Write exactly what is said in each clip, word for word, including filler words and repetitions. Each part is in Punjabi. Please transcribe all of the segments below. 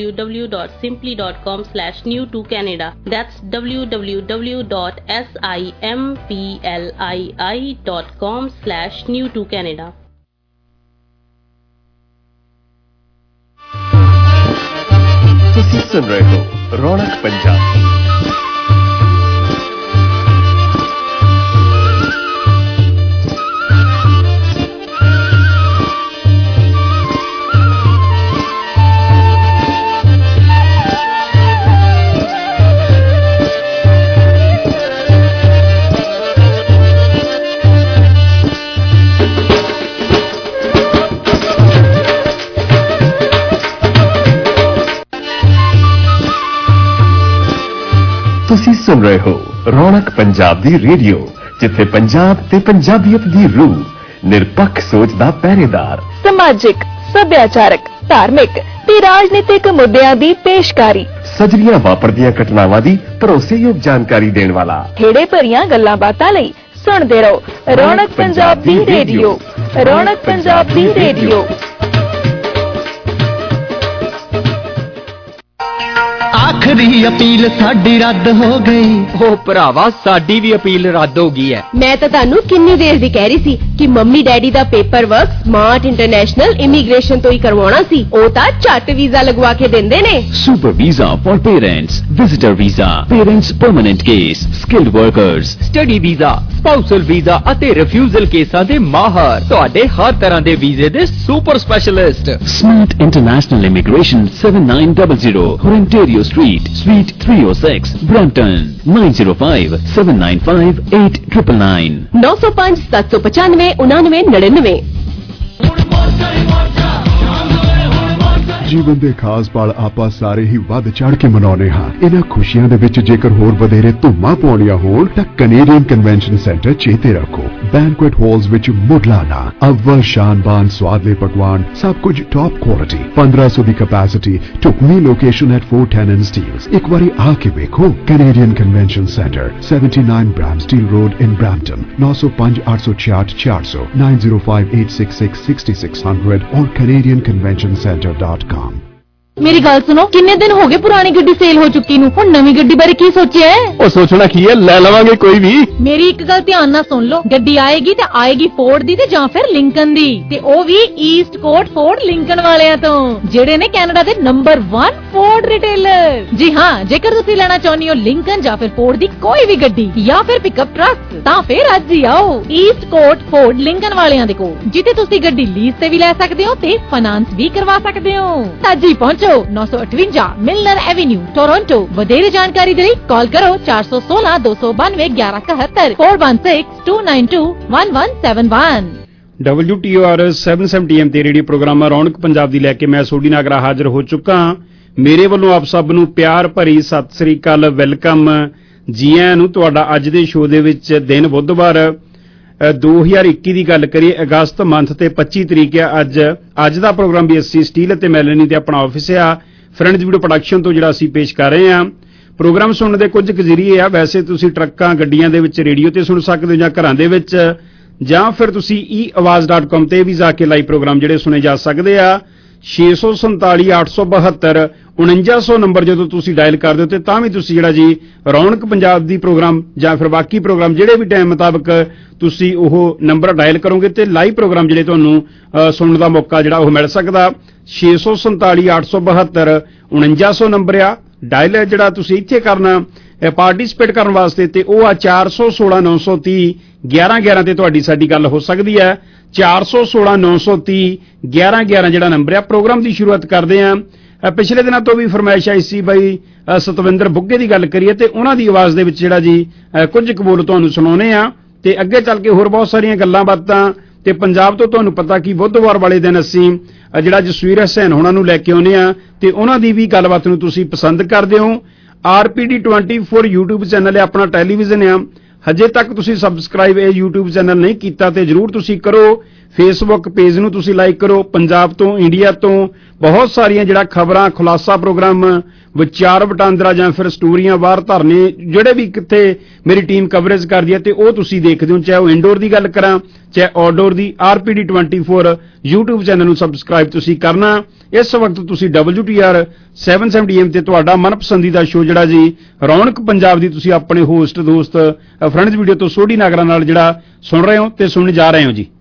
w w w dot simply dot com slash new to Canada. That's w w w dot simpli dot com slash new to Canada. ਤੁਸੀਂ ਸੁਣ ਰਹੇ ਹੋ ਰੌਣਕ ਪੰਜਾਬ। ਤੁਸੀਂ ਸੁਣ ਰਹੇ ਹੋ ਰੌਣਕ ਪੰਜਾਬ ਦੀ ਰੇਡੀਓ, ਜਿੱਥੇ ਪੰਜਾਬ ਤੇ ਪੰਜਾਬੀਅਤ ਦੀ ਰੂਹ, ਨਿਰਪੱਖ ਸੋਚ ਦਾ ਪਹਿਰੇਦਾਰ, ਸਮਾਜਿਕ, ਸੱਭਿਆਚਾਰਕ, ਧਾਰਮਿਕ ਤੇ ਰਾਜਨੀਤਿਕ ਮੁੱਦਿਆਂ ਦੀ ਪੇਸ਼ਕਾਰੀ, ਸਜਰੀਆਂ ਵਾਪਰਦੀਆਂ ਘਟਨਾਵਾਂ ਦੀ ਭਰੋਸੇਯੋਗ ਜਾਣਕਾਰੀ ਦੇਣ ਵਾਲਾ, ਠੇੜੇ ਭਰੀਆਂ ਗੱਲਾਂ ਬਾਤਾਂ ਲਈ ਸੁਣਦੇ ਰਹੋ ਰੌਣਕ ਪੰਜਾਬ ਦੀ ਰੇਡੀਓ। ਰੌਣਕ ਪੰਜਾਬ ਦੀ ਰੇਡੀਓ। ਆਖਰੀ ਅਪੀਲ ਸਾਡੀ ਰੱਦ ਹੋ ਗਈ। ਉਹ ਭਰਾਵਾ ਸਾਡੀ ਵੀ ਅਪੀਲ ਰੱਦ ਹੋ ਗਈ ਹੈ। ਮੈਂ ਤਾਂ ਤੁਹਾਨੂੰ ਕਿੰਨੀ ਦੇਰ ਦੀ ਕਹਿ ਰਹੀ ਸੀ ਕਿ ਮੰਮੀ ਡੈਡੀ ਦਾ paper work Smart International Immigration ਤੋਂ ਹੀ ਕਰਵਾਉਣਾ ਸੀ। ਉਹ ਤਾਂ ਝੱਟ ਵੀਜ਼ਾ ਲਗਵਾ ਕੇ ਦਿੰਦੇ ਨੇ। Super visa for parents, visitor visa, parents permanent case, skilled workers, study visa, spousal visa ਅਤੇ ਰਿਫਿਊਜ਼ਲ ਕੇਸਾਂ ਦੇ ਮਾਹਰ, ਤੁਹਾਡੇ ਹਰ ਤਰ੍ਹਾਂ ਦੇ ਵੀਜ਼ੇ ਦੇ super specialist. Smart International Immigration seven nine zero zero Ontario Street, Suite three oh six, Brampton, nine zero five seven nine five eight nine nine nine. नौ सौ पाँच सात सौ पचानवे उनानवे नड़िनवे। ਜੀਵਨ ਦੇ ਖਾਸ ਪਲ ਆਪਾਂ ਸਾਰੇ ਹੀ ਵੱਧ ਚੜ ਕੇ ਮਨਾਉਂਦੇ ਹਾਂ। ਇਹਨਾਂ ਖੁਸ਼ੀਆਂ ਦੇ ਵਿੱਚ ਜੇਕਰ ਹੋਰ ਵਧੇਰੇ ਧੁੰਮਾਂ ਪਾਉਣੀਆਂ ਹੋਣ ਤਾਂ ਕੈਨੇਡੀਅਨ ਕਨਵੈਨਸ਼ਨ ਸੈਂਟਰ ਚੇਤੇ ਰੱਖੋ। ਬੈਂਕੁਏਟ ਹਾਲਸ ਵਿੱਚ ਮੁੱਢਲਾਨਾ ਅਵਲ ਸ਼ਾਨਬਾਨ ਸਵਾਦਲੇ ਪਕਵਾਨ, ਸਭ ਕੁਝ ਟੌਪ ਕੁਆਲਿਟੀ, ਪੰਦਰਾਂ ਸੌ ਦੀ ਕੈਪੈਸਿਟੀ, ਢੁਕਵੀਂ location at four ten and Steeles। ਇੱਕ ਵਾਰੀ ਆ ਕੇ ਵੇਖੋ। Canadian convention centre seventy-nine Bramsteel Road in Brampton, nine oh five eight six eight four hundred, nine oh five eight six six six six hundred or canadian convention center dot com। ਮੇਰੀ ਗੱਲ ਸੁਣੋ, ਕਿੰਨੇ ਦਿਨ ਹੋ ਗਏ ਪੁਰਾਣੀ ਗੱਡੀ ਸੇਲ ਹੋ ਚੁੱਕੀ ਨੂੰ, ਹੁਣ ਨਵੀਂ ਗੱਡੀ ਬਾਰੇ ਕੀ ਸੋਚਿਆ ਹੈ? ਉਹ ਸੋਚਣਾ ਕੀ ਹੈ, ਲੈ ਲਵਾਂਗੇ ਕੋਈ ਵੀ। ਮੇਰੀ ਇੱਕ ਗੱਲ ਧਿਆਨ ਨਾਲ ਸੁਣ ਲਓ, ਗੱਡੀ ਆਏਗੀ ਤੇ ਆਏਗੀ ਫੋਰਡ ਦੀ ਤੇ ਜਾਂ ਫਿਰ ਲਿੰਕਨ ਦੀ, ਤੇ ਉਹ ਵੀ ਈਸਟ ਕੋਟ ਫੋਰਡ ਲਿੰਕਨ ਵਾਲਿਆਂ ਤੋਂ, ਜਿਹੜੇ ਨੇ ਕੈਨੇਡਾ ਦੇ ਨੰਬਰ one ਫੋਰਡ ਰਿਟੇਲਰ। ਜੀ ਹਾਂ, ਜੇਕਰ ਤੁਸੀਂ ਲੈਣਾ ਚਾਹੁੰਦੇ ਹੋ ਲਿੰਕਨ ਜਾਂ ਫਿਰ ਫੋਰਡ ਦੀ ਕੋਈ ਵੀ ਗੱਡੀ ਜਾਂ ਫਿਰ ਪਿਕਅਪ ਟਰੱਕ, ਤਾਂ ਫਿਰ ਅੱਜ ਹੀ ਆਓ ਈਸਟ ਕੋਟ ਫੋਰਡ ਲਿੰਕਨ ਵਾਲਿਆਂ ਦੇ ਕੋਲ, ਜਿੱਥੇ ਤੁਸੀਂ ਗੱਡੀ ਲੀਜ਼ ਤੇ ਵੀ ਲੈ ਸਕਦੇ ਹੋ ਤੇ ਫਾਈਨਾਂਸ ਵੀ ਕਰਵਾ ਸਕਦੇ ਹੋ। ਅੱਜ ਹੀ ਪਹੁੰਚੋ नौ सौ अठवंजा मिलनर एवेन्यू, टोरंटो। ਵਧੇਰੇ ਜਾਣਕਾਰੀ ਦੇ ਲਈ ਕਾਲ ਕਰੋ four one six two two nine one one one seven four one six two nine two one one seven one। W T O R seven seventy A M ਤੇ ਰੇਡੀਓ ਪ੍ਰੋਗਰਾਮ ਰੌਣਕ ਪੰਜਾਬ ਦੀ ਲੈ ਕੇ ਮੈਂ ਸੋਢੀ ਨਾਗਰਾ ਹਾਜ਼ਰ ਹੋ ਚੁੱਕਾ ਹਾਂ। ਮੇਰੇ ਵੱਲੋਂ ਆਪ ਸਭ ਨੂੰ ਪਿਆਰ ਭਰੀ ਸਤਿ ਸ੍ਰੀ ਅਕਾਲ, ਵੈਲਕਮ, ਜੀ ਆਇਆਂ ਨੂੰ। ਤੁਹਾਡਾ ਅੱਜ ਦੇ ਸ਼ੋਅ ਦੇ ਵਿੱਚ ਦਿਨ ਬੁੱਧਵਾਰ ਦੋ ਹਜ਼ਾਰ ਇੱਕੀ ਦੀ ਗੱਲ ਕਰੀਏ, ਅਗਸਤ ਮੰਥ ਤੇ ਪੱਚੀ ਤਰੀਕ ਆ ਅੱਜ। ਅੱਜ ਦਾ ਪ੍ਰੋਗਰਾਮ ਵੀ ਅਸੀਂ ਸਟੀਲ ਅਤੇ ਮੈਲਨੀ ਤੇ ਆਪਣਾ ਆਫਿਸ ਆ ਫਰੈਂਡਸ ਵੀਡੀਓ ਪ੍ਰੋਡਕਸ਼ਨ ਤੋਂ ਜਿਹੜਾ ਅਸੀਂ ਪੇਸ਼ ਕਰ ਰਹੇ ਹਾਂ। ਪ੍ਰੋਗਰਾਮ ਸੁਣਨ ਦੇ ਕੁਝ ਕੁ ਜ਼ਰੀਏ ਆ। ਵੈਸੇ ਤੁਸੀਂ ਟਰੱਕਾਂ ਗੱਡੀਆਂ ਦੇ ਵਿੱਚ ਰੇਡੀਓ ਤੇ ਸੁਣ ਸਕਦੇ ਹੋ ਜਾਂ ਘਰਾਂ ਦੇ ਵਿੱਚ, ਜਾਂ ਫਿਰ ਤੁਸੀਂ ਈ ਆਵਾਜ਼ ਡਾਟ ਕਾਮ ਤੇ ਵੀ ਜਾ ਕੇ ਲਾਈਵ ਪ੍ਰੋਗਰਾਮ ਜਿਹੜੇ ਸੁਣੇ ਜਾ ਸਕਦੇ ਆ। ਛੇ ਸੌ ਸੰਤਾਲੀ ਅੱਠ ਸੌ ਬਹੱਤਰ ਉਣੰਜਾ ਸੌ ਨੰਬਰ ਜਦੋਂ ਤੁਸੀਂ ਡਾਇਲ ਕਰਦੇ ਹੋ ਤੇ ਤਾਂ ਵੀ ਤੁਸੀਂ ਜਿਹੜਾ ਜੀ ਰੌਣਕ ਪੰਜਾਬ ਦੀ ਪ੍ਰੋਗਰਾਮ ਜਾਂ ਫਿਰ ਬਾਕੀ ਪ੍ਰੋਗਰਾਮ ਜਿਹੜੇ ਵੀ ਟਾਈਮ ਮੁਤਾਬਕ ਤੁਸੀਂ ਉਹ ਨੰਬਰ ਡਾਇਲ ਕਰੋਗੇ ਤੇ ਲਾਈਵ ਪ੍ਰੋਗਰਾਮ ਜਿਹੜੇ ਤੁਹਾਨੂੰ ਸੁਣਨ ਦਾ ਮੌਕਾ ਜਿਹੜਾ ਉਹ ਮਿਲ ਸਕਦਾ। ਛੇ ਸੌ ਸੰਤਾਲੀ ਅੱਠ ਸੌ ਬਹੱਤਰ ਉਣੰਜਾ ਸੌ ਨੰਬਰ ਆ ਡਾਇਲ, ਜਿਹੜਾ ਤੁਸੀਂ ਇੱਥੇ ਕਰਨਾ ਪਾਰਟੀਸਪੇਟ ਕਰਨ ਵਾਸਤੇ, ਤੇ ਉਹ ਆ ਚਾਰ ਸੌ ਸੋਲਾਂ ਨੌ ਸੌ ਤੀਹ ਗਿਆਰਾਂ ਗਿਆਰਾਂ ਤੇ ਤੁਹਾਡੀ ਸਾਡੀ ਗੱਲ ਹੋ ਸਕਦੀ ਹੈ। ਚਾਰ ਸੌ ਸੋਲਾਂ ਨੌ ਸੌ ਤੀਹ ਗਿਆਰਾਂ ਗਿਆਰਾਂ ਜਿਹੜਾ ਨੰਬਰ ਆ। ਪ੍ਰੋਗਰਾਮ ਦੀ ਸ਼ੁਰੂਆਤ ਕਰਦੇ ਹਾਂ। ਪਿਛਲੇ ਦਿਨਾਂ ਤੋਂ ਵੀ ਫਰਮਾਇਸ਼ ਆਈ ਸੀ ਬਈ ਸਤਵਿੰਦਰ ਬੁੱਗੇ ਦੀ ਗੱਲ ਕਰੀਏ ਤੇ ਉਹਨਾਂ ਦੀ ਆਵਾਜ਼ ਦੇ ਵਿੱਚ ਜਿਹੜਾ ਜੀ ਕੁਝ ਕੁ ਬੋਲ ਤੁਹਾਨੂੰ ਸੁਣਾਉਣੇ ਆ, ਤੇ ਅੱਗੇ ਚੱਲ ਕੇ ਹੋਰ ਬਹੁਤ ਸਾਰੀਆਂ ਗੱਲਾਂ ਬਾਤਾਂ। ਤੇ ਪੰਜਾਬ ਤੋਂ ਤੁਹਾਨੂੰ ਪਤਾ ਕਿ ਬੁੱਧਵਾਰ ਵਾਲੇ ਦਿਨ ਅਸੀਂ ਜਿਹੜਾ ਜਸਵੀਰ ਹਸੈਨ ਉਹਨਾਂ ਨੂੰ ਲੈ ਕੇ ਆਉਂਦੇ ਆ, ਤੇ ਉਹਨਾਂ ਦੀ ਵੀ ਗੱਲਬਾਤ ਨੂੰ ਤੁਸੀਂ ਪਸੰਦ ਕਰਦੇ ਹੋ। ਆਰ ਪੀ ਡੀ ਚੌਬੀ YouTube ਚੈਨਲ ਹੈ ਆਪਣਾ, ਟੈਲੀਵਿਜ਼ਨ ਆ। ਹਜੇ ਤੱਕ ਤੁਸੀਂ ਸਬਸਕ੍ਰਾਈਬ ਇਹ YouTube ਚੈਨਲ ਨਹੀਂ ਕੀਤਾ ਤੇ ਜਰੂਰ ਤੁਸੀਂ ਕਰੋ। ਫੇਸਬੁੱਕ ਪੇਜ ਨੂੰ ਤੁਸੀਂ ਲਾਈਕ ਕਰੋ। ਪੰਜਾਬ ਤੋਂ, ਇੰਡੀਆ ਤੋਂ ਬਹੁਤ ਸਾਰੀਆਂ ਜਿਹੜਾ ਖਬਰਾਂ, ਖੁਲਾਸਾ ਪ੍ਰੋਗਰਾਮ, ਵਿਚਾਰ ਵਟਾਂਦਰਾ ਜਾਂ ਫਿਰ ਸਟੋਰੀਆਂ, ਬਾਹਰ ਧਰਨੇ, ਜਿਹੜੇ ਵੀ ਕਿੱਥੇ ਮੇਰੀ ਟੀਮ ਕਵਰੇਜ ਕਰਦੀ ਹੈ ਤੇ ਉਹ ਤੁਸੀਂ ਦੇਖਦੇ ਹੋ। ਚਾਹੇ ਉਹ ਇੰਡੋਰ ਦੀ ਗੱਲ ਕਰਾਂ ਚਾਹੇ ਆਊਟਡੋਰ ਦੀ। R P D twenty four YouTube channel ਨੂੰ ਸਬਸਕ੍ਰਾਈਬ ਤੁਸੀਂ ਕਰਨਾ। ਇਸ ਵਕਤ ਤੁਸੀਂ W T R seven seventy A M ਤੇ ਤੁਹਾਡਾ ਮਨਪਸੰਦੀਦਾ ਸ਼ੋਅ ਜਿਹੜਾ ਜੀ ਰੌਣਕ ਪੰਜਾਬ ਦੀ ਤੁਸੀਂ ਆਪਣੇ ਹੋਸਟ ਦੋਸਤ ਫਰੈਂਡਸ ਵੀਡੀਓ ਤੋਂ ਸੋਢੀ ਨਾਗਰਾ ਨਾਲ ਜਿਹੜਾ ਸੁਣ ਰਹੇ ਹੋ ਤੇ ਸੁਣਨ ਜਾ ਰਹੇ ਹੋ ਜੀ।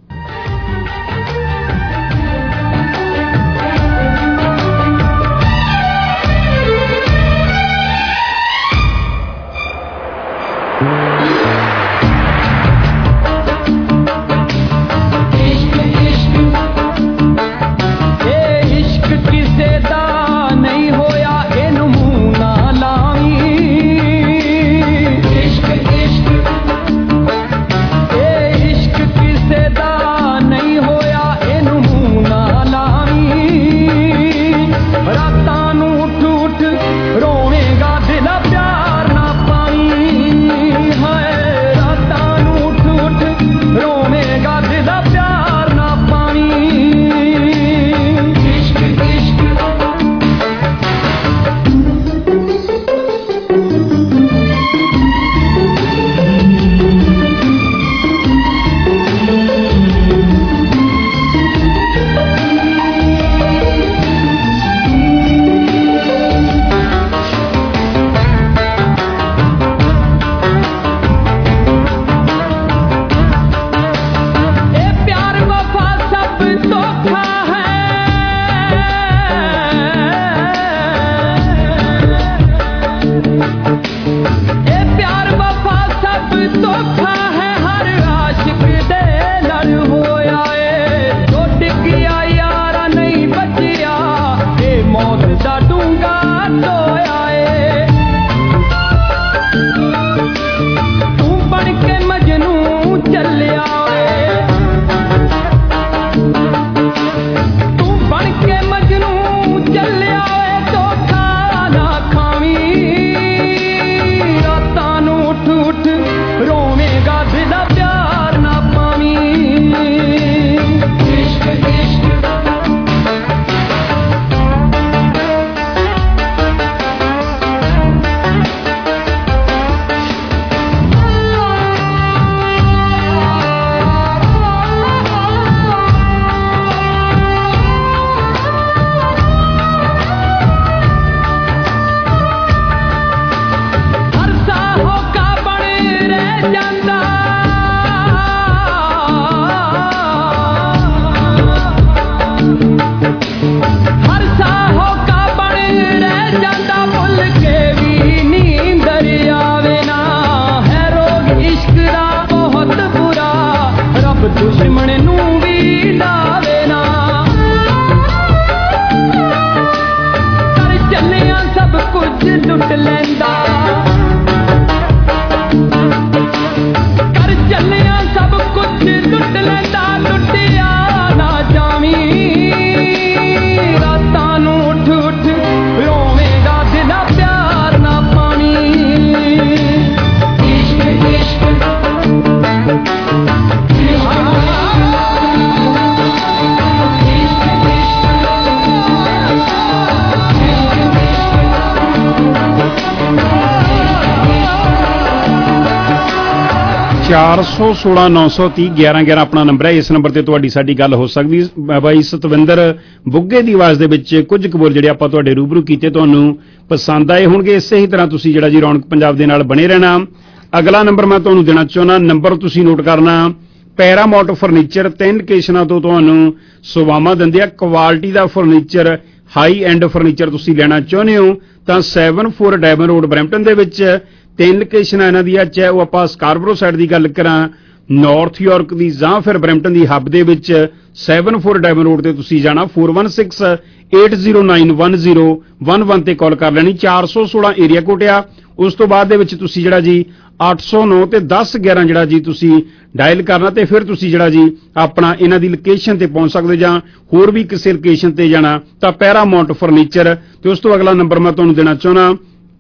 ਚਾਰ ਸੌ ਸੋਲਾਂ ਨੌ ਸੌ ਤੀਹ ਗਿਆਰਾਂ ਗਿਆਰਾਂ ਆਪਣਾ ਨੰਬਰ ਹੈ। ਇਸ ਨੰਬਰ ਤੇ ਤੁਹਾਡੀ ਸਾਡੀ ਗੱਲ ਹੋ ਸਕਦੀ। ਬਾਈ ਸਤਵਿੰਦਰ ਬੁੱਗੇ ਦੀ ਆਵਾਜ਼ ਦੇ ਵਿੱਚ ਕੁਝ ਕਬੂਲ ਜਿਹੜੇ ਆਪਾਂ ਤੁਹਾਡੇ ਰੂਬਰੂ ਕੀਤੇ ਤੁਹਾਨੂੰ ਪਸੰਦ ਆਏ ਹੋਣਗੇ। ਇਸੇ ਹੀ ਤਰ੍ਹਾਂ ਤੁਸੀਂ ਜਿਹੜਾ ਜੀ ਰੌਣਕ ਪੰਜਾਬ ਦੇ ਨਾਲ ਬਣੇ ਰਹਿਣਾ। ਅਗਲਾ ਨੰਬਰ ਮੈਂ ਤੁਹਾਨੂੰ ਦੇਣਾ ਚਾਹੁੰਦਾ, ਨੰਬਰ ਤੁਸੀਂ ਨੋਟ ਕਰਨਾ। ਪੈਰਾਮਾਉਂਟ ਫਰਨੀਚਰ ਤਿੰਨ ਲੋਕੇਸ਼ਨਾਂ ਤੋਂ ਤੁਹਾਨੂੰ ਸੇਵਾਵਾਂ ਦਿੰਦੇ ਆ। ਕੁਆਲਿਟੀ ਦਾ ਫਰਨੀਚਰ, ਹਾਈ ਐਂਡ ਫਰਨੀਚਰ ਤੁਸੀਂ ਲੈਣਾ ਚਾਹੁੰਦੇ ਹੋ ਤਾਂ seven four Diamond Road Brampton ਦੇ ਵਿੱਚ ਤਿੰਨ ਲੋਕੇਸ਼ਨਾਂ ਇਹਨਾਂ ਦੀਆਂ। ਚਾਹੇ ਉਹ ਆਪਾਂ ਸਕਾਰਬਰੋ ਸਾਈਡ ਦੀ ਗੱਲ ਕਰਾਂ, ਨਾਰਥ ਯਾਰਕ ਦੀ ਜਾਂ ਫਿਰ ਬਰੈਂਪਟਨ ਦੀ ਹੱਬ ਦੇ ਵਿੱਚ ਸੈਵਨ ਫੋਰ ਡਾਇਮੰਡ ਰੋਡ ਤੇ ਤੁਸੀਂ ਜਾਣਾ। Four one six eight zero nine one zero one one ਤੇ ਕਾਲ ਕਰ ਲੈਣੀ। ਚਾਰ ਸੌ ਸੋਲਾਂ ਏਰੀਆ ਕੋਡ ਆ। ਉਸ ਤੋਂ ਬਾਅਦ ਦੇ ਵਿੱਚ ਤੁਸੀਂ ਜਿਹੜਾ ਜੀ ਅੱਠ ਸੌ ਨੌ ਤੇ ਦਸ ਗਿਆਰਾਂ ਜਿਹੜਾ ਜੀ ਤੁਸੀਂ ਡਾਇਲ ਕਰਨਾ ਤੇ ਫਿਰ ਤੁਸੀਂ ਜਿਹੜਾ ਜੀ ਆਪਣਾ ਇਹਨਾਂ ਦੀ ਲੋਕੇਸ਼ਨ ਤੇ ਪਹੁੰਚ ਸਕਦੇ, ਜਾਂ ਹੋਰ ਵੀ ਕਿਸੇ ਲੋਕੇਸ਼ਨ ਤੇ ਜਾਣਾ ਤਾਂ ਪੈਰਾਮਾਉਂਟ ਫਰਨੀਚਰ। ਤੇ ਉਸ ਤੋਂ ਅਗਲਾ ਨੰਬਰ ਮੈਂ ਤੁਹਾਨੂੰ ਦੇਣਾ ਚਾਹੁੰਦਾ,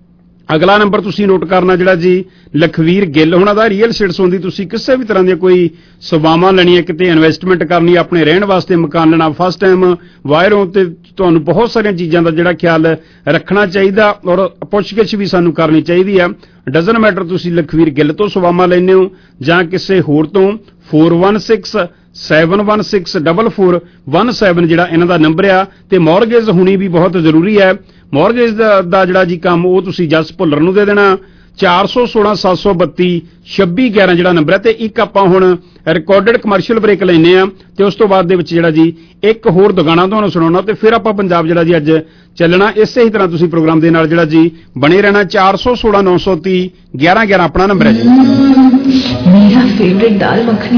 ਅਗਲਾ ਨੰਬਰ ਤੁਸੀਂ ਨੋਟ ਕਰਨਾ ਜਿਹੜਾ ਜੀ ਲਖਵੀਰ ਗਿੱਲ ਉਹਨਾਂ ਦਾ ਰੀਅਲ ਸਟੇਟ ਸੰਬੰਧੀ ਤੁਸੀਂ ਕਿਸੇ ਵੀ ਤਰ੍ਹਾਂ ਦੀਆਂ ਕੋਈ ਸੇਵਾਵਾਂ ਲੈਣੀਆਂ, ਕਿਤੇ ਇਨਵੈਸਟਮੈਂਟ ਕਰਨੀ, ਆਪਣੇ ਰਹਿਣ ਵਾਸਤੇ ਮਕਾਨ ਲੈਣਾ, ਫਸਟ ਟਾਈਮ ਵਾਇਰ ਹੋਣ ਤੇ ਤੁਹਾਨੂੰ ਬਹੁਤ ਸਾਰੀਆਂ ਚੀਜ਼ਾਂ ਦਾ ਜਿਹੜਾ ਖਿਆਲ ਰੱਖਣਾ ਚਾਹੀਦਾ ਔਰ ਪੁੱਛਗਿੱਛ ਵੀ ਸਾਨੂੰ ਕਰਨੀ ਚਾਹੀਦੀ ਆ। ਡਜ਼ਨ ਮੈਟਰ ਤੁਸੀਂ ਲਖਵੀਰ ਗਿੱਲ ਤੋਂ ਸੇਵਾਵਾਂ ਲੈਂਦੇ ਹੋ ਜਾਂ ਕਿਸੇ ਹੋਰ ਤੋਂ four one six seven one six four four one seven ਜਿਹੜਾ ਇਹਨਾਂ ਦਾ ਨੰਬਰ ਆ। ਤੇ ਮੌਰਗੇਜ ਹੋਣੀ ਵੀ ਬਹੁਤ ਜ਼ਰੂਰੀ ਹੈ। ਮੌਰਗੇਜ ਦਾ ਜਿਹੜਾ ਜੀ ਕੰਮ ਉਹ ਤੁਸੀਂ ਜਸ ਭੁੱਲਰ ਨੂੰ ਦੇ ਦੇਣਾ। ਚਾਰ ਸੌ ਸੋਲਾਂ ਸੱਤ ਸੌ ਬੱਤੀ ਛੱਬੀ ਗਿਆਰਾਂ ਜਿਹੜਾ ਨੰਬਰ ਹੈ। ਤੇ ਇੱਕ ਆਪਾਂ ਹੁਣ ਰਿਕਾਰਡਡ ਕਮਰਸ਼ੀਅਲ ਬ੍ਰੇਕ ਲੈਨੇ ਆ ਤੇ ਉਸ ਤੋਂ ਬਾਅਦ ਦੇ ਵਿੱਚ ਜਿਹੜਾ ਜੀ ਇੱਕ ਹੋਰ ਦੁਗਾਣਾ ਤੁਹਾਨੂੰ ਸੁਣਾਉਣਾ ਤੇ ਫਿਰ ਆਪਾਂ ਪੰਜਾਬ ਜਿਹੜਾ ਜੀ ਅੱਜ ਚੱਲਣਾ। ਇਸੇ ਹੀ ਤਰ੍ਹਾਂ ਤੁਸੀਂ ਪ੍ਰੋਗਰਾਮ ਦੇ ਨਾਲ ਜਿਹੜਾ ਜੀ ਬਣੇ ਰਹਿਣਾ। ਚਾਰ ਸੌ ਸੋਲਾਂ ਨੌ ਸੌ ਤੀਹ ਗਿਆਰਾਂ ਗਿਆਰਾਂ ਆਪਣਾ ਨੰਬਰ ਹੈ ਜੀ। मेरा फेवरेट दाल मखनी,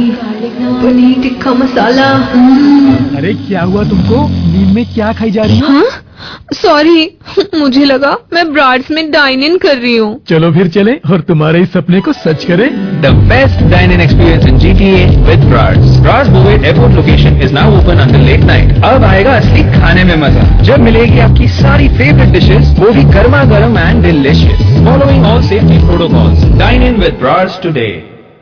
पनीर टिक्का मसाला। अरे क्या हुआ तुमको? नींद में क्या खाई जा रही हो? हाँ सॉरी, मुझे लगा मैं ब्राड्स में डाइन इन कर रही हूँ। चलो फिर चले और तुम्हारे इस सपने को सच करें। The best dine-in experience in G T A with Brads. Brads Bouvet Airport location is now open until late night. अब आएगा असली खाने में मजा जब मिलेगी आपकी सारी favorite dishes, वो भी गर्मा गर्म and delicious. Following all safety protocols. Dine in with Brads today.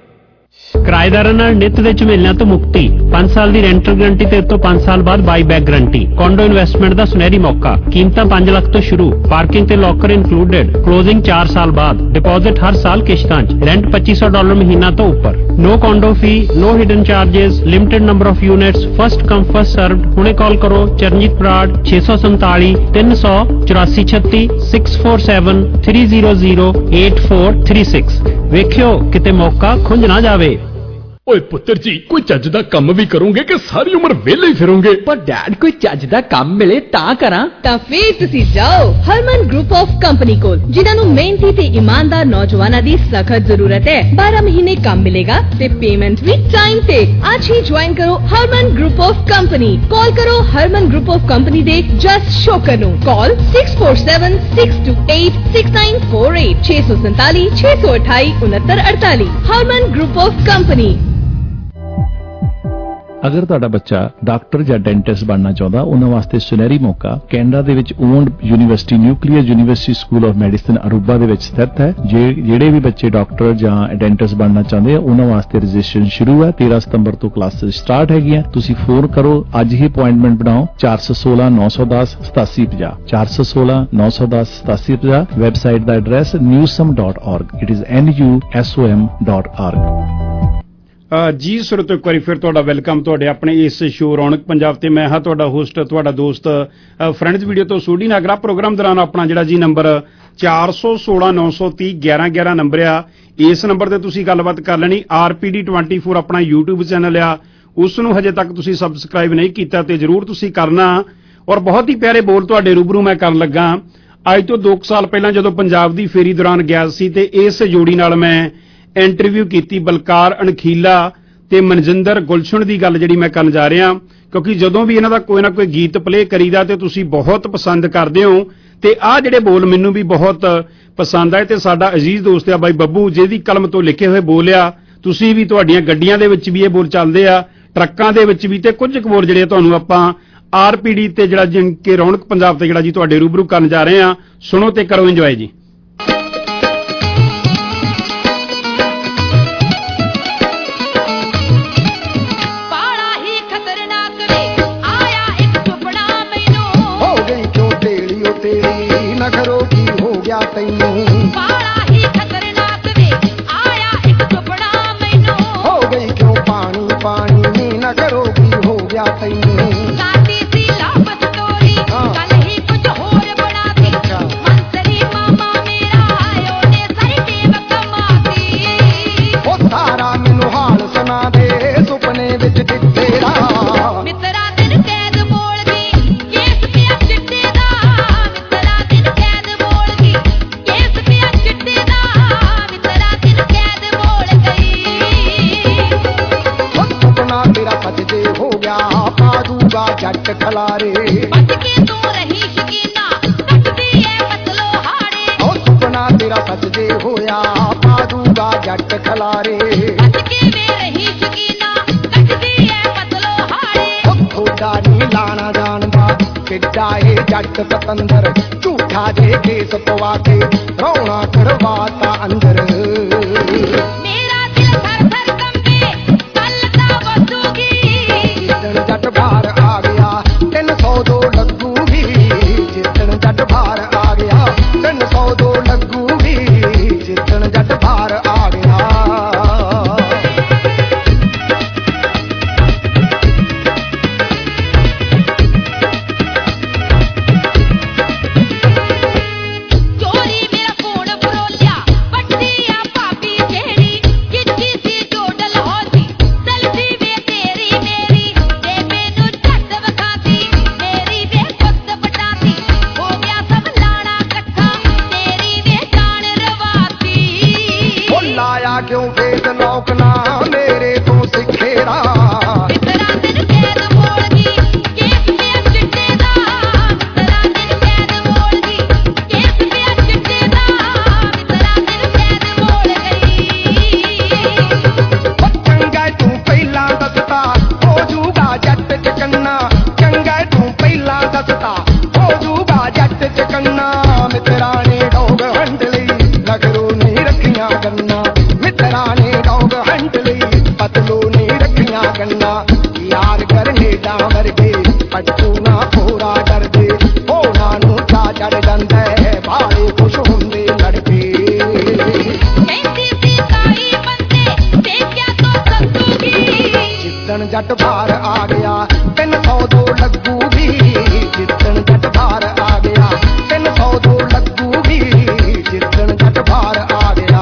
ਕਿਰਾਏਦਾਰਾਂ ਨਾਲ ਨਿੱਤ ਦੇ ਝਮੇਲਿਆਂ ਤੋਂ ਮੁਕਤੀ, ਪੰਜ ਸਾਲ ਦੀ ਰੈਂਟਲ ਗਰੰਟੀ ਤੇ ਉਤੋਂ ਪੰਜ ਸਾਲ ਬਾਅਦ buy back guarantee, condo investment ਦਾ ਸੁਨਹਿਰੀ ਮੌਕਾ, ਕੀਮਤਾਂ ਪੰਜ ਲੱਖ ਤੋਂ ਸ਼ੁਰੂ, ਪਾਰਕਿੰਗ ਤੇ ਲੋਕਰ ਇਨਕਲੂਡਡ, ਕਲੋਜ਼ਿੰਗ ਚਾਰ ਸਾਲ ਬਾਅਦ, ਡਿਪੋਜ਼ਿਟ ਹਰ ਸਾਲ ਕਿਸ਼ਤਾਂ 'ਚ, ਰੈਂਟ ਪੱਚੀ ਸੌ ਡਾਲਰ ਮਹੀਨਾ ਤੋਂ ਉੱਪਰ, no condo fee, no hidden charges, limited number of units, first come first served. ਹੁਣੇ ਕਾਲ ਕਰੋ ਚਰਨਜੀਤ ਬਰਾੜ ਛੇ ਸੌ ਸੰਤਾਲੀ ਤਿੰਨ ਸੌ ਚੁਰਾਸੀ ਛੱਤੀ six four seven three zero zero eight four three six. ਵੇਖਿਓ ਕਿਤੇ ਮੌਕਾ ਖੁੰਝ ਨਾ ਜਾਵੇ। ਓਏ ਪੁੱਤਰ ਜੀ, ਕੋਈ ਚੱਜ ਦਾ ਕੰਮ ਵੀ ਕਰੋਗੇ ਕਿ ਸਾਰੀ ਉਮਰ ਵਿਹਲੇ ਹੀ ਫਿਰੋਗੇ? ਪਰ ਡੈਡ ਕੋਈ ਚੱਜ ਦਾ ਕੰਮ ਮਿਲੇ ਤਾਂ ਕਰਾਂ। ਤਾਂ ਫੇਰ ਤੁਸੀਂ ਜਾਓ ਹਰਮਨ ਗਰੁੱਪ ਆਫ ਕੰਪਨੀ ਕੋਲ, ਜਿਨ੍ਹਾਂ ਨੂੰ ਮਿਹਨਤੀ ਤੇ ਇਮਾਨਦਾਰ ਨੌਜਵਾਨਾਂ ਦੀ ਸਖਤ ਜ਼ਰੂਰਤ ਹੈ। ਬਾਰਾਂ ਮਹੀਨੇ ਕੰਮ ਮਿਲੇਗਾ ਤੇ ਪੇਮੈਂਟ ਵੀ ਟਾਈਮ ਤੇ। ਅੱਜ ਹੀ ਜੁਆਇਨ ਕਰੋ Harman group of company. Call ਕਰੋ ਹਰਮਨ ਗਰੁੱਪ ਆਫ ਕੰਪਨੀ ਦੇ ਜਸ ਸ਼ੋਕਰ ਨੂੰ। ਕਾਲ six four seven six two eight six nine four eight ਛੇ ਸੌ ਸੰਤਾਲੀ ਛੇ ਸੌ ਅਠਾਈ ਉਨੱਤਰ ਅੜਤਾਲੀ। Harman group of company. ਅਗਰ ਤੁਹਾਡਾ ਬੱਚਾ ਡਾਕਟਰ ਜਾਂ ਡੈਂਟਿਸਟ ਬਣਨਾ ਚਾਹੁੰਦਾ, ਉਹਨਾਂ ਵਾਸਤੇ ਸੁਨਹਿਰੀ ਮੌਕਾ ਕੈਨੇਡਾ ਦੇ ਵਿੱਚ owned university nuclear university school of medicine Aruba ਦੇ ਵਿੱਚ ਸਥਿਤ ਹੈ। ਜਿਹੜੇ ਵੀ ਬੱਚੇ ਡਾਕਟਰ ਜਾਂ ਡੈਂਟਿਸਟ ਬਣਨਾ ਚਾਹੁੰਦੇ ਆ, ਉਹਨਾਂ ਵਾਸਤੇ ਰਜਿਸਟ੍ਰੇਸ਼ਨ ਸ਼ੁਰੂ ਹੈ। ਤੇਰਾਂ ਸਤੰਬਰ ਤੋਂ ਕਲਾਸਿਸ ਸਟਾਰਟ ਹੈਗੀਆਂ। ਤੁਸੀਂ ਫੋਨ ਕਰੋ, ਅੱਜ ਹੀ ਅਪਾਇੰਟਮੈਂਟ ਬਣਾਓ। ਚਾਰ ਸੌ ਸੋਲਾਂ ਨੌ ਸੌ ਦਸ ਸਤਾਸੀ ਪੰਜਾਹ ਚਾਰ ਸੌ ਸੋਲਾਂ ਨੌ ਸੌ ਦਸ ਸਤਾਸੀ ਪੰਜਾਹ। ਵੈਬਸਾਈਟ ਦਾ address newsum dot org। It is N U S O M dot org। ਜੀ ਸਰੋਤੋ, ਇੱਕ ਵਾਰੀ ਫਿਰ ਤੁਹਾਡਾ ਵੈਲਕਮ ਤੁਹਾਡੇ ਆਪਣੇ ਇਸ ਸ਼ੋਅ ਰੌਣਕ ਪੰਜਾਬ ਤੇ। ਮੈਂ ਹਾਂ ਤੁਹਾਡਾ ਹੋਸਟ, ਤੁਹਾਡਾ ਦੋਸਤ ਫਰੈਂਡਸ ਵੀਡੀਓ ਤੋਂ ਸੋਢੀ ਨਾਗਰਾ। ਪ੍ਰੋਗਰਾਮ ਦੌਰਾਨ ਆਪਣਾ ਜਿਹੜਾ ਜੀ ਨੰਬਰ ਚਾਰ ਸੌ ਸੋਲਾਂ ਨੌ ਸੌ ਤੀਹ ਗਿਆਰਾਂ ਗਿਆਰਾਂ ਨੰਬਰ ਆ, ਇਸ ਨੰਬਰ ਤੇ ਤੁਸੀਂ ਗੱਲਬਾਤ ਕਰ ਲੈਣੀ। R P D twenty four ਆਪਣਾ YouTube ਚੈਨਲ ਆ, ਉਸ ਨੂੰ ਹਜੇ ਤੱਕ ਤੁਸੀਂ ਸਬਸਕ੍ਰਾਈਬ ਨਹੀਂ ਕੀਤਾ ਤੇ ਜ਼ਰੂਰ ਤੁਸੀਂ ਕਰਨਾ। ਔਰ ਬਹੁਤ ਹੀ ਪਿਆਰੇ ਬੋਲ ਤੁਹਾਡੇ ਰੂਬਰੂ ਮੈਂ ਕਰਨ ਲੱਗਾ। ਅੱਜ ਤੋਂ ਦੋ ਕੁ ਸਾਲ ਪਹਿਲਾਂ ਜਦੋਂ ਪੰਜਾਬ ਦੀ ਫੇਰੀ ਦੌਰਾਨ ਗਿਆ ਸੀ ਤੇ ਇਸ ਜੋੜੀ ਨਾਲ ਮੈਂ ਇੰਟਰਵਿਊ ਕੀਤੀ, ਬਲਕਾਰ ਅਣਖੀਲਾ ਤੇ ਮਨਜਿੰਦਰ ਗੁਲਸ਼ਨ ਦੀ ਗੱਲ ਜਿਹੜੀ ਮੈਂ ਕਰਨ ਜਾ ਰਿਹਾ, ਕਿਉਂਕਿ ਜਦੋਂ ਵੀ ਇਹਨਾਂ ਦਾ ਕੋਈ ਨਾ ਕੋਈ ਗੀਤ ਪਲੇ ਕਰੀਦਾ ਤੇ ਤੁਸੀਂ ਬਹੁਤ ਪਸੰਦ ਕਰਦੇ ਹੋ ਤੇ ਆਹ ਜਿਹੜੇ ਬੋਲ ਮੈਨੂੰ ਵੀ ਬਹੁਤ ਪਸੰਦ ਆਏ। ਤੇ ਸਾਡਾ ਅਜ਼ੀਜ਼ ਦੋਸਤ ਆ ਬਾਈ ਬੱਬੂ, ਜਿਹਦੀ ਕਲਮ ਤੋਂ ਲਿਖੇ ਹੋਏ ਬੋਲ ਆ। ਤੁਸੀਂ ਵੀ ਤੁਹਾਡੀਆਂ ਗੱਡੀਆਂ ਦੇ ਵਿੱਚ ਵੀ ਇਹ ਬੋਲ ਚੱਲਦੇ ਆ, ਟਰੱਕਾਂ ਦੇ ਵਿੱਚ ਵੀ, ਤੇ ਕੁਝ ਕੁ ਬੋਲ ਜਿਹੜੇ ਤੁਹਾਨੂੰ ਆਪਾਂ ਆਰ ਪੀ ਡੀ ਤੇ ਜਿਹੜਾ ਜਿਨ ਕੇ ਰੌਣਕ ਪੰਜਾਬ ਤੇ ਜਿਹੜਾ ਜੀ ਤੁਹਾਡੇ ਰੂਬਰੂ ਕਰਨ ਜਾ ਰਹੇ ਆ। ਸੁਣੋ ਤੇ ਕਰੋ ਇੰਜੋਏ ਜੀ। ਜੱਟ ਪਤੰਦਰ ਝੂਠਾ पुट्ठा जे केस पवा के रोना करवाता अंदर। मेरा दिल थर थर कंबे पलता बसूगी, जिदन जट बाहर आ गया तीन सौ दो लगूगी, जिदन जट बाहर आ गया तीन सौ दो लगूगी, जिदन जट बाहर आ गया। क्यों वेद लौकना मेरे तो सिखेरा, मित्रा दिन कैद मोड़गी केस पे चिट्टे दा, मित्रा दिन कैद मोड़गी केस पे चिट्टे दा, मित्रा दिन कैद मोड़ गई। चंगा तू पहला दसता हो जूगा जट चकन्ना, चंगा तू पहला दसता हो जूगा जट चकन्ना, मित्रा ने डोग हंडली लगरू नहीं रखियां गन्ना, मित्रा ने डोग हंडली पतलू नहीं रखियां गन्ना, यार करने डामर गए पट्टू ना पूरा डर दे, हो नानू चा चढ़ जांदा है बाले खुश होंदे लड़के। कहती सी काई बंदे देखया तो सत्तूगी, जिदन जट बाहर आ गया तीन सौ दो लगूगी, जिदन जट बाहर आ गया तीन सौ दो लगूगी, जिदन जट बाहर आ गया।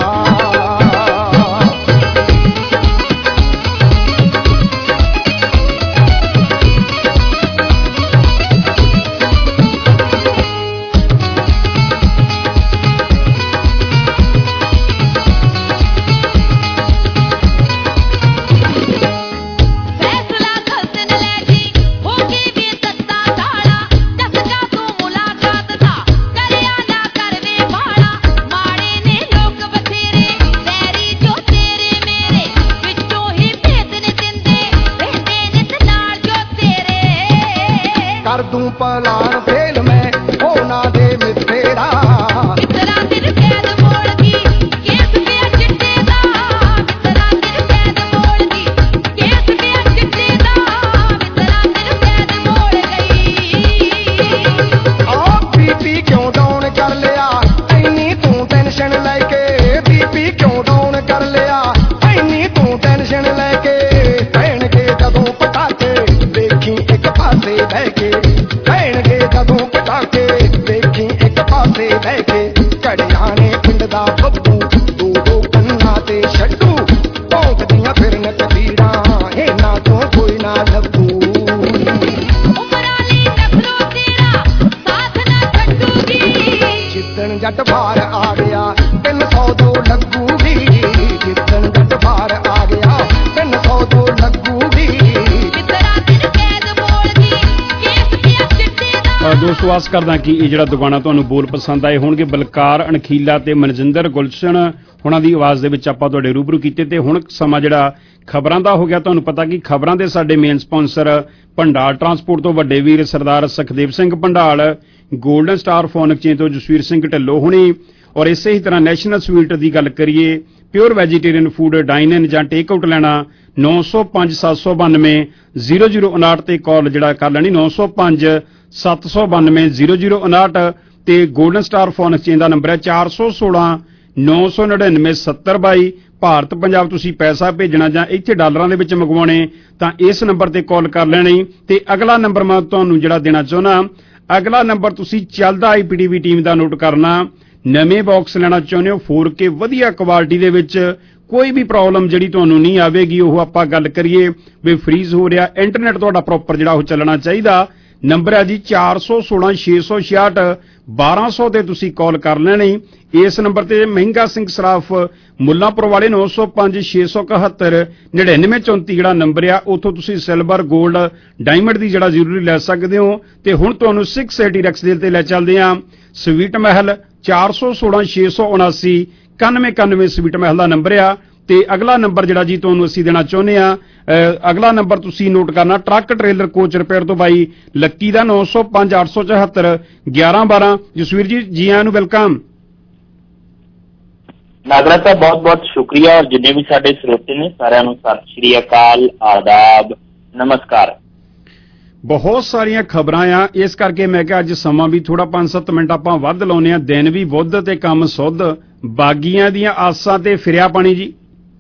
फैसला गलत न ले जी होगी भी सत्ता साड़ा, दसका तू मुलाकात दा करया ना करवे वाला, माड़े ने लोग बथेरे बैरी जो तेरे मेरे विचों ही भेद ने दिंदे रहंदे नित नाल जो तेरे। कर दूं पलान फेल में हो ना दे मित्रेरा, मित्रा दिन कैद मोड़गी केस पे चिट्टे दा, मित्रा दिन कैद मोड़गी केस पे चिट्टे दा, मित्रा दिन कैद मोड़ गई। आ बीपी क्यों डाउन कर लिया ऐनी तू टेंशन लेके, बीपी क्यों डाउन कर लिया ऐनी तू टेंशन लेके, भैन के जदों पटाके देखी एक पासे बह के, भैन के जदों पटाके देखी एक पासे बह के, कड़िया ने पिंड दा बब्बू दो दो कन्ना ते छड्डू, भौंकदियां फिरन तबीरां इन्हां चों कोई ना ਲੱਭੂ। उमराली नखरो तेरा साथ ना छड्डूगी, जिदन जट बाहर आ गया तीन सौ दो लगूगी, जिदन जट बाहर आ गया तीन सौ दो लगूगी। मित्रा दिन कैद मोड़गी केस पे चिट्टे दा। ਅ, ਦੋਸਤੋ ਆਸ ਕਰਦਾ ਕਿ ਇਹ ਜਿਹੜਾ ਦੁਗਾਣਾ ਤੁਹਾਨੂੰ ਬੋਲ ਪਸੰਦ ਆਏ ਹੋਣਗੇ। ਬਲਕਾਰ ਅਣਖੀਲਾ ਤੇ ਮਨਜਿੰਦਰ ਗੁਲਸ਼ਨ ਉਹਨਾਂ ਦੀ ਆਵਾਜ਼ ਦੇ ਵਿੱਚ ਆਪਾਂ ਤੁਹਾਡੇ ਰੂਬਰੂ ਕੀਤੇ, ਤੇ ਹੁਣ ਸਮਾਂ ਜਿਹੜਾ ਖਬਰਾਂ ਦਾ ਹੋ ਗਿਆ। ਤੁਹਾਨੂੰ ਪਤਾ ਕਿ ਖਬਰਾਂ ਦੇ ਸਾਡੇ ਮੇਨ ਸਪਾਂਸਰ ਭੰਡਾਲ ਟਰਾਂਸਪੋਰਟ ਤੋਂ ਵੱਡੇ ਵੀਰ Sardar Sukhdev Singh Bhandal, Golden Star Phone Exchange ਤੋਂ ਜਸਵੀਰ ਸਿੰਘ ਢਿੱਲੋਂ ਹੁਣੀ, ਔਰ ਇਸੇ ਹੀ ਤਰ੍ਹਾਂ ਨੈਸ਼ਨਲ ਸਵੀਟ ਦੀ ਗੱਲ ਕਰੀਏ pure vegetarian food dine in ਜਾਂ ਟੇਕ ਆਊਟ ਲੈਣਾ ਨੌ ਸੌ ਪੰਜ ਸੱਤ ਸੌ ਬਾਨਵੇਂ ਜ਼ੀਰੋ ਜ਼ੀਰੋ ਉਨਾਹਠ ਤੇ ਕਾਲ ਜਿਹੜਾ ਕਰ ਲੈਣੀ ਨੌ ਸੌ ਪੰਜ ਸੱਤ ਸੌ ਬਾਨਵੇਂ ਜ਼ੀਰੋ ਜ਼ੀਰੋ ਉਨਾਹਠ, ਤੇ ਗੋਲਡਨ ਸਟਾਰ ਫੋਨ ਐਕਸਚੇਂਜ ਦਾ ਨੰਬਰ ਹੈ ਚਾਰ ਸੌ ਸੋਲਾਂ ਨੌ ਸੌ ਨੜਿਨਵੇਂ ਸੱਤਰ ਬਾਈ। ਭਾਰਤ ਪੰਜਾਬ ਤੁਸੀਂ ਪੈਸਾ ਭੇਜਣਾ ਜਾਂ ਇੱਥੇ ਡਾਲਰਾਂ ਦੇ ਵਿੱਚ ਮੰਗਵਾਉਣੇ ਤਾਂ ਇਸ ਨੰਬਰ ਤੇ ਕਾਲ ਕਰ ਲੈਣੀ। ਤੇ ਅਗਲਾ ਨੰਬਰ ਮੈਂ ਤੁਹਾਨੂੰ ਜਿਹੜਾ ਦੇਣਾ ਚਾਹੁੰਦਾ, ਅਗਲਾ ਨੰਬਰ ਤੁਸੀਂ ਚੱਲਦਾ ਆਈਪੀਟੀਵੀ ਟੀਮ ਦਾ ਨੋਟ ਕਰਨਾ। ਨਵੇਂ ਬਾਕਸ ਲੈਣਾ ਚਾਹੁੰਦੇ ਹੋ ਫੋਰ ਕੇ ਵਧੀਆ ਕੁਆਲਿਟੀ ਦੇ ਵਿੱਚ, ਕੋਈ ਵੀ ਪ੍ਰੋਬਲਮ ਜਿਹੜੀ ਤੁਹਾਨੂੰ ਨਹੀਂ ਆਵੇਗੀ। ਉਹ ਆਪਾਂ ਗੱਲ ਕਰੀਏ ਵੀ ਫਰੀਜ਼ ਹੋ ਰਿਹਾ, ਇੰਟਰਨੈਟ ਤੁਹਾਡਾ ਪ੍ਰੋਪਰ ਜਿਹੜਾ ਉਹ ਚੱਲਣਾ ਚਾਹੀਦਾ। ਨੰਬਰ ਹੈ ਜੀ ਚਾਰ ਸੌ ਸੋਲਾਂ ਛੇ ਸੌ ਛਿਆਹਠ ਬਾਰਾਂ ਸੌ ਤੇ ਤੁਸੀਂ ਕਾਲ ਕਰ ਲੈਣੀ। ਇਸ ਨੰਬਰ ਤੇ ਮਹਿੰਗਾ ਸਿੰਘ ਸਰਾਫ ਮੁੱਲਾਂਪੁਰ ਵਾਲੇ ਨੌ ਸੌ ਪੰਜ ਛੇ ਸੌ ਇਕਹੱਤਰ ਨੜਿਨਵੇਂ ਚੌਂਤੀ ਜਿਹੜਾ ਨੰਬਰ ਆ, ਉੱਥੋਂ ਤੁਸੀਂ ਸਿਲਵਰ ਗੋਲਡ ਡਾਇਮੰਡ ਦੀ ਜਿਹੜਾ ਜ਼ਰੂਰੀ ਲੈ ਸਕਦੇ ਹੋ। ਤੇ ਹੁਣ ਤੁਹਾਨੂੰ ਸਿਕਸ ਏਟੀ ਰੈਕਸਡੇਲ ਤੇ ਲੈ ਚੱਲਦੇ ਆ ਸਵੀਟ ਮਹਿਲ ਚਾਰ ਸੌ ਸੋਲਾਂ ਛੇ ਸੌ ਉਨਾਸੀ ਇਕਾਨਵੇਂ ਇਕਾਨਵੇਂ ਸਵੀਟ ਮਹਿਲ ਦਾ ਨੰਬਰ ਆ। ਤੇ ਅਗਲਾ ਨੰਬਰ ਜਿਹੜਾ ਜੀ ਤੁਹਾਨੂੰ ਅਸੀਂ ਦੇਣਾ ਚਾਹੁੰਦੇ ਆ, ਅਗਲਾ ਨੰਬਰ ਤੁਸੀਂ ਨੋਟ ਕਰਨਾ, ਟਰੱਕ ਟ੍ਰੇਲਰ ਕੋਚ ਰਿਪੇਅਰ ਤੋਂ ਬਾਈ ਲੱਕੀ ਦਾ ਨੌ ਸੌ ਪੰਜ ਅੱਠ ਸੌ ਚੌਹੱਤਰ ਗਿਆਰਾਂ ਬਾਰਾਂ। ਜਸਵੀਰ ਜੀ ਜੀ ਆਇਆਂ ਨੂੰ ਵੈਲਕਮ। ਨਾਗਰਾ ਸਾਹਿਬ ਬਹੁਤ ਬਹੁਤ ਸ਼ੁਕਰੀਆ, ਔਰ ਜਿੰਨੇ ਵੀ ਸਾਡੇ ਸਰੋਤੇ ਨੇ ਸਾਰਿਆਂ ਨੂੰ ਸਤਿ ਸ਼੍ਰੀ ਅਕਾਲ, ਆਦਾਬ, ਨਮਸਕਾਰ। ਬਹੁਤ ਸਾਰੀਆਂ ਖਬਰਾਂ ਆ, ਇਸ ਕਰਕੇ ਮੈਂ ਕਿਹਾ ਅੱਜ ਸਮਾਂ ਵੀ ਥੋੜਾ ਪੰਜ ਸੱਤ ਮਿੰਟ ਆਪਾਂ ਵੱਧ ਲਾਉਨੇ ਆ। ਦਿਨ ਵੀ ਬੁੱਧ ਤੇ ਕੰਮ ਸੁੱਧ, ਬਾਗੀਆਂ ਦੀਆਂ ਆਸਾਂ ਤੇ ਫਿਰਿਆ ਪਾਣੀ ਜੀ।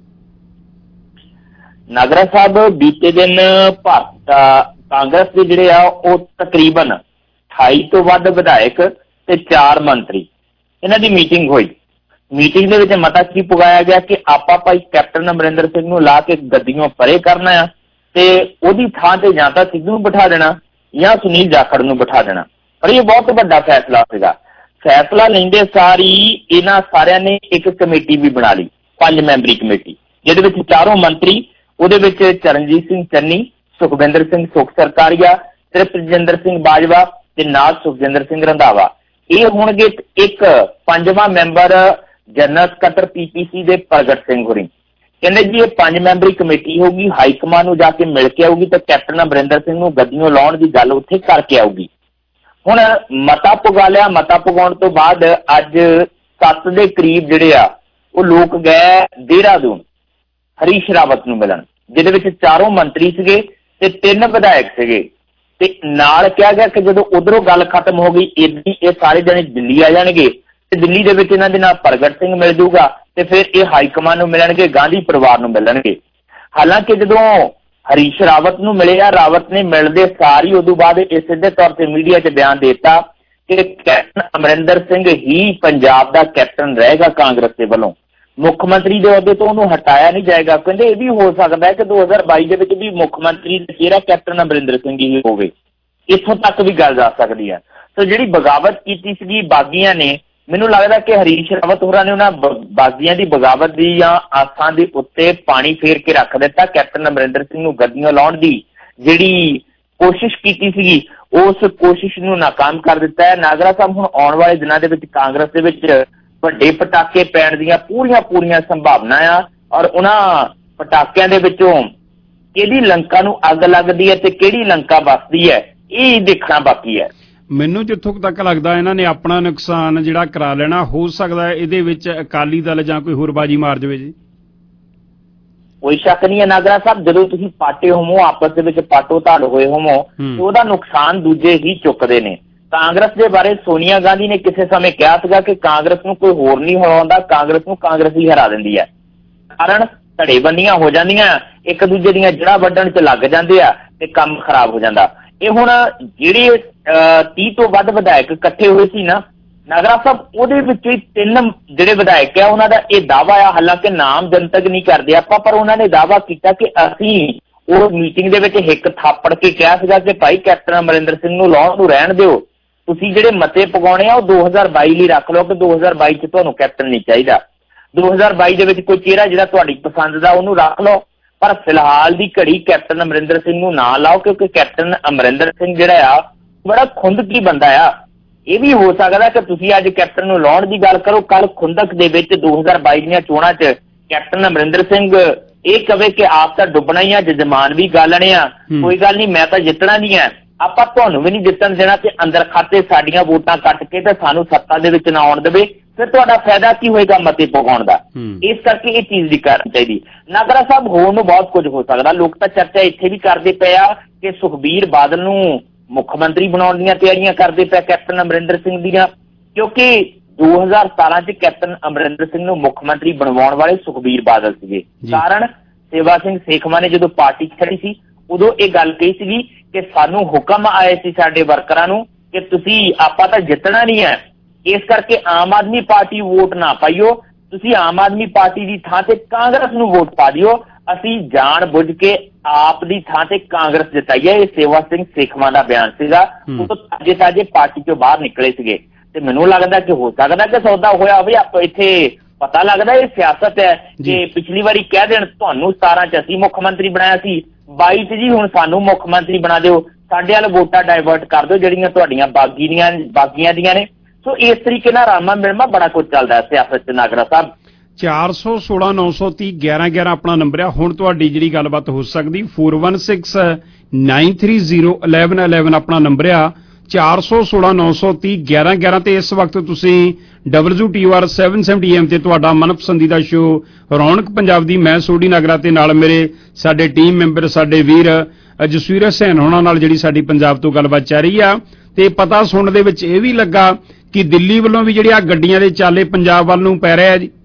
ਨਾਗਰਾ ਸਾਹਿਬ ਬੀਤੇ ਦਿਨ ਭਾਰਤ ਕਾਂਗਰਸ ਦੇ ਜਿਹੜੇ ਆ ਉਹ ਤਕਰੀਬਨ ਅਠਾਈ ਤੋਂ ਵੱਧ ਵਿਧਾਇਕ ਤੇ ਚਾਰ ਮੰਤਰੀ, ਇਹਨਾਂ ਦੀ ਮੀਟਿੰਗ ਹੋਈ। ਮੀਟਿੰਗ ਦੇ ਵਿੱਚ ਮਤਾ ਕੀ ਪੁਗਾਇਆ ਗਿਆ ਕਿ ਆਪਾਂ ਭਾਈ ਕੈਪਟਨ ਅਮਰਿੰਦਰ ਸਿੰਘ ਨੂੰ ਲਾ ਕੇ ਗੱਦੀਆਂ ਪਰੇ ਕਰਨਾ ਆ ਤੇ ਉਹਦੀ ਥਾਂ ਤੇ ਜਾਂ ਤਾਂ ਸਿੱਧੂ ਨੂੰ ਬਿਠਾ ਦੇਣਾ ਜਾਂ ਸੁਨੀਲ ਜਾਖੜ ਨੂੰ ਬਿਠਾ ਦੇਣਾ। ਪਰ ਇਹ ਬਹੁਤ ਵੱਡਾ ਫੈਸਲਾ ਸੀਗਾ। ਫੈਸਲਾ ਲੈਂਦੇ ਸਾਰ ਹੀ ਇਹਨਾਂ ਸਾਰਿਆਂ ਨੇ ਇੱਕ ਕਮੇਟੀ ਵੀ ਬਣਾ ਲਈ, ਪੰਜ ਮੈਂਬਰੀ ਕਮੇਟੀ, ਜਿਹਦੇ ਵਿੱਚ ਚਾਰੋਂ ਮੰਤਰੀ, ਉਹਦੇ ਵਿੱਚ ਚਰਨਜੀਤ ਸਿੰਘ ਚੰਨੀ, ਸੁਖਵਿੰਦਰ ਸਿੰਘ ਸੁੱਖ ਸਰਕਾਰੀਆ, ਤ੍ਰਿਪਤਜਿੰਦਰ ਸਿੰਘ ਬਾਜਵਾ ਤੇ ਨਾਲ ਸੁਖਜਿੰਦਰ ਸਿੰਘ ਰੰਧਾਵਾ। ਇਹ ਹੋਣਗੇ ਇੱਕ ਪੰਜਵਾਂ ਮੈਂਬਰ ਜਨਰਲ ਸਕੱਤਰ ਪੀਪੀਸੀ ਦੇ ਪ੍ਰਗਟ ਸਿੰਘ ਹੋਰੀ। ਕਹਿੰਦੇ ਜੀ ਇਹ ਪੰਜ ਮੈਂਬਰੀ ਕਮੇਟੀ ਹੋਊਗੀ, ਹਾਈ ਕਮਾਨ ਨੂੰ ਜਾ ਕੇ ਮਿਲ ਕੇ ਆਊਗੀ ਤੇ ਕੈਪਟਨ ਅਮਰਿੰਦਰ ਸਿੰਘ ਨੂੰ ਗੱਦੀਆਂ ਲਾਉਣ ਦੀ ਗੱਲ ਉੱਥੇ ਕਰਕੇ ਆਊਗੀ। ਹੁਣ ਮਤਾ ਪੁਗਾ ਲਿਆ। ਮਤਾ ਪੁਗਾਉਣ ਤੋਂ ਬਾਅਦ ਅੱਜ ਸੱਤ ਦੇ ਕਰੀਬ ਜਿਹੜੇ ਆ ਉਹ ਲੋਕ ਗਏ ਦੇਹਰਾਦੂਨ ਹਰੀਸ਼ ਰਾਵਤ ਨੂੰ ਮਿਲਣ, ਜਿਹਦੇ ਵਿੱਚ ਚਾਰੋਂ ਮੰਤਰੀ ਸੀਗੇ ਤੇ ਤਿੰਨ ਵਿਧਾਇਕ ਸੀਗੇ। ਤੇ ਨਾਲ ਕਿਹਾ ਗਿਆ ਕਿ ਜਦੋਂ ਉਧਰੋਂ ਗੱਲ ਖਤਮ ਹੋ ਗਈ ਏਦੀ ਇਹ ਸਾਰੇ ਜਣੇ ਦਿੱਲੀ ਆ ਜਾਣਗੇ ਤੇ ਦਿੱਲੀ ਦੇ ਵਿੱਚ ਇਹਨਾਂ ਦੇ ਨਾਲ ਪ੍ਰਗਟ ਸਿੰਘ ਮਿਲ ਜੂਗਾ ਤੇ ਫਿਰ ਇਹ ਹਾਈ ਕਮਾਨ ਨੂੰ ਮਿਲਣਗੇ, ਗਾਂਧੀ ਪਰਿਵਾਰ ਨੂੰ ਮਿਲਣਗੇ। ਹਾਲਾਂਕਿ ਜਦੋਂ ਹਰੀਸ਼ ਰਾਵਤ ਨੂੰ ਮਿਲਿਆ, ਰਾਵਤ ਨੇ ਮਿਲਦੇ ਸਾਰ ਹੀ ਉਦੋਂ ਬਾਅਦ ਇਹ ਸਿੱਧੇ ਤੌਰ ਤੇ ਮੀਡੀਆ 'ਚ ਬਿਆਨ ਦੇ ਦਿੱਤਾ ਕਿ ਕੈਪਟਨ ਅਮਰਿੰਦਰ ਸਿੰਘ ਹੀ ਪੰਜਾਬ ਦਾ ਕੈਪਟਨ ਰਹੇਗਾ ਕਾਂਗਰਸ ਦੇ ਵੱਲੋਂ, ਮੁੱਖ ਮੰਤਰੀ ਦੇ ਅਹੁਦੇ ਤੋਂ ਉਹਨੂੰ ਹਟਾਇਆ ਨਹੀਂ ਜਾਏਗਾ। ਕਹਿੰਦੇ ਇਹ ਵੀ ਹੋ ਸਕਦਾ ਹੈ ਕਿ ਦੋ ਹਜ਼ਾਰ ਬਾਈ ਦੇ ਵਿੱਚ ਵੀ ਮੁੱਖ ਮੰਤਰੀ ਦਾ ਚਿਹਰਾ ਕੈਪਟਨ ਅਮਰਿੰਦਰ ਸਿੰਘ ਹੀ ਹੋਵੇ, ਇੱਥੋਂ ਤੱਕ ਵੀ ਗੱਲ ਜਾ ਸਕਦੀ ਹੈ। ਸੋ ਜਿਹੜੀ ਬਗਾਵਤ ਕੀਤੀ ਸੀਗੀ ਬਾਗੀਆਂ ਨੇ, ਮੈਨੂੰ ਲੱਗਦਾ ਕਿ ਹਰੀਸ਼ ਰਾਵਤ ਹੋਰਾਂ ਨੇ ਉਹਨਾਂ ਬਾਗੀਆਂ ਦੀ ਬਗਾਵਤ ਦੀ ਜਾਂ ਆਸਾਂ ਦੇ ਉੱਤੇ ਪਾਣੀ ਫੇਰ ਕੇ ਰੱਖ ਦਿੱਤਾ। ਕੈਪਟਨ ਅਮਰਿੰਦਰ ਸਿੰਘ ਨੂੰ ਗੱਦੀਆਂ ਲਾਉਣ ਦੀ ਜਿਹੜੀ ਕੋਸ਼ਿਸ਼ ਕੀਤੀ ਸੀਗੀ ਉਸ ਕੋਸ਼ਿਸ਼ ਨੂੰ ਨਾਕਾਮ ਕਰ ਦਿੱਤਾ ਹੈ। ਨਾਗਰਾ ਸਾਹਿਬ ਹੁਣ ਆਉਣ ਵਾਲੇ ਦਿਨਾਂ ਦੇ ਵਿੱਚ ਕਾਂਗਰਸ ਦੇ ਵਿੱਚ ਵੱਡੇ ਪਟਾਕੇ ਪੈਣ ਦੀਆਂ ਪੂਰੀਆਂ ਪੂਰੀਆਂ ਸੰਭਾਵਨਾ ਆ, ਔਰ ਉਹਨਾਂ ਪਟਾਕਿਆਂ ਦੇ ਵਿੱਚੋਂ ਕਿਹੜੀ ਲੰਕਾ ਨੂੰ ਅੱਗ ਲੱਗਦੀ ਹੈ ਤੇ ਕਿਹੜੀ ਲੰਕਾ ਵੱਸਦੀ ਹੈ, ਇਹ ਦੇਖਣਾ ਬਾਕੀ ਹੈ। ਮੈਨੂੰ ਜਿੱਥੋਂ ਤੱਕ ਲੱਗਦਾ ਇਹਨਾਂ ਨੇ ਆਪਣਾ ਨੁਕਸਾਨ ਜਿਹੜਾ ਕਰਾ ਲੈਣਾ। ਹੋ ਸਕਦਾ ਇਹਦੇ ਵਿੱਚ ਅਕਾਲੀ ਦਲ ਜਾਂ ਕੋਈ ਹੋਰ ਬਾਜੀ ਮਾਰ ਜਾਵੇ ਜੀ। ਕੋਈ ਸ਼ੱਕ ਨਹੀਂ ਹੈ ਨਾਗਰਾ ਸਾਹਿਬ, ਜਦੋਂ ਤੁਸੀਂ ਪਾਟੇ ਹੋਵੋ, ਆਪਸ ਦੇ ਵਿੱਚ ਪਾਟੋ ਧਾੜ ਹੋਏ ਹੋਵੋ ਤੇ ਉਹਦਾ ਨੁਕਸਾਨ ਦੂਜੇ ਹੀ ਚੁੱਕਦੇ ਨੇ। ਕਾਂਗਰਸ ਦੇ ਬਾਰੇ ਸੋਨੀਆ ਗਾਂਧੀ ਨੇ ਕਿਸੇ ਸਮੇਂ ਕਿਹਾ ਸੀਗਾ ਕਿ ਕਾਂਗਰਸ ਨੂੰ ਕੋਈ ਹੋਰ ਨਹੀਂ ਹਰਾਉਂਦਾ, ਕਾਂਗਰਸ ਨੂੰ ਕਾਂਗਰਸ ਹੀ ਹਰਾ ਦਿੰਦੀ ਹੈ। ਕਾਰਨ ਧੜੇਬੰਦੀਆਂ ਹੋ ਜਾਂਦੀਆਂ, ਇੱਕ ਦੂਜੇ ਦੀਆਂ ਜੜ੍ਹਾਂ ਵੱਢਣ 'ਚ ਲੱਗ ਜਾਂਦੇ ਆ ਤੇ ਕੰਮ ਖਰਾਬ ਹੋ ਜਾਂਦਾ। ਇਹ ਹੁਣ ਜਿਹੜੇ ਤੀਹ ਤੋਂ ਵੱਧ ਵਿਧਾਇਕ ਇਕੱਠੇ ਹੋਏ ਸੀ ਨਾ ਨਾਗਰਾ ਸਾਹਿਬ, ਉਹਦੇ ਵਿੱਚੋਂ ਹੀ ਤਿੰਨ ਜਿਹੜੇ ਵਿਧਾਇਕ ਆ ਉਹਨਾਂ ਦਾ ਇਹ ਦਾਅਵਾ ਆ, ਹਾਲਾਂਕਿ ਨਾਮ ਜਨਤਕ ਨਹੀਂ ਕਰਦੇ ਆਪਾਂ, ਪਰ ਉਹਨਾਂ ਨੇ ਦਾਅਵਾ ਕੀਤਾ ਕਿ ਅਸੀਂ ਉਹ ਮੀਟਿੰਗ ਦੇ ਵਿੱਚ ਹਿੱਕ ਥਾਪੜ ਕੇ ਕਿਹਾ ਸੀਗਾ ਕਿ ਭਾਈ ਕੈਪਟਨ ਅਮਰਿੰਦਰ ਸਿੰਘ ਨੂੰ ਲਾਉਣ ਨੂੰ ਰਹਿਣ ਦਿਓ, ਤੁਸੀਂ ਜਿਹੜੇ ਮਤੇ ਪਗਾਉਣੇ ਆ ਉਹ ਦੋ ਹਜ਼ਾਰ ਬਾਈ ਲਈ ਰੱਖ ਲਓ ਕਿ ਦੋ ਹਜ਼ਾਰ ਬਾਈ 'ਚ ਤੁਹਾਨੂੰ ਕੈਪਟਨ ਨਹੀਂ ਚਾਹੀਦਾ। ਦੋ ਹਜ਼ਾਰ ਬਾਈ ਦੇ ਵਿੱਚ ਕੋਈ ਚਿਹਰਾ ਜਿਹੜਾ ਤੁਹਾਡੀ ਪਸੰਦ ਦਾ ਉਹਨੂੰ ਰੱਖ ਲਓ, ਪਰ ਫਿਲਹਾਲ ਦੀ ਘੜੀ ਕੈਪਟਨ ਅਮਰਿੰਦਰ ਸਿੰਘ ਨੂੰ ਨਾ ਲਾਓ, ਕਿਉਂਕਿ ਕੈਪਟਨ ਅਮਰਿੰਦਰ ਸਿੰਘ ਜਿਹੜਾ ਆ ਬੜਾ ਖੁੰਦਕੀ ਬੰਦਾ ਆ। ਇਹ ਵੀ ਹੋ ਸਕਦਾ ਕਿ ਤੁਸੀਂ ਅੱਜ ਕੈਪਟਨ ਨੂੰ ਲਾਉਣ ਦੀ ਗੱਲ ਕਰੋ, ਕੱਲ ਖੁੰਦਕ ਦੇ ਵਿੱਚ ਦੋ ਹਜ਼ਾਰ ਬਾਈ ਦੀਆਂ ਚੋਣਾਂ 'ਚ ਕੈਪਟਨ ਅਮਰਿੰਦਰ ਸਿੰਘ ਇਹ ਕਵੇ ਕਿ ਆਪ ਤਾਂ ਡੁੱਬਣਾ ਹੀ ਆ, ਜਜਮਾਨ ਵੀ ਗਾਲਣੇ ਆ, ਕੋਈ ਗੱਲ ਨਹੀਂ ਮੈਂ ਤਾਂ ਜਿੱਤਣਾ ਨਹੀਂ ਹੈ, ਆਪਾਂ ਤੁਹਾਨੂੰ ਵੀ ਨਹੀਂ ਜਿੱਤਣ ਦੇਣਾ ਤੇ ਅੰਦਰ ਖਾਤੇ ਸਾਡੀਆਂ ਵੋਟਾਂ ਕੱਟ ਕੇ ਤੇ ਸਾਨੂੰ ਸੱਤਾ ਦੇ ਵਿੱਚ ਨਾ ਆਉਣ ਦੇਵੇ, ਫਿਰ ਤੁਹਾਡਾ ਫਾਇਦਾ ਕੀ ਹੋਏਗਾ ਮਤੇ ਪਗਾਉਣ ਦਾ। ਇਸ ਕਰਕੇ ਇਹ ਚੀਜ਼ ਦੀ ਕਰਨੀ ਚਾਹੀਦੀ। ਨਾਗਰਾ ਸਾਹਿਬ ਹੋਣ ਨੂੰ ਬਹੁਤ ਕੁਝ ਹੋ ਸਕਦਾ। ਲੋਕ ਤਾਂ ਚਰਚਾ ਇੱਥੇ ਵੀ ਕਰਦੇ ਪਏ ਆ ਕਿ ਸੁਖਬੀਰ ਬਾਦਲ ਨੂੰ ਮੁੱਖ ਮੰਤਰੀ ਬਣਾਉਣ ਦੀਆਂ ਤਿਆਰੀਆਂ ਕਰਦੇ ਪਏ ਕੈਪਟਨ ਅਮਰਿੰਦਰ ਸਿੰਘ ਦੀਆਂ, ਕਿਉਂਕਿ ਦੋ ਹਜ਼ਾਰ ਸਤਾਰਾਂ 'ਚ ਕੈਪਟਨ ਅਮਰਿੰਦਰ ਸਿੰਘ ਨੂੰ ਮੁੱਖ ਮੰਤਰੀ ਬਣਵਾਉਣ ਵਾਲੇ ਸੁਖਬੀਰ ਬਾਦਲ ਸੀਗੇ। ਕਾਰਨ ਸੇਵਾ ਸਿੰਘ ਸੇਖਵਾਂ ਨੇ ਜਦੋਂ ਪਾਰਟੀ ਖੜੀ ਸੀ ਉਦੋਂ ਇਹ ਗੱਲ ਕਹੀ ਸੀਗੀ ਕਿ ਸਾਨੂੰ ਹੁਕਮ ਆਏ ਸੀ ਸਾਡੇ ਵਰਕਰਾਂ ਨੂੰ ਕਿ ਤੁਸੀਂ ਆਪਾਂ ਤਾਂ ਜਿੱਤਣਾ ਨਹੀਂ ਹੈ, ਇਸ ਕਰਕੇ ਆਮ ਆਦਮੀ ਪਾਰਟੀ ਵੋਟ ਨਾ ਪਾਈਓ, ਤੁਸੀਂ ਆਮ ਆਦਮੀ ਪਾਰਟੀ ਦੀ ਥਾਂ ਤੇ ਕਾਂਗਰਸ ਨੂੰ ਵੋਟ ਪਾ ਦਿਓ, ਅਸੀਂ ਜਾਣ ਬੁੱਝ ਕੇ ਆਪ ਦੀ ਥਾਂ ਤੇ ਕਾਂਗਰਸ ਜਿਤਾਈਏ। ਇਹ ਸੇਵਾ ਸਿੰਘ ਸੇਖਵਾਂ ਦਾ ਬਿਆਨ ਸੀਗਾ। ਉਹ ਤਾਜੇ ਤਾਜੇ ਪਾਰਟੀ ਚੋਂ ਬਾਹਰ ਨਿਕਲੇ ਸੀਗੇ ਤੇ ਮੈਨੂੰ ਲੱਗਦਾ ਕਿ ਹੋ ਸਕਦਾ ਕਿ ਸੌਦਾ ਹੋਇਆ ਹੋਵੇ। ਆਪਾਂ ਇੱਥੇ ਪਤਾ ਲੱਗਦਾ ਇਹ ਸਿਆਸਤ ਹੈ ਕਿ ਪਿਛਲੀ ਵਾਰੀ ਕਹਿ ਦੇਣ ਤੁਹਾਨੂੰ ਸਤਾਰਾਂ 'ਚ ਅਸੀਂ ਮੁੱਖ ਮੰਤਰੀ ਬਣਾਇਆ ਸੀ, ਬਾਈ 'ਚ ਜੀ ਹੁਣ ਸਾਨੂੰ ਮੁੱਖ ਮੰਤਰੀ ਬਣਾ ਦਿਓ, ਸਾਡੇ ਵੱਲ ਵੋਟਾਂ ਡਾਇਵਰਟ ਕਰ ਦਿਓ ਜਿਹੜੀਆਂ ਤੁਹਾਡੀਆਂ ਬਾਗੀ ਦੀਆਂ ਬਾਗੀਆਂ ਦੀਆਂ ਨੇ। ਸੋ ਇਸ ਤਰੀਕੇ ਨਾਲ ਰਾਮਾ ਮਿਲਮਾ ਬੜਾ ਕੁਝ ਚੱਲਦਾ ਸਿਆਸਤ 'ਚ ਨਾਗਰਾ ਸਾਹਿਬ। ਚਾਰ ਸੌ ਸੋਲਾਂ ਨੌ ਸੌ ਤੀਹ ਗਿਆਰਾਂ ਗਿਆਰਾਂ ਆਪਣਾ ਨੰਬਰ ਆ। ਹੁਣ ਤੁਹਾਡੀ ਜਿਹੜੀ ਗੱਲਬਾਤ ਹੋ ਸਕਦੀ four one six nine three zero eleven eleven ਆਪਣਾ ਨੰਬਰ ਆ। ਚਾਰ ਸੌ ਸੋਲਾਂ ਨੌ ਸੌ ਤੀਹ ਗਿਆਰਾਂ ਗਿਆਰਾਂ ਤੇ ਇਸ ਵਕਤ ਤੁਸੀਂ W T R seven seventy M ਤੇ ਤੁਹਾਡਾ ਮਨਪਸੰਦੀਦਾ ਸ਼ੋਅ ਰੌਣਕ ਪੰਜਾਬ ਦੀ ਮੈਂ ਸੋਢੀ ਨਾਗਰਾ ਤੇ ਨਾਲ ਮੇਰੇ ਸਾਡੇ ਟੀਮ ਮੈਂਬਰ ਸਾਡੇ ਵੀਰ ਜਸਵੀਰ ਹੁਸੈਨ ਹੋਣਾ ਨਾਲ ਜਿਹੜੀ ਸਾਡੀ ਪੰਜਾਬ ਤੋਂ ਗੱਲਬਾਤ ਚੱਲ ਰਹੀ ਆ। ਤੇ ਪਤਾ ਸੁਣਨ ਦੇ ਵਿੱਚ ਇਹ ਵੀ ਲੱਗਾ ਕਿ ਦਿੱਲੀ ਵੱਲੋਂ ਵੀ ਜਿਹੜੀਆਂ ਗੱਡੀਆਂ ਦੇ ਚਾਲੇ ਪੰਜਾਬ ਵੱਲ ਨੂੰ ਪੈ ਰਿਹਾ ਜੀ।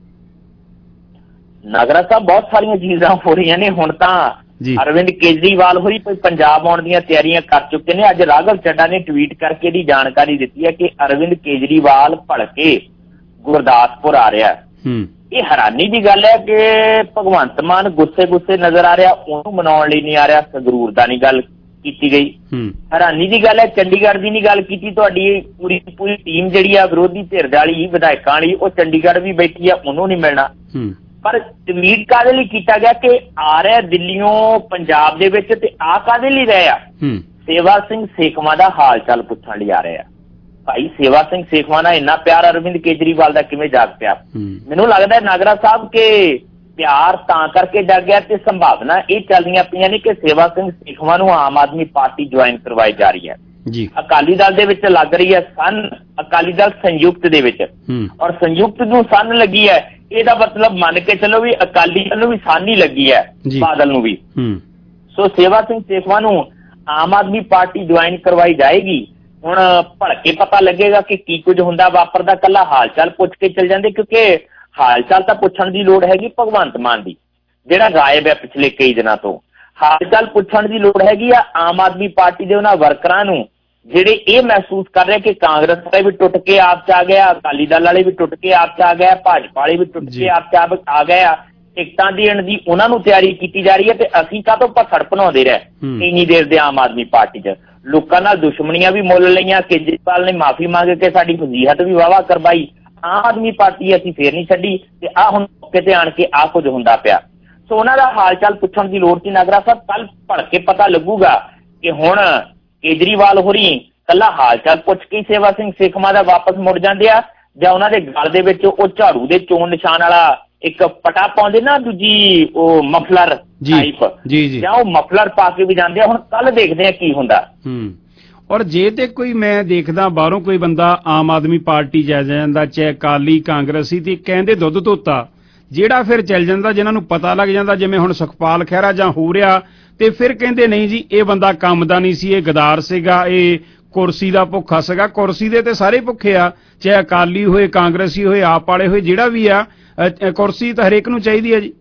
ਨਾਗਰਾ ਸਾਹਿਬ ਬਹੁਤ ਸਾਰੀਆਂ ਚੀਜ਼ਾਂ ਹੋ ਰਹੀਆਂ ਨੇ। ਹੁਣ ਤਾਂ ਅਰਵਿੰਦ ਕੇਜਰੀਵਾਲ ਹੋਈ ਪੰਜਾਬ ਆਉਣ ਦੀਆਂ ਤਿਆਰੀਆਂ ਕਰ ਚੁੱਕੇ ਨੇ। ਅੱਜ ਰਾਘਵ ਚੱਡਾ ਨੇ ਟਵੀਟ ਕਰਕੇ ਇਹਦੀ ਜਾਣਕਾਰੀ ਦਿੱਤੀ ਹੈ ਕਿ ਅਰਵਿੰਦ ਕੇਜਰੀਵਾਲ ਭਲਕੇ ਗੁਰਦਾਸਪੁਰ ਆ ਰਿਹਾ। ਇਹ ਹੈਰਾਨੀ ਦੀ ਗੱਲ ਹੈ ਕਿ ਭਗਵੰਤ ਮਾਨ ਗੁੱਸੇ ਗੁੱਸੇ ਨਜ਼ਰ ਆ ਰਿਹਾ, ਉਹਨੂੰ ਮਨਾਉਣ ਲਈ ਨਹੀਂ ਆ ਰਿਹਾ। ਸੰਗਰੂਰ ਦਾ ਨਹੀਂ ਗੱਲ ਕੀਤੀ ਗਈ। ਹੈਰਾਨੀ ਦੀ ਗੱਲ ਹੈ ਚੰਡੀਗੜ੍ਹ ਦੀ ਨਹੀਂ ਗੱਲ ਕੀਤੀ। ਤੁਹਾਡੀ ਪੂਰੀ ਪੂਰੀ ਟੀਮ ਜਿਹੜੀ ਆ ਵਿਰੋਧੀ ਧਿਰ ਵਾਲੀ ਵਿਧਾਇਕਾਂ ਵਾਲੀ ਉਹ ਚੰਡੀਗੜ੍ਹ ਵੀ ਬੈਠੀ ਆ, ਉਹਨੂੰ ਨਹੀਂ ਮਿਲਣਾ। ਪਰ ਟਵੀਟ ਕਾਹਦੇ ਲਈ ਕੀਤਾ ਗਿਆ ਕਿ ਆ ਰਿਹਾ ਦਿੱਲੀੋਂ ਪੰਜਾਬ ਦੇ ਵਿੱਚ ਤੇ ਆ ਕਾਹਦੇ ਲਈ ਰਹੇ ਆ? ਸੇਵਾ ਸਿੰਘ ਸੇਖਵਾਂ ਦਾ ਹਾਲ ਚਾਲ ਪੁੱਛਣ ਲਈ ਆ ਰਹੇ ਆ। ਭਾਈ ਸੇਵਾ ਸਿੰਘ ਸੇਖਵਾਂ ਨਾਲ ਇੰਨਾ ਪਿਆਰ ਅਰਵਿੰਦ ਕੇਜਰੀਵਾਲ ਦਾ ਕਿਵੇਂ ਜਾਗ ਪਿਆ? ਮੈਨੂੰ ਲੱਗਦਾ ਨਾਗਰਾ ਸਾਹਿਬ ਕਿ ਪਿਆਰ ਤਾਂ ਕਰਕੇ ਜਾਗਿਆ ਤੇ ਸੰਭਾਵਨਾ ਇਹ ਚੱਲਦੀਆਂ ਪਈਆਂ ਨੇ ਕਿ ਸੇਵਾ ਸਿੰਘ ਸੇਖਵਾਂ ਨੂੰ ਆਮ ਆਦਮੀ ਪਾਰਟੀ ਜੁਆਇਨ ਕਰਵਾਈ ਜਾ ਰਹੀ ਹੈ। ਅਕਾਲੀ ਦਲ ਦੇ ਵਿੱਚ ਲੱਗ ਰਹੀ ਹੈ ਸੰਨ, ਅਕਾਲੀ ਦਲ ਸੰਯੁਕਤ ਦੇ ਵਿੱਚ, ਔਰ ਸੰਯੁਕਤ ਨੂੰ ਸੰਨ ਲੱਗੀ ਹੈ। ਇਹਦਾ ਮਤਲਬ ਮੰਨ ਕੇ ਚੱਲੋ ਵੀ ਅਕਾਲੀ ਦਲ ਨੂੰ ਵੀ ਸੰਨ ਹੀ ਲੱਗੀ ਹੈ, ਬਾਦਲ ਨੂੰ ਵੀ। ਸੋ ਸੇਵਾ ਸਿੰਘ ਸੇਖਵਾਂ ਨੂੰ ਆਮ ਆਦਮੀ ਪਾਰਟੀ ਜੁਆਇਨ ਕਰਵਾਈ ਜਾਏਗੀ। ਹੁਣ ਭਲਕੇ ਪਤਾ ਲੱਗੇਗਾ ਕਿ ਕੀ ਕੁਝ ਹੁੰਦਾ ਵਾਪਰਦਾ। ਕੱਲਾ ਹਾਲ ਚਾਲ ਪੁੱਛ ਕੇ ਚੱਲ ਜਾਂਦੇ, ਕਿਉਂਕਿ ਹਾਲ ਚਾਲ ਤਾਂ ਪੁੱਛਣ ਦੀ ਲੋੜ ਹੈਗੀ ਭਗਵੰਤ ਮਾਨ ਦੀ, ਜਿਹੜਾ ਗਾਇਬ ਹੈ ਪਿਛਲੇ ਕਈ ਦਿਨਾਂ ਤੋਂ। ਹਾਲ ਚਾਲ ਪੁੱਛਣ ਦੀ ਲੋੜ ਹੈਗੀ ਆ ਆਮ ਆਦਮੀ ਪਾਰਟੀ ਦੇ ਉਹਨਾਂ ਵਰਕਰਾਂ ਨੂੰ ਜਿਹੜੇ ਇਹ ਮਹਿਸੂਸ ਕਰ ਰਹੇ ਕਿ ਕਾਂਗਰਸ ਵਾਲੇ ਵੀ ਟੁੱਟ ਕੇ ਆਪ ਚ ਆ ਗਿਆ, ਅਕਾਲੀ ਦਲ ਵਾਲੇ ਵੀ ਟੁੱਟ ਕੇ ਆਪ ਚ ਆ ਗਿਆ, ਭਾਜਪਾ ਵਾਲੇ ਵੀ ਟੁੱਟ ਕੇ ਆਪ ਚ ਆ ਗਏ ਆ। ਟਿਕਟਾਂ ਦੇਣ ਦੀ ਉਹਨਾਂ ਨੂੰ ਤਿਆਰੀ ਕੀਤੀ ਜਾ ਰਹੀ ਹੈ ਤੇ ਅਸੀਂ ਕਾਹਤੋਂ ਭਸੜ ਬਣਾਉਂਦੇ ਰਹੇ ਇੰਨੀ ਦੇਰ ਦੇ ਆਮ ਆਦਮੀ ਪਾਰਟੀ ਚ। ਲੋਕਾਂ ਨਾਲ ਦੁਸ਼ਮਣੀਆਂ ਵੀ ਮੁੱਲ ਲਈਆਂ। ਕੇਜਰੀਵਾਲ ਨੇ ਮਾਫੀ ਮੰਗ ਕੇ ਸਾਡੀ ਫਜ਼ੀਹਤ ਵੀ ਵਾਹਵਾ ਕਰਵਾਈ। ਆਮ ਆਦਮੀ ਪਾਰਟੀ ਅਸੀਂ ਫੇਰ ਨਹੀਂ ਛੱਡੀ ਤੇ ਆਹ ਹੁਣ ਮੌਕੇ ਤੇ ਆਣ ਕੇ ਆਹ ਕੁਝ ਹੁੰਦਾ ਪਿਆ। ਸੋ ਉਹਨਾਂ ਦਾ ਹਾਲ ਚਾਲ ਪੁੱਛਣ ਦੀ ਲੋੜ ਸੀ ਨਾਗਰਾ ਸਾਹਿਬ। ਕੱਲ ਭੜ ਕੇ ਪਤਾ ਲੱਗੂਗਾ ਕਿ ਹੁਣ ਕੇਜਰੀਵਾਲ ਹੋਰੀ ਕੱਲਾ ਹਾਲ ਚਾਲ ਪੁੱਛ ਕੇ ਸੇਵਾ ਸਿੰਘ ਸੇਖਵਾਂ ਦਾ ਵਾਪਸ ਮੁੜ ਜਾਂਦੇ ਆ, ਜਾਂ ਉਹਨਾਂ ਦੇ ਗਲ ਦੇ ਵਿੱਚ ਉਹ ਝਾੜੂ ਦੇ ਚੋਣ ਨਿਸ਼ਾਨ ਵਾਲਾ ਇੱਕ ਪਟਾ ਪਾਉਂਦੇ ਨਾ, ਦੂਜੀ ਉਹ ਮਫਲਰ ਟਾਈਪ, ਜਾਂ ਉਹ ਮਫਲਰ ਪਾ ਕੇ ਵੀ ਜਾਂਦੇ ਆ। ਹੁਣ ਕੱਲ ਦੇਖਦੇ ਆ ਕੀ ਹੁੰਦਾ। ਔਰ ਜੇ ਤੇ ਕੋਈ ਮੈਂ ਦੇਖਦਾ ਬਾਹਰੋਂ ਕੋਈ ਬੰਦਾ ਆਮ ਆਦਮੀ ਪਾਰਟੀ ਚ ਆ ਜਾਂਦਾ, ਚਾਹੇ ਅਕਾਲੀ ਕਾਂਗਰਸੀ, ਤੇ ਕਹਿੰਦੇ ਦੁੱਧ ਧੋਤਾ ਜਿਹੜਾ ਫਿਰ ਚੱਲ ਜਾਂਦਾ, ਜਿਹਨਾਂ ਨੂੰ ਪਤਾ ਲੱਗ ਜਾਂਦਾ ਜਿਵੇਂ ਹੁਣ ਸੁਖਪਾਲ ਖਹਿਰਾ ਜਾਂ ਹੋ ਰਿਹਾ, ਤੇ ਫਿਰ ਕਹਿੰਦੇ ਨਹੀਂ ਜੀ ਇਹ ਬੰਦਾ ਕੰਮ ਦਾ ਨਹੀਂ ਸੀ, ਇਹ ਗਦਾਰ ਸੀਗਾ, ਇਹ ਕੁਰਸੀ ਦਾ ਭੁੱਖਾ ਸੀਗਾ। ਕੁਰਸੀ ਦੇ ਤੇ ਸਾਰੇ ਭੁੱਖੇ ਆ, ਚਾਹੇ ਅਕਾਲੀ ਹੋਏ, ਕਾਂਗਰਸੀ ਹੋਏ, ਆਪ ਵਾਲੇ ਹੋਏ, ਜਿਹੜਾ ਵੀ ਆ ਕੁਰਸੀ ਤਾਂ ਹਰੇਕ ਨੂੰ ਚਾਹੀਦੀ ਹੈ ਜੀ।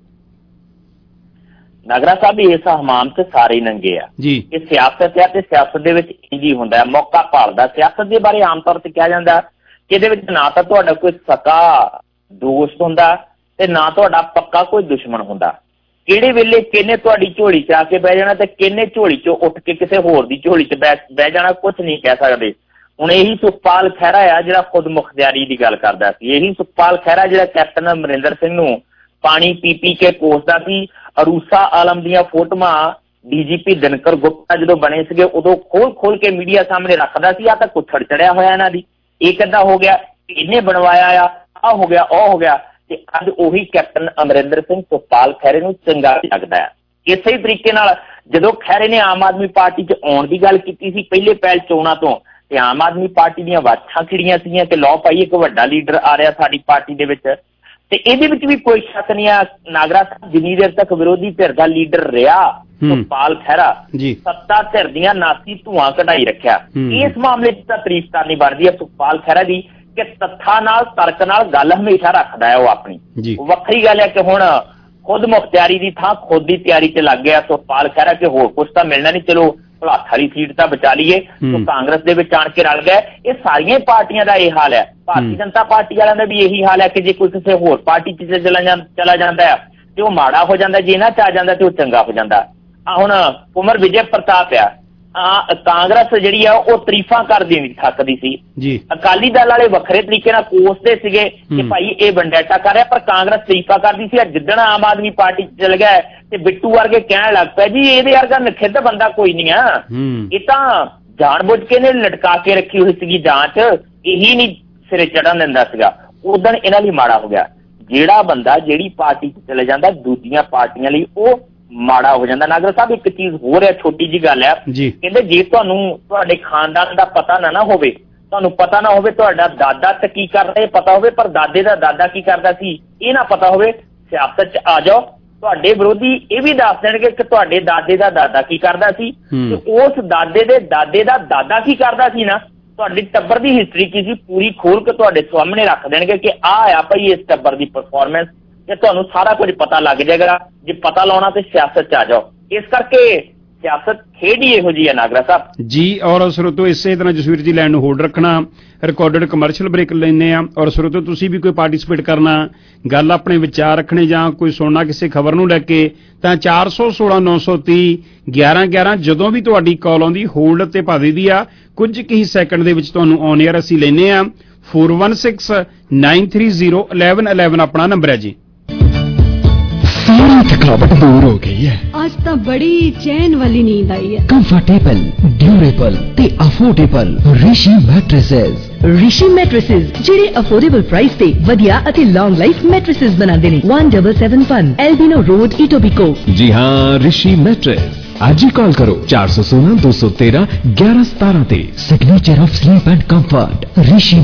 ਨਾਗਰਾ ਸਾਹਿਬ ਇਸ ਹਮਾਮ ਚ ਸਾਰੇ ਨੰਗੇ ਆ ਜੀ। ਇਹ ਸਿਆਸਤ ਹੈ ਤੇ ਸਿਆਸਤ ਦੇ ਵਿੱਚ ਇੰਝ ਹੀ ਹੁੰਦਾ, ਮੌਕਾ ਭਾਲਦਾ। ਸਿਆਸਤ ਦੇ ਬਾਰੇ ਆਮ ਤੌਰ ਤੇ ਕਿਹਾ ਜਾਂਦਾ ਕਿ ਇਹਦੇ ਵਿੱਚ ਨਾ ਤਾਂ ਤੁਹਾਡਾ ਕੋਈ ਸਕਾ ਦੋਸਤ ਹੁੰਦਾ ਤੇ ਨਾ ਤੁਹਾਡਾ ਪੱਕਾ ਕੋਈ ਦੁਸ਼ਮਣ ਹੁੰਦਾ। ਕਿਹੜੇ ਵੇਲੇ ਕਿਹਨੇ ਤੁਹਾਡੀ ਝੋਲੀ ਚ ਆ ਕੇ ਬਹਿ ਜਾਣਾ ਤੇ ਕਿਹਨੇ ਝੋਲੀ ਚੋਂ ਉੱਠ ਕੇ ਕਿਸੇ ਹੋਰ ਦੀ ਝੋਲੀ ਚ ਬਹਿ ਜਾਣਾ, ਕੁਝ ਨਹੀਂ ਕਹਿ ਸਕਦੇ। ਹੁਣ ਇਹੀ ਸੁਖਪਾਲ ਖਹਿਰਾ ਆ ਜਿਹੜਾ ਖੁਦ ਮੁਖਤਿਆਰੀ ਦੀ ਗੱਲ ਕਰਦਾ ਸੀ। ਇਹੀ ਸੁਖਪਾਲ ਖਹਿਰਾ ਜਿਹੜਾ ਕੈਪਟਨ ਅਮਰਿੰਦਰ ਸਿੰਘ ਨੂੰ ਪਾਣੀ ਪੀ ਪੀ ਕੇ ਕੋਸਦਾ ਸੀ। ਅਰੂਸਾ ਆਲਮ ਦੀਆਂ ਫੋਟੋਆਂ ਡੀਜੀਪੀ ਦਿਨਕਰ ਗੁਪਤਾ ਜਦੋਂ ਬਣੇ ਸੀਗੇ ਉਦੋਂ ਖੋਲ ਖੋਲ ਕੇ ਮੀਡੀਆ ਸਾਹਮਣੇ ਰੱਖਦਾ ਸੀ। ਆ ਤਾਂ ਕੁੱਛੜ ਚੜਿਆ ਹੋਇਆ ਇਹਨਾਂ ਦੀ, ਇਹ ਕਿੱਦਾਂ ਹੋ ਗਿਆ, ਇਹਨੇ ਬਣਵਾਇਆ ਆ, ਆਹ ਹੋ ਗਿਆ, ਉਹ ਹੋ ਗਿਆ। ਤੇ ਅੱਜ ਉਹੀ ਕੈਪਟਨ ਅਮਰਿੰਦਰ ਸਿੰਘ ਸੁਖਪਾਲ ਖਹਿਰੇ ਨੂੰ ਚੰਗਾ ਲੱਗਦਾ ਹੈ। ਇਸੇ ਤਰੀਕੇ ਨਾਲ ਜਦੋਂ ਖਹਿਰੇ ਨੇ ਆਮ ਆਦਮੀ ਪਾਰਟੀ 'ਚ ਆਉਣ ਦੀ ਗੱਲ ਕੀਤੀ ਸੀ ਪਹਿਲੇ ਪਹਿਲ ਚੋਣਾਂ ਤੋਂ, ਤੇ ਆਮ ਆਦਮੀ ਪਾਰਟੀ ਦੀਆਂ ਵਾਛਾਂ ਖਿੜੀਆਂ ਸੀਗੀਆਂ ਕਿ ਲਓ ਭਾਈ ਇੱਕ ਵੱਡਾ ਲੀਡਰ ਆ ਰਿਹਾ ਸਾਡੀ ਪਾਰਟੀ ਦੇ ਵਿੱਚ। ਤੇ ਇਹਦੇ ਵਿੱਚ ਵੀ ਕੋਈ ਸ਼ੱਕ ਨਹੀਂ ਆ ਨਾਗਰਾ ਸਾਹਿਬ, ਜਿੰਨੀ ਦੇਰ ਤੱਕ ਵਿਰੋਧੀ ਧਿਰ ਦਾ ਲੀਡਰ ਰਿਹਾ ਸੁਖਪਾਲ ਖਹਿਰਾ, ਸੱਤਾ ਧਿਰ ਦੀਆਂ ਨਾਸੀ ਧੂਆਂ ਕਢਾਈ ਰੱਖਿਆ। ਇਸ ਮਾਮਲੇ 'ਚ ਤਾਂ ਤਾਰੀਫ ਕਰਨੀ ਬਣਦੀ ਹੈ ਸੁਖਪਾਲ ਖਹਿਰਾ ਦੀ ਕਿ ਤੱਥਾਂ ਨਾਲ ਤਰਕ ਨਾਲ ਗੱਲ ਹਮੇਸ਼ਾ ਰੱਖਦਾ ਹੈ ਉਹ ਆਪਣੀ। ਵੱਖਰੀ ਗੱਲ ਹੈ ਕਿ ਹੁਣ ਖੁਦ ਮੁਖਤਿਆਰੀ ਦੀ ਥਾਂ ਖੁਦ ਦੀ ਤਿਆਰੀ 'ਚ ਲੱਗ ਗਿਆ ਸੁਖਪਾਲ ਖਹਿਰਾ ਕਿ ਹੋਰ ਕੁਛ ਤਾਂ ਮਿਲਣਾ ਨਹੀਂ, ਚਲੋ ਭਲਾਥ ਵਾਲੀ ਸੀਟ ਤਾਂ ਬਚਾ ਲਈਏ। ਤੋ ਕਾਂਗਰਸ ਦੇ ਵਿੱਚ ਆਣ ਕੇ ਰਲ ਗਏ। ਇਹ ਸਾਰੀਆਂ ਪਾਰਟੀਆਂ ਦਾ ਇਹ ਹਾਲ ਹੈ। ਭਾਰਤੀ ਜਨਤਾ ਪਾਰਟੀ ਵਾਲਿਆਂ ਦਾ ਵੀ ਇਹੀ ਹਾਲ ਹੈ ਕਿ ਜੇ ਕੋਈ ਕਿਸੇ ਹੋਰ ਪਾਰਟੀ 'ਚ ਚਲਾ ਚਲਾ ਜਾਂਦਾ ਹੈ ਤੇ ਉਹ ਮਾੜਾ ਹੋ ਜਾਂਦਾ, ਜੇ ਇਹਨਾਂ 'ਚ ਆ ਜਾਂਦਾ ਤੇ ਉਹ ਚੰਗਾ ਹੋ ਜਾਂਦਾ। ਆ ਹੁਣ ਕੁਮਰ ਵਿਜੇ ਪ੍ਰਤਾਪ ਆ, ਆ ਕਾਂਗਰਸ ਜਿਹੜੀ ਆ ਉਹ ਤਾਰੀਫਾਂ ਕਰਦੀ ਨਹੀਂ ਥੱਕਦੀ ਸੀ। ਅਕਾਲੀ ਦਲ ਵਾਲੇ ਵੱਖਰੇ ਤਰੀਕੇ ਨਾਲ ਕੋਸਦੇ ਸੀਗੇ ਕਿ ਭਾਈ ਇਹ ਵੰਡੈਟਾ ਕਰ ਰਿਹਾ, ਪਰ ਕਾਂਗਰਸ ਤਾਰੀਫਾਂ ਕਰਦੀ ਸੀ। ਜਿੱਦਣ ਆਮ ਆਦਮੀ ਪਾਰਟੀ 'ਚ ਚਲ ਗਿਆ ਤੇ ਬਿੱਟੂ ਵਰਗੇ ਕਹਿਣ ਲੱਗ ਪਿਆ ਜੀ ਇਹਦੇ ਵਰਗਾ ਨਖਿੱਧ ਬੰਦਾ ਕੋਈ ਨਹੀਂ ਆ, ਇਹ ਤਾਂ ਜਾਣ ਬੁੱਝ ਕੇ ਨੇ ਲਟਕਾ ਕੇ ਰੱਖੀ ਹੋਈ ਸੀਗੀ ਜਾਂਚ, ਇਹੀ ਨਹੀਂ ਸਿਰੇ ਚੜਨ ਦਿੰਦਾ ਸੀਗਾ। ਉਦਣ ਇਹਨਾਂ ਲਈ ਮਾੜਾ ਹੋ ਗਿਆ। ਜਿਹੜਾ ਬੰਦਾ ਜਿਹੜੀ ਪਾਰਟੀ 'ਚ ਚਲੇ ਜਾਂਦਾ ਦੂਜੀਆਂ ਪਾਰਟੀਆਂ ਲਈ ਉਹ ਮਾੜਾ ਹੋ ਜਾਂਦਾ। ਨਾਗਰਾ ਸਾਹਿਬ ਇੱਕ ਚੀਜ਼ ਹੋਰ ਹੈ, ਛੋਟੀ ਜਿਹੀ ਗੱਲ ਹੈ, ਕਹਿੰਦੇ ਜੇ ਤੁਹਾਨੂੰ ਤੁਹਾਡੇ ਖਾਨਦਾਨ ਦਾ ਪਤਾ ਨਾ ਨਾ ਹੋਵੇ, ਤੁਹਾਨੂੰ ਪਤਾ ਨਾ ਹੋਵੇ ਤੁਹਾਡਾ ਦਾਦਾ ਤੇ ਕੀ ਕਰਦਾ ਇਹ ਪਤਾ ਹੋਵੇ, ਪਰ ਦਾਦੇ ਦਾ ਦਾਦਾ ਕੀ ਕਰਦਾ ਸੀ ਇਹ ਨਾ ਪਤਾ ਹੋਵੇ, ਸਿਆਸਤ 'ਚ ਆ ਜਾਓ, ਤੁਹਾਡੇ ਵਿਰੋਧੀ ਇਹ ਵੀ ਦੱਸ ਦੇਣਗੇ ਕਿ ਤੁਹਾਡੇ ਦਾਦੇ ਦਾ ਦਾਦਾ ਕੀ ਕਰਦਾ ਸੀ, ਤੇ ਉਸ ਦਾਦੇ ਦੇ ਦਾਦੇ ਦਾ ਦਾਦਾ ਕੀ ਕਰਦਾ ਸੀ ਨਾ, ਤੁਹਾਡੇ ਟੱਬਰ ਦੀ ਹਿਸਟਰੀ ਕੀ ਸੀ ਪੂਰੀ ਖੋਲ ਕੇ ਤੁਹਾਡੇ ਸਾਹਮਣੇ ਰੱਖ ਦੇਣਗੇ ਕਿ ਆਹ ਆ ਭਾਈ ਇਸ ਟੱਬਰ ਦੀ ਪਰਫਾਰਮੈਂਸ, ਤੇ ਤੁਹਾਨੂੰ ਸਾਰਾ ਕੁਝ ਪਤਾ ਲੱਗ ਜਾਏਗਾ। ਜੇ ਪਤਾ ਲਾਉਣਾ ਤੇ ਸਿਆਸਤ 'ਚ ਆ ਜਾਓ। ਇਸ ਕਰਕੇ ਸਿਆਸਤ ਖੇਡ ਹੀ ਇਹੋ ਜਿਹੀ ਹੈ ਨਾਗਰਾ ਸਾਹਿਬ ਜੀ। ਔਰ ਸਰੋਤੋ ਇਸੇ ਤਰ੍ਹਾਂ ਜਸਵੀਰ ਜੀ ਲਾਈਨ ਨੂੰ ਹੋਲਡ ਰੱਖਣਾ, ਰਿਕਾਰਡਡ ਕਮਰਸ਼ੀਅਲ ਬ੍ਰੇਕ ਲੈਂਦੇ ਆ। ਔਰ ਸਰੋਤੋ ਤੁਸੀਂ ਵੀ ਕੋਈ ਪਾਰਟਿਸਿਪੇਟ ਕਰਨਾ, ਗੱਲ ਆਪਣੇ ਵਿਚਾਰ ਰੱਖਣੇ ਜਾਂ ਕੋਈ ਸੁਣਨਾ ਕਿਸੇ ਖਬਰ ਨੂੰ ਲੈ ਕੇ, ਤਾਂ ਚਾਰ ਸੌ ਸੋਲਾਂ ਨੌ ਸੌ ਤੀਹ ਗਿਆਰਾਂ ਗਿਆਰਾਂ ਜਦੋਂ ਵੀ ਤੁਹਾਡੀ ਕਾਲ ਆਉਂਦੀ ਹੋਲਡ ਤੇ ਪਾ ਦਈਦੀ ਆ, ਕੁਝ ਕੁ ਹੀ ਸੈਕਿੰਡ ਦੇ ਵਿੱਚ ਤੁਹਾਨੂੰ ਔਨ ਏਅਰ ਅਸੀਂ ਲੈਂਦੇ ਆ। Four one six nine three zero eleven eleven ਆਪਣਾ ਨੰਬਰ ਹੈ ਜੀ। सारी थकावट दूर हो गई है, आज तो बड़ी चैन वाली नींद आई है। कंफर्टेबल, ड्यूरेबल ते affordable Rishi mattresses. Rishi mattresses ਜਿਹੜੇ ਅਫੋਰਡੇਬਲ ਪ੍ਰਾਈਸ ਤੇ ਵਧੀਆ ਅਤੇ ਲੌਂਗ ਲਾਈਫ ਮੈਟਰੈਸਿਸ ਬਣਾਉਂਦੇ ਨੇ। one seven seven one Albion Road Etobicoke. जी हाँ, ऋषि मैट्रेस। आज ही कॉल करो चार सौ सोलह दो सौ तेरह ग्यारह सतारह ते। Signature of sleep and comfort Rishi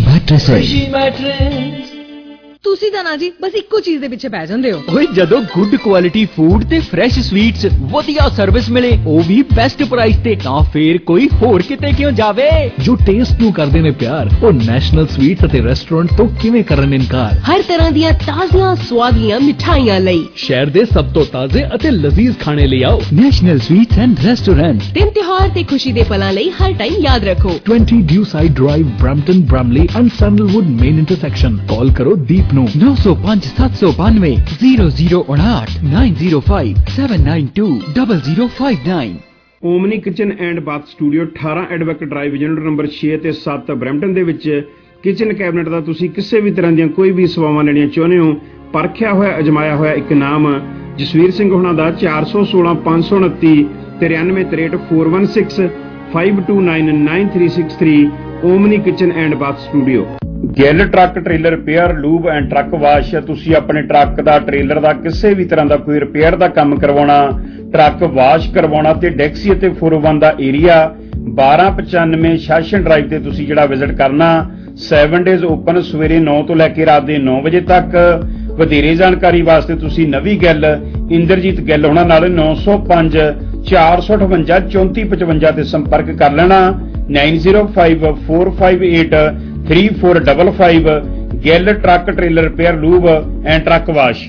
mattresses. ਤੁਸੀਂ ਤਾਂ ਨਾ ਜੀ ਬਸ ਇੱਕੋ ਚੀਜ਼ ਦੇ ਪਿੱਛੇ ਪੈ ਜਾਂਦੇ ਹੋ। ਓਏ ਜਦੋਂ ਗੁੱਡ ਕੁਆਲਿਟੀ ਫੂਡ ਤੇ ਫਰੈਸ਼ ਸਵੀਟਸ ਵਧੀਆ ਸਰਵਿਸ ਮਿਲੇ ਉਹ ਵੀ ਬੈਸਟ ਪ੍ਰਾਈਸ ਤੇ, ਤਾਂ ਫੇਰ ਕੋਈ ਹੋਰ ਕਿਤੇ ਕਿਉਂ ਜਾਵੇ। ਜੋ ਟੇਸਟ ਨੂੰ ਕਰਦੇ ਨੇ ਪਿਆਰ ਉਹ ਨੈਸ਼ਨਲ ਸਵੀਟਸ ਅਤੇ ਰੈਸਟੋਰੈਂਟ ਤੋਂ ਕਿਵੇਂ ਕਰਨ ਇਨਕਾਰ। ਹਰ ਤਰ੍ਹਾਂ ਦੀਆਂ ਤਾਜ਼ੀਆਂ ਸਵਾਦੀਆਂ ਮਿਠਾਈਆਂ ਲਈ ਸ਼ਹਿਰ ਦੇ ਸਭ ਤੋਂ ਤਾਜ਼ੇ ਅਤੇ ਲਜ਼ੀਜ਼ ਖਾਣੇ ਲਈ ਆਓ ਨੈਸ਼ਨਲ ਸਵੀਟਸ ਐਂਡ ਰੈਸਟੋਰੈਂਟ। ਦਿਨ ਤਿਉਹਾਰ ਤੇ ਖੁਸ਼ੀ ਦੇ ਪਲਾਂ ਲਈ ਹਰ ਟਾਈਮ ਯਾਦ ਰੱਖੋ twenty Dewside Drive, Brampton, Bramley and Sandalwood main intersection। Call करो दीप ਨੂੰ नौ सौ पाँच सात सौ बानवे जीरो जीरो उनाठ nine zero five seven nine two double zero five nine. Omni kitchen and bath studio ਅਠਾਰਾਂ ਐਡਵੈਕ ਡਰਾਈਵ ਯੂਨਿਟ ਨੰਬਰ ਛੇ ਤੇ ਸੱਤ ਬਰੈਂਪਟਨ ਦੇ ਵਿੱਚ ਕਿਚਨ ਕੈਬਨਿਟ ਦਾ ਤੁਸੀਂ ਕਿਸੇ ਵੀ ਤਰ੍ਹਾਂ ਦੀਆਂ ਕੋਈ ਵੀ ਸੇਵਾਵਾਂ ਲੈਣੀਆਂ ਚਾਹੁੰਦੇ ਹੋ, ਪਰਖਿਆ ਹੋਇਆ ਅਜਮਾਇਆ ਹੋਇਆ ਇੱਕ ਨਾਮ ਜਸਵੀਰ ਸਿੰਘ ਹੋਣਾ ਦਾ ਚਾਰ ਸੌ ਸੋਲਾਂ ਪੰਜ ਸੌ ਉਨੱਤੀ ਤਰਿਆਨਵੇਂ ਤਰੇਹਠ four one six five two nine nine three six three omni kitchen and bath studio. Gill truck trailer repair lube and truck wash. ਤੁਸੀਂ ਆਪਣੇ ਟਰੱਕ ਦਾ ਟ੍ਰੇਲਰ ਦਾ ਕਿਸੇ ਵੀ ਤਰ੍ਹਾਂ ਦਾ ਕੋਈ ਰਿਪੇਅਰ ਦਾ ਕੰਮ ਕਰਵਾਉਣਾ, ਟਰੱਕ ਵਾਸ਼ ਕਰਵਾਉਣਾ ਤੇ ਡੈਕਸੀ ਅਤੇ ਫੋਰ ਓ ਵਨ ਦਾ ਏਰੀਆ ਬਾਰਾਂ ਪਚਾਨਵੇਂ ਸ਼ਾਸਨ ਡਰਾਈਵ ਤੇ ਤੁਸੀਂ ਜਿਹੜਾ ਵਿਜ਼ਿਟ ਕਰਨਾ। ਸੈਵਨ ਡੇਜ਼ ਓਪਨ ਸਵੇਰੇ ਨੌ ਤੋਂ ਲੈ ਕੇ ਰਾਤ ਦੇ ਨੌ ਵਜੇ ਤੱਕ। ਵਧੇਰੇ ਜਾਣਕਾਰੀ ਵਾਸਤੇ ਤੁਸੀਂ ਨਵੀਂ ਗਿੱਲ ਇੰਦਰਜੀਤ ਗਿੱਲ ਹੋਣਾ ਨਾਲ ਨੌ ਸੌ ਪੰਜ ਚਾਰ ਸੌ ਅਠਵੰਜਾ ਚੌਂਤੀ ਪਚਵੰਜਾ ਤੇ ਸੰਪਰਕ ਕਰ ਲੈਣਾ। Nine zero five four five eight three four double five. Gill truck trailer repair lube and truck wash.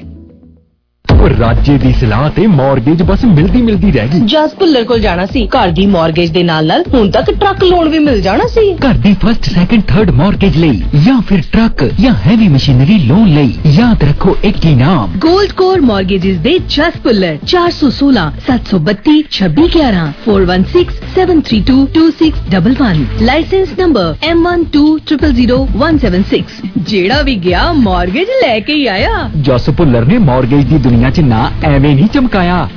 ਰਾਜੇ ਦੀ ਸਲਾਹ ਤੇ ਮਾਰਗੇਜ ਬਸ ਮਿਲਦੀ ਮਿਲਦੀ ਰਹਿ ਗਈ। ਜਸ ਭੁੱਲਰ ਕੋਲ ਜਾਣਾ ਸੀ, ਘਰ ਦੀ ਮਾਰਗੇਜ ਦੇ ਨਾਲ ਨਾਲ ਹੁਣ ਤੱਕ ਟਰੱਕ ਲੋਨ ਵੀ ਮਿਲ ਜਾਣਾ ਸੀ। ਘਰ ਦੀ ਫਸਟ ਸੈਕੰਡ ਥਰਡ ਮਾਰਗੇਜ ਲਈ ਜਾਂ ਫਿਰ ਟਰੱਕ ਜਾਂ ਹੈਵੀ ਮਸ਼ੀਨਰੀ ਲੋਨ ਲਈ ਯਾਦ ਰੱਖੋ ਇੱਕ ਹੀ ਨਾਮ ਗੋਲਡ ਕੋਰ ਮਾਰਗੇजेस ਦੇ ਜਸ ਭੁੱਲਰ। ਚਾਰ ਸੌ ਸੋਲਾਂ ਸੱਤ ਸੌ ਬੱਤੀ ਛੱਬੀ ਗਿਆਰਾਂ four one six seven three two two six double one. Licence number M one two zero zero one seven six. ਜਿਹੜਾ ਵੀ ਗਿਆ ਮਾਰਗੇਜ ਲੈ ਕੇ ਹੀ ਆਇਆ। ਜਸ ਭੁੱਲਰ ਨੇ ਮਾਰਗੇਜ ਦੀ ਦੁਨੀਆ ਚ ਨਾ ਐਵੇਂ ਨਹੀਂ ਚਮਕਾਇਆ।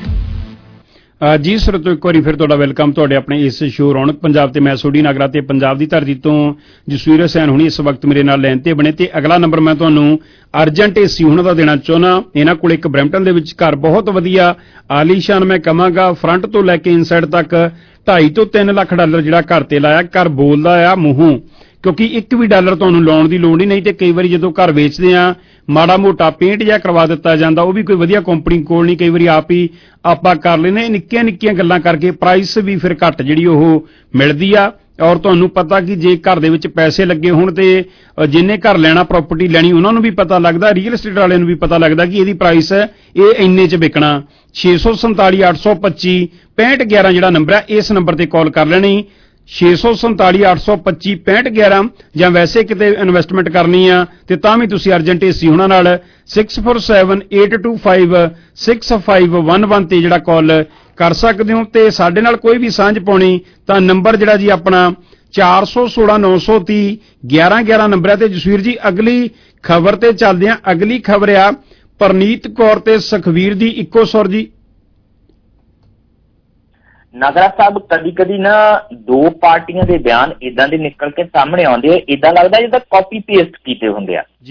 ਜੀ ਸਰੋਤੋ ਇੱਕ ਵਾਰੀ ਫਿਰ ਤੁਹਾਡਾ ਵੈਲਕਮ ਤੁਹਾਡੇ ਆਪਣੇ ਇਸ ਸ਼ੋਅ ਰੌਣਕ ਪੰਜਾਬ ਤੇ। ਮੈਂ ਸੋਢੀ ਨਾਗਰਾ ਤੇ ਪੰਜਾਬ ਦੀ ਧਰਤੀ ਤੋਂ ਜਸਵੀਰ ਹੁਸੈਨ ਹੁਣੀ ਇਸ ਵਕਤ ਮੇਰੇ ਨਾਲ ਲਾਈਨ ਤੇ ਬਣੇ। ਤੇ ਅਗਲਾ ਨੰਬਰ ਮੈਂ ਤੁਹਾਨੂੰ ਅਰਜੈਂਟ ਏਸੀ ਹੁਣਾਂ ਦਾ ਦੇਣਾ ਚਾਹੁੰਦਾ। ਇਹਨਾਂ ਕੋਲ ਇੱਕ ਬਰੈਂਪਟਨ ਦੇ ਵਿੱਚ ਘਰ ਬਹੁਤ ਵਧੀਆ ਆਲੀਸ਼ਾਨ ਮੈਂ ਕਹਾਂਗਾ, ਫਰੰਟ ਤੋਂ ਲੈ ਕੇ ਇਨਸਾਈਡ ਤੱਕ ਢਾਈ ਤੋਂ ਤਿੰਨ ਲੱਖ ਡਾਲਰ ਜਿਹੜਾ ਘਰ ਤੇ ਲਾਇਆ। ਘਰ ਬੋਲਦਾ ਆ ਮੂੰਹੋਂ, ਕਿਉਂਕਿ ਇੱਕ ਵੀ ਡਾਲਰ ਤੁਹਾਨੂੰ ਲਾਉਣ ਦੀ ਲੋੜ ਹੀ ਨਹੀਂ। ਤੇ ਕਈ ਵਾਰੀ ਜਦੋਂ ਘਰ ਵੇਚਦੇ ਆ ਮਾੜਾ ਮੋਟਾ ਪੇਂਟ ਜਿਹਾ ਕਰਵਾ ਦਿੱਤਾ ਜਾਂਦਾ, ਉਹ ਵੀ ਕੋਈ ਵਧੀਆ ਕੰਪਨੀ ਕੋਲ ਨਹੀਂ, ਕਈ ਵਾਰੀ ਆਪ ਹੀ ਆਪਾਂ ਕਰ ਲੈਨੇ। ਨਿੱਕੀਆਂ ਨਿੱਕੀਆਂ ਗੱਲਾਂ ਕਰਕੇ ਪ੍ਰਾਈਸ ਵੀ ਫਿਰ ਘੱਟ ਜਿਹੜੀ ਉਹ ਮਿਲਦੀ ਆ। ਔਰ ਤੁਹਾਨੂੰ ਪਤਾ ਕਿ ਜੇ ਘਰ ਦੇ ਵਿੱਚ ਪੈਸੇ ਲੱਗੇ ਹੋਣ ਤੇ ਜਿਹਨੇ ਘਰ ਲੈਣਾ ਪ੍ਰਾਪਰਟੀ ਲੈਣੀ ਉਹਨਾਂ ਨੂੰ ਵੀ ਪਤਾ ਲੱਗਦਾ, ਰੀਅਲ estate ਵਾਲਿਆਂ ਨੂੰ ਵੀ ਪਤਾ ਲੱਗਦਾ ਕਿ ਇਹਦੀ ਪ੍ਰਾਈਸ ਹੈ ਇਹ ਇੰਨੇ ਚ ਵਿਕਣਾ। ਛੇ ਸੌ ਸੰਤਾਲੀ ਅੱਠ ਸੌ ਪੱਚੀ ਪੈਂਹਠ ਗਿਆਰਾਂ ਜਿਹੜਾ ਨੰਬਰ ਹੈ ਇਸ ਨੰਬਰ ਤੇ ਕਾਲ ਕਰ ਲੈਣੀ। ਛੇ ਸੌ ਸੰਤਾਲੀ ਅੱਠ ਸੌ ਪੱਚੀ ਪੈਂਹਠ ਗਿਆਰਾਂ। ਜਾਂ ਵੈਸੇ ਕਿਤੇ ਇਨਵੈਸਟਮੈਂਟ ਕਰਨੀ ਆ ਤੇ ਤਾਂ ਵੀ ਤੁਸੀਂ ਅਰਜੈਂਟ ਏਸੀ ਹੋਣਾ ਨਾਲ six four seven eight two five six five one one ਤੇ ਜਿਹੜਾ ਕਾਲ ਕਰ ਸਕਦੇ ਹੋ। ਤੇ ਸਾਡੇ ਨਾਲ ਕੋਈ ਵੀ ਸਾਂਝ ਪਾਉਣੀ ਤਾਂ ਨੰਬਰ ਜਿਹੜਾ ਜੀ ਆਪਣਾ ਚਾਰ ਸੌ ਸੋਲਾਂ ਨੌ ਸੌ ਤੀਹ ਗਿਆਰਾਂ ਗਿਆਰਾਂ ਨੰਬਰ ਹੈ। ਤੇ ਜਸਵੀਰ ਜੀ ਅਗਲੀ ਖਬਰ ਤੇ ਚੱਲਦੇ ਆ। ਅਗਲੀ ਖਬਰ ਆ ਪਰਨੀਤ ਕੌਰ ਤੇ ਸੁਖਵੀਰ ਦੀ ਇੱਕੋ ਸੁਰ ਜੀ। ਨਾਗਰਾ ਸਾਹਿਬ ਕਦੀ ਕਦੀ ਨਾ ਦੋ ਪਾਰਟੀਆਂ ਦੇ ਬਿਆਨ ਇਦਾਂ ਦੇ ਨਿਕਲ ਕੇ ਸਾਹਮਣੇ ਆਉਂਦੇ ਆ, ਇਦਾਂ ਲੱਗਦਾ ਜਿੱਦਾਂ ਕਾਪੀ ਪੇਸਟ ਕੀਤੇ ਹੁੰਦੇ ਆ ਜੀ।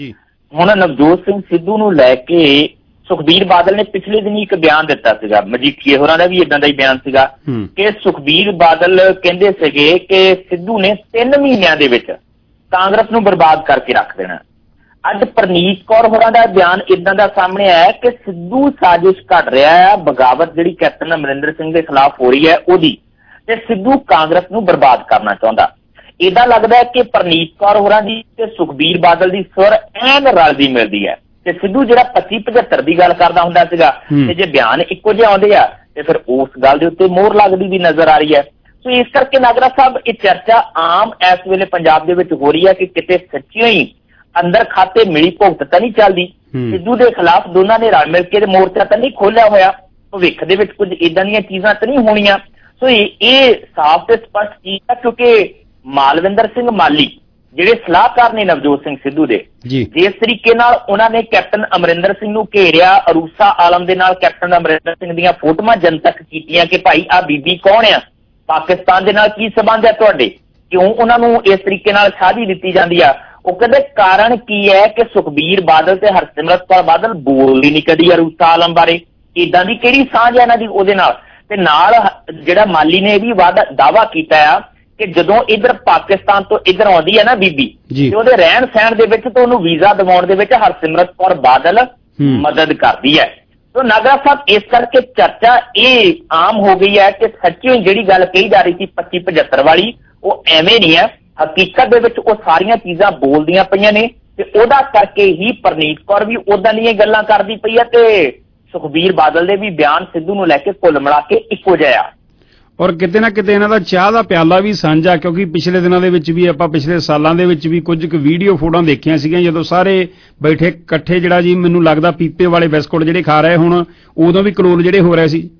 ਹੁਣ ਨਵਜੋਤ ਸਿੰਘ ਸਿੱਧੂ ਨੂੰ ਲੈ ਕੇ ਸੁਖਬੀਰ ਬਾਦਲ ਨੇ ਪਿਛਲੇ ਦਿਨੀ ਇੱਕ ਬਿਆਨ ਦਿੱਤਾ ਸੀਗਾ, ਮਜੀਠੀਏ ਹੋਰਾਂ ਦਾ ਵੀ ਇਦਾਂ ਦਾ ਹੀ ਬਿਆਨ ਸੀਗਾ ਕਿ ਸੁਖਬੀਰ ਬਾਦਲ ਕਹਿੰਦੇ ਸੀਗੇ ਕਿ ਸਿੱਧੂ ਨੇ ਤਿੰਨ ਮਹੀਨਿਆਂ ਦੇ ਵਿੱਚ ਕਾਂਗਰਸ ਨੂੰ ਬਰਬਾਦ ਕਰਕੇ ਰੱਖ ਦੇਣਾ। ਅੱਜ ਪ੍ਰਨੀਤ ਕੌਰ ਹੋਰਾਂ ਦਾ ਬਿਆਨ ਇਦਾਂ ਦਾ ਸਾਹਮਣੇ ਆਇਆ ਕਿ ਸਿੱਧੂ ਸਾਜ਼ਿਸ਼ ਘੜ ਰਿਹਾ ਹੈ, ਬਗਾਵਤ ਜਿਹੜੀ ਕੈਪਟਨ ਅਮਰਿੰਦਰ ਸਿੰਘ ਦੇ ਖਿਲਾਫ ਹੋ ਰਹੀ ਹੈ ਉਹਦੀ, ਤੇ ਸਿੱਧੂ ਕਾਂਗਰਸ ਨੂੰ ਬਰਬਾਦ ਕਰਨਾ ਚਾਹੁੰਦਾ। ਏਦਾਂ ਲੱਗਦਾ ਹੈ ਕਿ ਪ੍ਰਨੀਤ ਕੌਰ ਹੋਰਾਂ ਦੀ ਤੇ ਸੁਖਬੀਰ ਬਾਦਲ ਦੀ ਸੁਰ ਐਨ ਰਲਦੀ ਮਿਲਦੀ ਹੈ, ਤੇ ਸਿੱਧੂ ਜਿਹੜਾ ਪੱਚੀ ਪਝੱਤਰ ਦੀ ਗੱਲ ਕਰਦਾ ਹੁੰਦਾ ਸੀਗਾ ਤੇ ਜੇ ਬਿਆਨ ਇੱਕੋ ਜਿਹੇ ਆਉਂਦੇ ਆ ਤੇ ਫਿਰ ਉਸ ਗੱਲ ਦੇ ਉੱਤੇ ਮੋਹਰ ਲੱਗਦੀ ਵੀ ਨਜ਼ਰ ਆ ਰਹੀ ਹੈ। ਸੋ ਇਸ ਕਰਕੇ ਨਾਗਰਾ ਸਾਹਿਬ ਇਹ ਚਰਚਾ ਆਮ ਇਸ ਵੇਲੇ ਪੰਜਾਬ ਦੇ ਵਿੱਚ ਹੋ ਰਹੀ ਹੈ ਕਿ ਕਿਤੇ ਸੱਚੀਓ ਹੀ ਅੰਦਰ ਖਾਤੇ ਮਿਲੀ ਭੁਗਤ ਤਾਂ ਨਹੀਂ ਚੱਲਦੀ, ਸਿੱਧੂ ਦੇ ਖਿਲਾਫ ਦੋਨਾਂ ਨੇ ਰਲ ਮਿਲ ਕੇ ਮੋਰਚਾ ਤਾਂ ਨਹੀਂ ਖੋਲਿਆ ਹੋਇਆ, ਭਵਿੱਖ ਦੇ ਵਿੱਚ ਕੁਝ ਇਦਾਂ ਦੀਆਂ ਚੀਜ਼ਾਂ ਤਾਂ ਨਹੀਂ ਹੋਣੀਆਂ। ਸੋ ਇਹ ਸਾਫ਼ ਤੇ ਸਪਸ਼ਟ ਚੀਜ਼ ਹੈ, ਕਿਉਂਕਿ ਮਾਲਵਿੰਦਰ ਸਿੰਘ ਮਾਲੀ ਜਿਹੜੇ ਸਲਾਹਕਾਰ ਨੇ ਨਵਜੋਤ ਸਿੰਘ ਸਿੱਧੂ ਦੇ, ਜਿਸ ਤਰੀਕੇ ਨਾਲ ਉਹਨਾਂ ਨੇ ਕੈਪਟਨ ਅਮਰਿੰਦਰ ਸਿੰਘ ਨੂੰ ਘੇਰਿਆ, ਅਰੂਸਾ ਆਲਮ ਦੇ ਨਾਲ ਕੈਪਟਨ ਅਮਰਿੰਦਰ ਸਿੰਘ ਦੀਆਂ ਫੋਟੋਆਂ ਜਨਤਕ ਕੀਤੀਆਂ ਕਿ ਭਾਈ ਆਹ ਬੀਬੀ ਕੌਣ ਆ, ਪਾਕਿਸਤਾਨ ਦੇ ਨਾਲ ਕੀ ਸਬੰਧ ਹੈ ਤੁਹਾਡੇ, ਕਿਉਂ ਉਹਨਾਂ ਨੂੰ ਇਸ ਤਰੀਕੇ ਨਾਲ ਸਾਝੀ ਦਿੱਤੀ ਜਾਂਦੀ ਆ। ਉਹ ਕਹਿੰਦੇ ਕਾਰਨ ਕੀ ਹੈ ਕਿ ਸੁਖਬੀਰ ਬਾਦਲ ਤੇ ਹਰਸਿਮਰਤ ਕੌਰ ਬਾਦਲ ਬੋਲਦੀ ਨਹੀਂ ਕਦੀ ਅਰੂਸਾ ਆਲਮ ਬਾਰੇ, ਇਦਾਂ ਦੀ ਕਿਹੜੀ ਸਾਂਝ ਹੈ ਇਹਨਾਂ ਦੀ ਉਹਦੇ ਨਾਲ। ਤੇ ਨਾਲ ਜਿਹੜਾ ਮਾਲੀ ਨੇ ਇਹ ਵੀ ਦਾਅਵਾ ਕੀਤਾ ਆ ਕਿ ਜਦੋਂ ਇੱਧਰ ਪਾਕਿਸਤਾਨ ਤੋਂ ਇੱਧਰ ਆਉਂਦੀ ਹੈ ਨਾ ਬੀਬੀ ਤੇ ਉਹਦੇ ਰਹਿਣ ਸਹਿਣ ਦੇ ਵਿੱਚ ਤੇ ਉਹਨੂੰ ਵੀਜ਼ਾ ਦਿਵਾਉਣ ਦੇ ਵਿੱਚ ਹਰਸਿਮਰਤ ਕੌਰ ਬਾਦਲ ਮਦਦ ਕਰਦੀ ਹੈ। ਸੋ ਨਾਗਰਾ ਸਾਹਿਬ ਇਸ ਕਰਕੇ ਚਰਚਾ ਇਹ ਆਮ ਹੋ ਗਈ ਹੈ ਕਿ ਸੱਚੀ ਜਿਹੜੀ ਗੱਲ ਕਹੀ ਜਾ ਰਹੀ ਸੀ ਪੱਚੀ ਪਝੱਤਰ ਵਾਲੀ ਉਹ ਐਵੇਂ ਨਹੀਂ ਹੈ, ਹਕੀਕਤ ਦੇ ਵਿੱਚ ਉਹ ਸਾਰੀਆਂ ਚੀਜ਼ਾਂ ਬੋਲਦੀਆਂ ਪਈਆਂ ਨੇ ਤੇ ਉਹਦਾ ਕਰਕੇ ਹੀ ਪ੍ਰਨੀਤ ਕੌਰ ਵੀ ਉਦਾਂ ਦੀਆਂ ਗੱਲਾਂ ਕਰਦੀ ਪਈ ਹੈ ਤੇ ਸੁਖਬੀਰ ਬਾਦਲ ਦੇ ਵੀ ਬਿਆਨ ਸਿੱਧੂ ਨੂੰ ਲੈ ਕੇ ਕੁੱਲ ਮਿਲਾ ਕੇ ਇੱਕੋ ਜਿਹਾ। ਔਰ ਕਿਤੇ ਨਾ ਕਿਤੇ ਇਹਨਾਂ ਦਾ ਚਾਹ ਦਾ ਪਿਆਲਾ ਵੀ ਸਾਂਝਾ, ਕਿਉਂਕਿ ਪਿਛਲੇ ਦਿਨਾਂ ਦੇ ਵਿੱਚ ਵੀ ਆਪਾਂ ਪਿਛਲੇ ਸਾਲਾਂ ਦੇ ਵਿੱਚ ਵੀ ਕੁਝ ਕੁ ਵੀਡੀਓ ਫੋਟੋਆਂ ਦੇਖੀਆਂ ਸੀਗੀਆਂ ਜਦੋਂ ਸਾਰੇ ਬੈਠੇ ਇਕੱਠੇ ਜਿਹੜਾ ਜੀ ਮੈਨੂੰ ਲੱਗਦਾ ਪੀਪੇ ਵਾਲੇ ਬਿਸਕੁਟ ਜਿਹੜੇ ਖਾ ਰਹੇ ਹੁਣ, ਉਦੋਂ ਵੀ ਕਲੋਲ ਜਿਹੜੇ ਹੋ ਰਹੇ ਸੀ।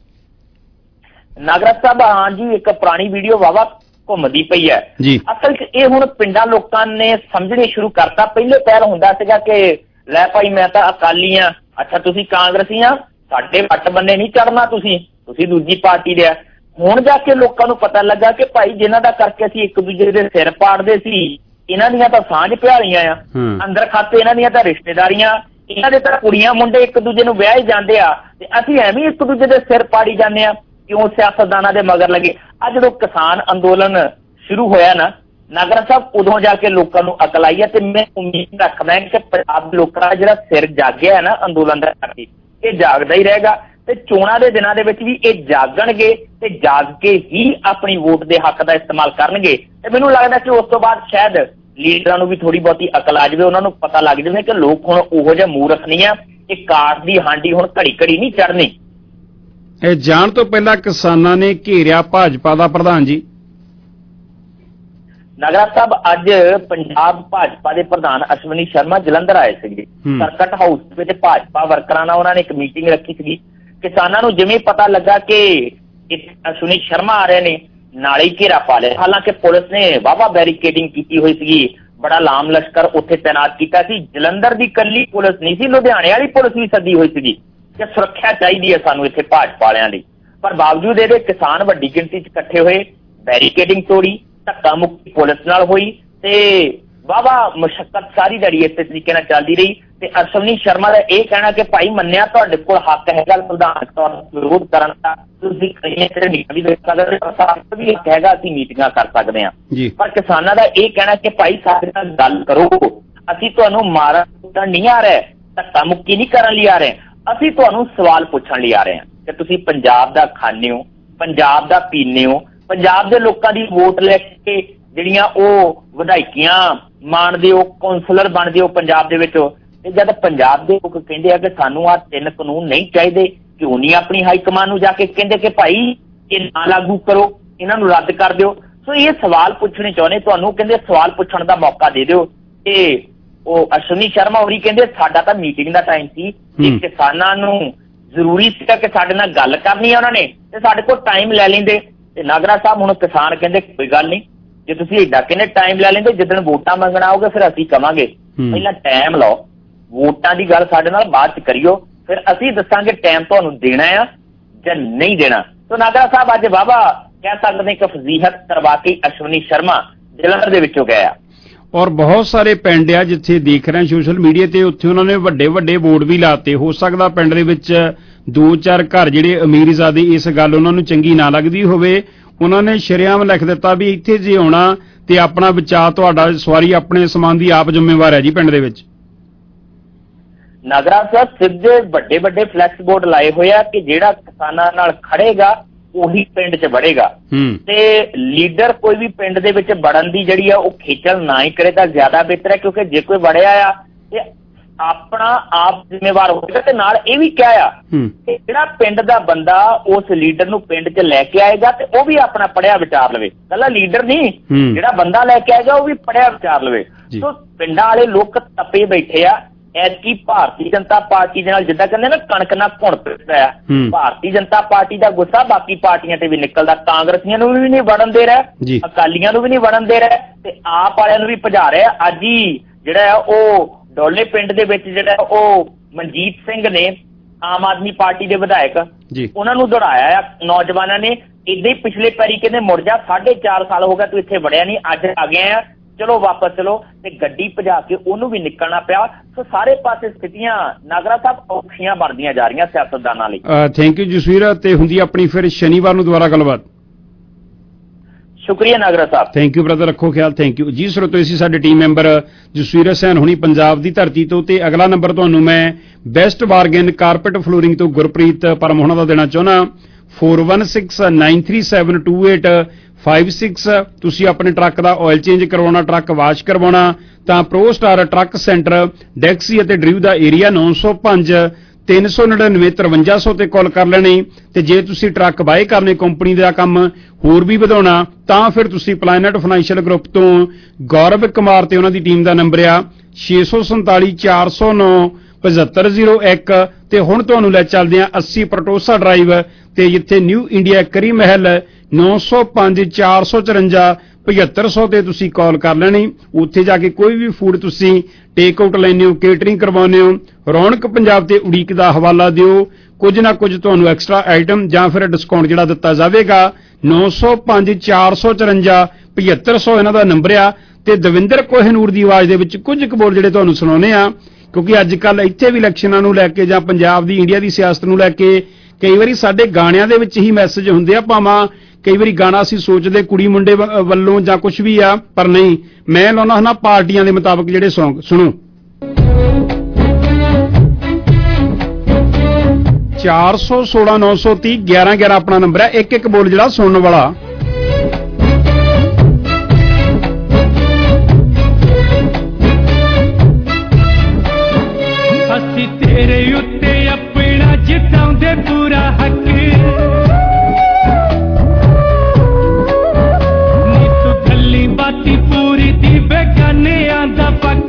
ਨਾਗਰਾ ਸਾਹਿਬ ਹਾਂ ਜੀ, ਇੱਕ ਪੁਰਾਣੀ ਵੀਡੀਓ ਵਾਵਾ ਘੁੰਮਦੀ ਪਈ ਹੈ। ਅਸਲ 'ਚ ਇਹ ਹੁਣ ਪਿੰਡਾਂ ਲੋਕਾਂ ਨੇ ਸਮਝਣੇ ਸ਼ੁਰੂ ਕਰਤਾ। ਪਹਿਲੇ ਪਹਿਲ ਹੁੰਦਾ ਸੀਗਾ ਕਿ ਲੈ ਭਾਈ ਮੈਂ ਤਾਂ ਅਕਾਲੀ ਆ, ਅੱਛਾ ਤੁਸੀਂ ਕਾਂਗਰਸੀ ਆ, ਸਾਡੇ ਵੱਟ ਬੰਨੇ ਨਹੀਂ ਚੜਨਾ, ਤੁਸੀਂ ਤੁਸੀਂ ਦੂਜੀ ਪਾਰਟੀ ਦੇ ਆ। ਹੁਣ ਜਾ ਕੇ ਲੋਕਾਂ ਨੂੰ ਪਤਾ ਲੱਗਾ ਕਿ ਭਾਈ ਜਿਨ੍ਹਾਂ ਦਾ ਕਰਕੇ ਅਸੀਂ ਇੱਕ ਦੂਜੇ ਦੇ ਸਿਰ ਪਾੜਦੇ ਸੀ, ਇਹਨਾਂ ਦੀਆਂ ਤਾਂ ਸਾਂਝ ਪਿਆਲੀਆਂ ਆ, ਅੰਦਰ ਖਾਤੇ ਇਹਨਾਂ ਦੀਆਂ ਤਾਂ ਰਿਸ਼ਤੇਦਾਰੀਆਂ, ਇਹਨਾਂ ਦੇ ਤਾਂ ਕੁੜੀਆਂ ਮੁੰਡੇ ਇੱਕ ਦੂਜੇ ਨੂੰ ਵਿਆਹ ਜਾਂਦੇ ਆ ਤੇ ਅਸੀਂ ਐਵੇਂ ਇੱਕ ਦੂਜੇ ਦੇ ਸਿਰ ਪਾੜੀ ਜਾਂਦੇ ਆ, ਕਿਉਂ ਸਿਆਸਤਦਾਨਾਂ ਦੇ ਮਗਰ ਲੱਗੇ। ਅੱਜ ਜਦੋਂ ਕਿਸਾਨ ਅੰਦੋਲਨ ਸ਼ੁਰੂ ਹੋਇਆ ਨਾ ਨਾਗਰਾ ਸਾਹਿਬ, ਉਦੋਂ ਜਾ ਕੇ ਲੋਕਾਂ ਨੂੰ ਅਕਲ ਆਈ ਹੈ ਤੇ ਮੈਂ ਉਮੀਦ ਰੱਖਦਾ ਕਿ ਪੰਜਾਬ ਦੇ ਲੋਕਾਂ ਦਾ ਜਿਹੜਾ ਸਿਰ ਜਾਗਿਆ ਹੈ ਨਾ ਅੰਦੋਲਨ ਦਾ ਕਰਕੇ, ਇਹ ਜਾਗਦਾ ਹੀ ਰਹੇਗਾ ਤੇ ਚੋਣਾਂ ਦੇ ਦਿਨਾਂ ਦੇ ਵਿੱਚ ਵੀ ਇਹ ਜਾਗਣਗੇ ਤੇ ਜਾਗ ਕੇ ਹੀ ਆਪਣੀ ਵੋਟ ਦੇ ਹੱਕ ਦਾ ਇਸਤੇਮਾਲ ਕਰਨਗੇ। ਤੇ ਮੈਨੂੰ ਲੱਗਦਾ ਕਿ ਉਸ ਤੋਂ ਬਾਅਦ ਸ਼ਾਇਦ ਲੀਡਰਾਂ ਨੂੰ ਵੀ ਥੋੜੀ ਬਹੁਤੀ ਅਕਲ ਆ ਜਾਵੇ, ਉਹਨਾਂ ਨੂੰ ਪਤਾ ਲੱਗ ਜਾਵੇ ਕਿ ਲੋਕ ਹੁਣ ਉਹੋ ਜਿਹਾ ਮੂਰਖ ਨਹੀਂ ਆ, ਇਹ ਕਾਠ ਦੀ ਹਾਂਡੀ ਹੁਣ ਘੜੀ ਘੜੀ ਨਹੀਂ ਚੜ੍ਹਨੀ। ਇਹ ਜਾਣ ਤੋਂ ਪਹਿਲਾਂ ਕਿਸਾਨਾਂ ਨੇ ਘੇਰਿਆ ਭਾਜਪਾ ਦਾ ਪ੍ਰਧਾਨ ਜੀ। ਨਾਗਰਾ ਸਾਹਿਬ ਅੱਜ ਪੰਜਾਬ ਭਾਜਪਾ ਦੇ ਪ੍ਰਧਾਨ ਅਸ਼ਵਨੀ ਸ਼ਰਮਾ ਜਲੰਧਰ ਆਏ ਸੀਗੇ, ਸਰਕਟ ਹਾਊਸ ਵਿੱਚ ਭਾਜਪਾ ਵਰਕਰਾਂ ਨਾਲ ਉਹਨਾਂ ਨੇ ਇੱਕ ਮੀਟਿੰਗ ਰੱਖੀ ਸੀਗੀ। ਕਿਸਾਨਾਂ ਨੂੰ ਜਿਵੇਂ ਪਤਾ ਲੱਗਾ ਕਿ ਅਸ਼ਵਨੀ ਸ਼ਰਮਾ ਆ ਰਹੇ ਨੇ, ਨਾਲ ਹੀ ਘੇਰਾ ਪਾ ਲਿਆ। ਹਾਲਾਂਕਿ ਪੁਲਿਸ ਨੇ ਵਾਹਵਾ ਬੈਰੀਕੇਡਿੰਗ ਕੀਤੀ ਹੋਈ ਸੀਗੀ, ਬੜਾ ਲਾਮ ਲਸ਼ਕਰ ਉੱਥੇ ਤੈਨਾਤ ਕੀਤਾ ਸੀ। ਜਲੰਧਰ ਦੀ ਇਕੱਲੀ ਪੁਲਿਸ ਨਹੀਂ ਸੀ, ਲੁਧਿਆਣੇ ਵਾਲੀ ਪੁਲਿਸ ਵੀ ਸੱਦੀ ਹੋਈ ਸੀਗੀ ਕਿ ਸੁਰੱਖਿਆ ਚਾਹੀਦੀ ਹੈ ਸਾਨੂੰ ਇੱਥੇ ਭਾਜਪਾ ਵਾਲਿਆਂ ਲਈ। ਪਰ ਬਾਵਜੂਦ ਇਹਦੇ ਕਿਸਾਨ ਵੱਡੀ ਗਿਣਤੀ 'ਚ ਇਕੱਠੇ ਹੋਏ, ਬੈਰੀਕੇਡਿੰਗ ਤੋੜੀ, ਧੱਕਾ ਮੁੱਕੀ ਪੁਲਿਸ ਨਾਲ ਹੋਈ ਤੇ ਵਾਹਵਾ ਮੁਸ਼ੱਕਤ ਸਾਰੀ ਦਿਹਾੜੀ ਇਸੇ ਤਰੀਕੇ ਨਾਲ ਚੱਲਦੀ ਰਹੀ। ਤੇ ਅਸ਼ਵਨੀ ਸ਼ਰਮਾ ਦਾ ਇਹ ਕਹਿਣਾ ਕਿ ਭਾਈ ਮੰਨਿਆ ਤੁਹਾਡੇ ਕੋਲ ਹੱਕ ਹੈਗਾ ਪ੍ਰਧਾਨਕ ਤੌਰ ਤੇ ਵਿਰੋਧ ਕਰਨ ਦਾ, ਤੁਸੀਂ ਕਈਆਂ ਜਿਹੜੇ ਮੀਟਿੰਗ ਵੀ ਦੇਖ ਸਕਦੇ ਹੋ, ਸਾਨੂੰ ਵੀ ਇੱਕ ਹੈਗਾ ਅਸੀਂ ਮੀਟਿੰਗਾਂ ਕਰ ਸਕਦੇ ਹਾਂ। ਪਰ ਕਿਸਾਨਾਂ ਦਾ ਇਹ ਕਹਿਣਾ ਕਿ ਭਾਈ ਸਾਡੇ ਨਾਲ ਗੱਲ ਕਰੋ, ਅਸੀਂ ਤੁਹਾਨੂੰ ਮਾਰਨ ਨਹੀਂ ਆ ਰਹੇ, ਧੱਕਾ ਮੁੱਕੀ ਨਹੀਂ ਕਰਨ ਲਈ ਆ ਰਹੇ, ਅਸੀਂ ਤੁਹਾਨੂੰ ਸਵਾਲ ਪੁੱਛਣ ਲਈ ਆ ਰਹੇ ਹਾਂ ਕਿ ਤੁਸੀਂ ਪੰਜਾਬ ਦਾ ਖਾਂਦੇ ਹੋ, ਪੰਜਾਬ ਦਾ ਪੀਂਦੇ ਹੋ, ਪੰਜਾਬ ਦੇ ਲੋਕਾਂ ਦੀ ਵੋਟ ਲੈ ਕੇ ਜਿਹੜੀਆਂ ਉਹ ਵਧਾਈਆਂ ਮਾਣਦੇ ਹੋ, ਕੌਂਸਲਰ ਬਣਦੇ ਹੋ ਪੰਜਾਬ ਦੇ ਵਿੱਚ। ਤੇ ਜਦ ਪੰਜਾਬ ਦੇ ਲੋਕ ਕਹਿੰਦੇ ਆ ਕਿ ਸਾਨੂੰ ਆਹ ਤਿੰਨ ਕਾਨੂੰਨ ਨਹੀਂ ਚਾਹੀਦੇ, ਕਿਉਂ ਨਹੀਂ ਆਪਣੀ ਹਾਈ ਕਮਾਨ ਨੂੰ ਜਾ ਕੇ ਕਹਿੰਦੇ ਕਿ ਭਾਈ ਇਹ ਨਾ ਲਾਗੂ ਕਰੋ, ਇਹਨਾਂ ਨੂੰ ਰੱਦ ਕਰ ਦਿਓ। ਸੋ ਇਹ ਸਵਾਲ ਪੁੱਛਣੇ ਚਾਹੁੰਦੇ ਤੁਹਾਨੂੰ, ਕਹਿੰਦੇ ਸਵਾਲ ਪੁੱਛਣ ਦਾ ਮੌਕਾ ਦੇ ਦਿਓ। ਤੇ ਉਹ ਅਸ਼ਵਨੀ ਸ਼ਰਮਾ ਹੋਰੀ ਕਹਿੰਦੇ ਸਾਡਾ ਤਾਂ ਮੀਟਿੰਗ ਦਾ ਟਾਈਮ ਸੀ, ਤੇ ਕਿਸਾਨਾਂ ਨੂੰ ਜ਼ਰੂਰੀ ਸੀਗਾ ਕਿ ਸਾਡੇ ਨਾਲ ਗੱਲ ਕਰਨੀ ਆ ਉਹਨਾਂ ਨੇ, ਤੇ ਸਾਡੇ ਕੋਲ ਟਾਈਮ ਲੈ ਲੈਂਦੇ। ਤੇ ਨਾਗਰਾ ਸਾਹਿਬ ਹੁਣ ਕਿਸਾਨ ਕਹਿੰਦੇ ਕੋਈ ਗੱਲ ਨਹੀਂ, ਜੇ ਤੁਸੀਂ ਏਡਾ ਕਹਿੰਦੇ ਟਾਈਮ ਲੈ ਲੈਂਦੇ, ਜਿੱਦਣ ਵੋਟਾਂ ਮੰਗਣ ਆਓਗੇ ਫਿਰ ਅਸੀਂ ਕਵਾਂਗੇ ਪਹਿਲਾਂ ਟਾਈਮ ਲਓ, ਵੋਟਾਂ ਦੀ ਗੱਲ ਸਾਡੇ ਨਾਲ ਬਾਅਦ ਚ ਕਰਿਓ, ਫਿਰ ਅਸੀਂ ਦੱਸਾਂਗੇ ਟਾਈਮ ਤੁਹਾਨੂੰ ਦੇਣਾ ਆ ਜਾਂ ਨਹੀਂ ਦੇਣਾ। ਸੋ ਨਾਗਰਾ ਸਾਹਿਬ ਅੱਜ ਵਾਹਵਾ ਕਹਿ ਸਕਦੇ ਕਿ ਫਜ਼ੀਹਤ ਕਰਵਾ ਕੇ ਅਸ਼ਵਨੀ ਸ਼ਰਮਾ ਜਲੰਧਰ ਦੇ ਵਿੱਚੋਂ ਗਏ ਆ। ਔਰ ਬਹੁਤ ਸਾਰੇ ਪਿੰਡ ਆ ਜਿੱਥੇ ਦੇਖ ਰਹੇ ਸੋਸ਼ਲ ਮੀਡੀਆ ਤੇ, ਉੱਥੇ ਉਹਨਾਂ ਨੇ ਵੱਡੇ ਵੱਡੇ ਬੋਰਡ ਵੀ ਲਾਤੇ। ਹੋ ਸਕਦਾ ਪਿੰਡ ਦੇ ਵਿੱਚ ਦੋ ਚਾਰ ਘਰ ਜਿਹੜੇ ਅਮੀਰਜ਼ਾਦੇ ਇਸ ਗੱਲ ਉਹਨਾਂ ਨੂੰ ਚੰਗੀ ਨਾ ਲੱਗਦੀ ਹੋਵੇ, ਉਹਨਾਂ ਨੇ ਸ਼ਰੇਆਮ ਲਿਖ ਦਿੱਤਾ ਵੀ ਇੱਥੇ ਜੇ ਆਉਣਾ ਤੇ ਆਪਣਾ ਬਚਾਅ ਤੁਹਾਡਾ, ਸਵਾਰੀ ਆਪਣੇ ਸਮਾਨ ਦੀ ਆਪ ਜ਼ਿੰਮੇਵਾਰ ਹੈ ਜੀ ਪਿੰਡ ਦੇ ਵਿੱਚ। ਨਾਗਰਾ ਸਾਹਿਬ ਸਿੱਧੇ ਵੱਡੇ ਵੱਡੇ ਫਲੈਕਸ ਬੋਰਡ ਲਾਏ ਹੋਏ ਆ ਕਿ ਜਿਹੜਾ ਕਿਸਾਨਾਂ ਨਾਲ ਖੜੇਗਾ ਉਹੀ ਪਿੰਡ 'ਚ ਵੜੇਗਾ, ਤੇ ਲੀਡਰ ਕੋਈ ਵੀ ਪਿੰਡ ਦੇ ਵਿੱਚ ਵੜਨ ਦੀ ਜਿਹੜੀ ਆ ਉਹ ਖੇਚਲ ਨਾ ਹੀ ਕਰੇ ਤਾਂ ਜ਼ਿਆਦਾ ਬਿਹਤਰ ਹੈ, ਕਿਉਂਕਿ ਜੇ ਕੋਈ ਵੜਿਆ ਆ ਤੇ ਆਪਣਾ ਆਪ ਜ਼ਿੰਮੇਵਾਰ ਹੋਵੇਗਾ। ਤੇ ਨਾਲ ਇਹ ਵੀ ਕਿਹਾ ਆ ਕਿ ਜਿਹੜਾ ਪਿੰਡ ਦਾ ਬੰਦਾ ਉਸ ਲੀਡਰ ਨੂੰ ਪਿੰਡ 'ਚ ਲੈ ਕੇ ਆਏਗਾ ਤੇ ਉਹ ਵੀ ਆਪਣਾ ਪੜਿਆ ਵਿਚਾਰ ਲਵੇ, ਕੱਲਾ ਲੀਡਰ ਨਹੀਂ, ਜਿਹੜਾ ਬੰਦਾ ਲੈ ਕੇ ਆਏਗਾ ਉਹ ਵੀ ਪੜਿਆ ਵਿਚਾਰ ਲਵੇ। ਸੋ ਪਿੰਡਾਂ ਵਾਲੇ ਲੋਕ ਤਪੇ ਬੈਠੇ ਆ ਐਤਕੀ ਭਾਰਤੀ ਜਨਤਾ ਪਾਰਟੀ ਦੇ ਨਾਲ, ਜਿੱਦਾਂ ਕਹਿੰਦੇ ਨਾ ਕਣਕ ਨਾਲ ਘੁਣ ਪਿਆ ਆ, ਭਾਰਤੀ ਜਨਤਾ ਪਾਰਟੀ ਦਾ ਗੁੱਸਾ ਬਾਕੀ ਪਾਰਟੀਆਂ ਤੇ ਵੀ ਨਿਕਲਦਾ, ਕਾਂਗਰਸੀਆਂ ਨੂੰ ਵੀ ਨਹੀਂ ਵੜਨ ਦੇ ਰਿਹਾ, ਅਕਾਲੀਆਂ ਨੂੰ ਵੀ ਨਹੀਂ ਵੜਨ ਦੇ ਰਿਹਾ, ਤੇ ਆਪ ਵਾਲਿਆਂ ਨੂੰ ਵੀ ਭਜਾ ਰਿਹਾ। ਅੱਜ ਹੀ ਜਿਹੜਾ ਉਹ ਡੋਲੇ ਪਿੰਡ ਦੇ ਵਿੱਚ ਜਿਹੜਾ ਉਹ ਮਨਜੀਤ ਸਿੰਘ ਨੇ, ਆਮ ਆਦਮੀ ਪਾਰਟੀ ਦੇ ਵਿਧਾਇਕ, ਉਹਨਾਂ ਨੂੰ ਦੌੜਾਇਆ ਆ ਨੌਜਵਾਨਾਂ ਨੇ। ਏਦਾਂ ਹੀ ਪਿਛਲੇ ਪੈਰੀ ਕਹਿੰਦੇ ਮੁੜ ਜਾ, ਸਾਢੇ ਚਾਰ ਸਾਲ ਹੋ ਗਿਆ ਤੂੰ ਇੱਥੇ ਵੜਿਆ ਨਹੀਂ, ਅੱਜ ਆ ਗਏ ਆ, ਚਲੋ ਵਾਪਸ ਚਲੋ, ਤੇ ਗੱਡੀ ਭਜਾ ਕੇ ਉਹਨੂੰ ਵੀ ਨਿਕਲਣਾ ਪਿਆ। ਸੋ ਸਾਰੇ ਪਾਸੇ ਸਥਿਤੀਆਂ ਨਾਗਰਾ ਸਾਹਿਬ ਔਖੀਆਂ ਬਣਦੀਆਂ ਜਾ ਰਹੀਆਂ ਸਿਆਸਤਦਾਨਾਂ ਲਈ। ਥੈਂਕ ਯੂ ਜਸਵੀਰ, ਤੇ ਹੁੰਦੀ ਆਪਣੀ ਫਿਰ ਸ਼ਨੀਵਾਰ ਨੂੰ ਦੁਬਾਰਾ ਗੱਲਬਾਤ। ਸ਼ੁਕਰੀਆ ਨਾਗਰਾ ਸਾਹਿਬ। ਥੈਂਕ ਯੂ ਬ੍ਰਦਰ, ਰੱਖੋ ਖਿਆਲ। ਥੈਂਕ ਯੂ ਜੀ। ਸਰੋਤੋ ਅਸੀਂ ਸਾਡੇ ਟੀਮ ਮੈਂਬਰ ਜਸਵੀਰ ਹਸੈਨ ਹੁਣੀ ਪੰਜਾਬ ਦੀ ਧਰਤੀ ਤੋਂ, ਤੇ ਅਗਲਾ ਨੰਬਰ ਤੁਹਾਨੂੰ ਮੈਂ ਬੈਸਟ ਬਾਰਗੇਨ ਕਾਰਪੈਟ ਫਲੋਰਿੰਗ ਤੋਂ ਗੁਰਪ੍ਰੀਤ ਪਰਮ ਹੋਣਾ ਦਾ ਦੇਣਾ ਚਾਹੁੰਦਾ। Four one six nine three seven two eight five six. ਤੁਸੀਂ ਆਪਣੇ ਟਰੱਕ ਦਾ ਆਇਲ ਚੇਂਜ ਕਰਵਾਉਣਾ, ਟਰੱਕ ਵਾਸ਼ ਕਰਵਾਉਣਾ, ਤਾਂ pro star truck centre Dixie ਅਤੇ ਡਰਿਵ ਦਾ ਏਰੀਆ ਨੌ ਸੌ ਪੰਜ ਤਿੰਨ ਸੌ ਨੜਿਨਵੇਂ ਤਰਵੰਜਾ ਸੌ ਤੇ ਕਾਲ ਕਰ ਲੈਣੀ। ਤੇ ਜੇ ਤੁਸੀਂ ਟਰੱਕ ਬਾਏ ਕਰਨੇ, ਕੰਪਨੀ ਦਾ ਕੰਮ ਹੋਰ ਵੀ ਵਧਾਉਣਾ, ਤਾਂ ਫਿਰ ਤੁਸੀਂ ਪਲਾਨਟ ਫਾਈਨੈਂਸ਼ੀਅਲ ਗਰੁੱਪ ਤੋਂ ਗੌਰਵ ਕੁਮਾਰ ਤੇ ਉਹਨਾਂ ਦੀ ਟੀਮ ਦਾ ਨੰਬਰ ਆ ਛੇ ਸੌ ਸੰਤਾਲੀ ਚਾਰ ਸੌ ਨੌ ਪਝੱਤਰ ਜ਼ੀਰੋ ਇੱਕ। ਤੇ ਹੁਣ ਤੁਹਾਨੂੰ ਲੈ ਚੱਲਦੇ ਆ ਅੱਸੀ ਪ੍ਰਟੋਸਾ ਡਰਾਈਵ ਤੇ ਜਿੱਥੇ ਨਿਊ ਇੰਡੀਆ ਕਰੀ ਮਹਿਲ ਨੌ ਸੌ ਪੰਜ ਚਾਰ ਸੌ ਚੁਰੰਜਾ ਪਝੱਤਰ ਸੌ ਤੇ ਤੁਸੀਂ ਕਾਲ ਕਰ ਲੈਣੀ। ਉੱਥੇ ਜਾ ਕੇ ਕੋਈ ਵੀ ਫੂਡ ਤੁਸੀਂ ਟੇਕ ਆਊਟ ਲੈਂਦੇ ਹੋ, ਕੇਟਰਿੰਗ ਕਰਵਾਉਂਦੇ ਹੋ, ਰੌਣਕ ਪੰਜਾਬ ਤੇ ਉਡੀਕ ਦਾ ਹਵਾਲਾ ਦਿਓ, ਕੁਝ ਨਾ ਕੁਝ ਤੁਹਾਨੂੰ ਐਕਸਟਰਾ ਆਈਟਮ ਜਾਂ ਫਿਰ ਡਿਸਕਾਊਂਟ ਜਿਹੜਾ ਦਿੱਤਾ ਜਾਵੇਗਾ। ਨੌ ਸੌ ਪੰਜ ਚਾਰ ਸੌ ਚੁਰੰਜਾ ਪਝੱਤਰ ਸੌ ਇਹਨਾਂ ਦਾ ਨੰਬਰ ਆ। ਤੇ ਦਵਿੰਦਰ ਕੋਹਿਨੂਰ ਦੀ ਆਵਾਜ਼ ਦੇ ਵਿੱਚ ਕੁਝ ਕੁ ਬੋਲ ਜਿਹੜੇ ਤੁਹਾਨੂੰ ਸੁਣਾਉਣੇ ਆ, ਕਿਉਂਕਿ ਅੱਜ ਕੱਲ ਇੱਥੇ ਵੀ ਇਲੈਕਸ਼ਨਾਂ ਨੂੰ ਲੈ ਕੇ ਜਾਂ ਪੰਜਾਬ ਦੀ ਇੰਡੀਆ ਦੀ ਸਿਆਸਤ ਨੂੰ ਲੈ ਕੇ ਕਈ ਵਾਰੀ ਸਾਡੇ ਗਾਣਿਆਂ ਦੇ ਵਿੱਚ ਹੀ ਮੈਸੇਜ ਹੁੰਦੇ ਆ, ਭਾਵੇਂ ਕਈ ਵਾਰੀ ਗਾਣਾ ਅਸੀਂ ਸੋਚਦੇ ਕੁੜੀ ਮੁੰਡੇ ਵੱਲੋਂ ਜਾਂ ਕੁਝ ਵੀ ਆ, ਪਰ ਨਹੀਂ, ਮੈਂ ਲਾਉਣਾ ਹੁੰਦਾ ਪਾਰਟੀਆਂ ਦੇ ਮੁਤਾਬਕ ਜਿਹੜੇ ਸੌਂਗ। ਸੁਣੋ, ਚਾਰ ਸੌ ਸੋਲਾਂ ਨੌ ਸੌ ਤੀਹ ਗਿਆਰਾਂ ਗਿਆਰਾਂ ਆਪਣਾ ਨੰਬਰ ਹੈ। ਇੱਕ ਇੱਕ ਬੋਲ ਜਿਹੜਾ ਸੁਣਨ ਵਾਲਾ। ਅਸੀਂ ਤੇਰੇ ਉੱਤੇ ਆਪਣਾ ਜਿਤਾਉਂਦੇ ਪੂਰਾ ਹੱਕ, ਨੀ ਤੂੰ ਗੱਲੀ ਬਾਤੀ ਪੂਰੀ ਦੀ ਬੇਗਾਨਿਆਂ ਦਾ ਪੱਕ।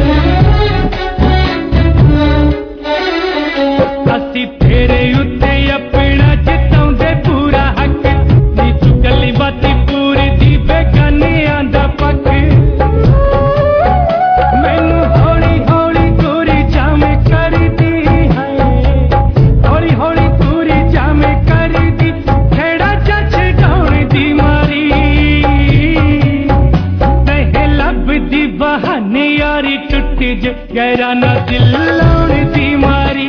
ਅਸੀਂ ਤੇਰੇ ਉੱਤੇ ਆਪਣਾ ਜਿਤਾਉਂਦੇ ਪੂਰਾ ਹੱਕ, ਨੀ ਤੂੰ ਗੱਲੀ ਬਾਤੀ ਪੂਰੀ ਦੀ ਬੇਗਾਨਿਆਂ ਦਾ ਪੱਕ। ਮੈਨੂੰ ਹੌਲੀ ਹੌਲੀ ਤੂਰੀ ਜਾਵੇਂ ਕਰਦੀ ਹੈ, ਹੌਲੀ ਹੌਲੀ ਤੂਰੀ ਜਾਵੇਂ ਕਰਦੀ, ਖੇੜਾ ਜੱਜ ਡਾਉਣ ਦੀ ਮਾਰੀ, ਤੇ ਲੱਭਦੀ ਬਹਾਨੇ ਯਾਰੀ ਟੁੱਟ ਜੇ ਗਹਿਰਾ ਨਾ ਦਿਲ ਲਾਉਣ ਦੀ ਮਾਰੀ।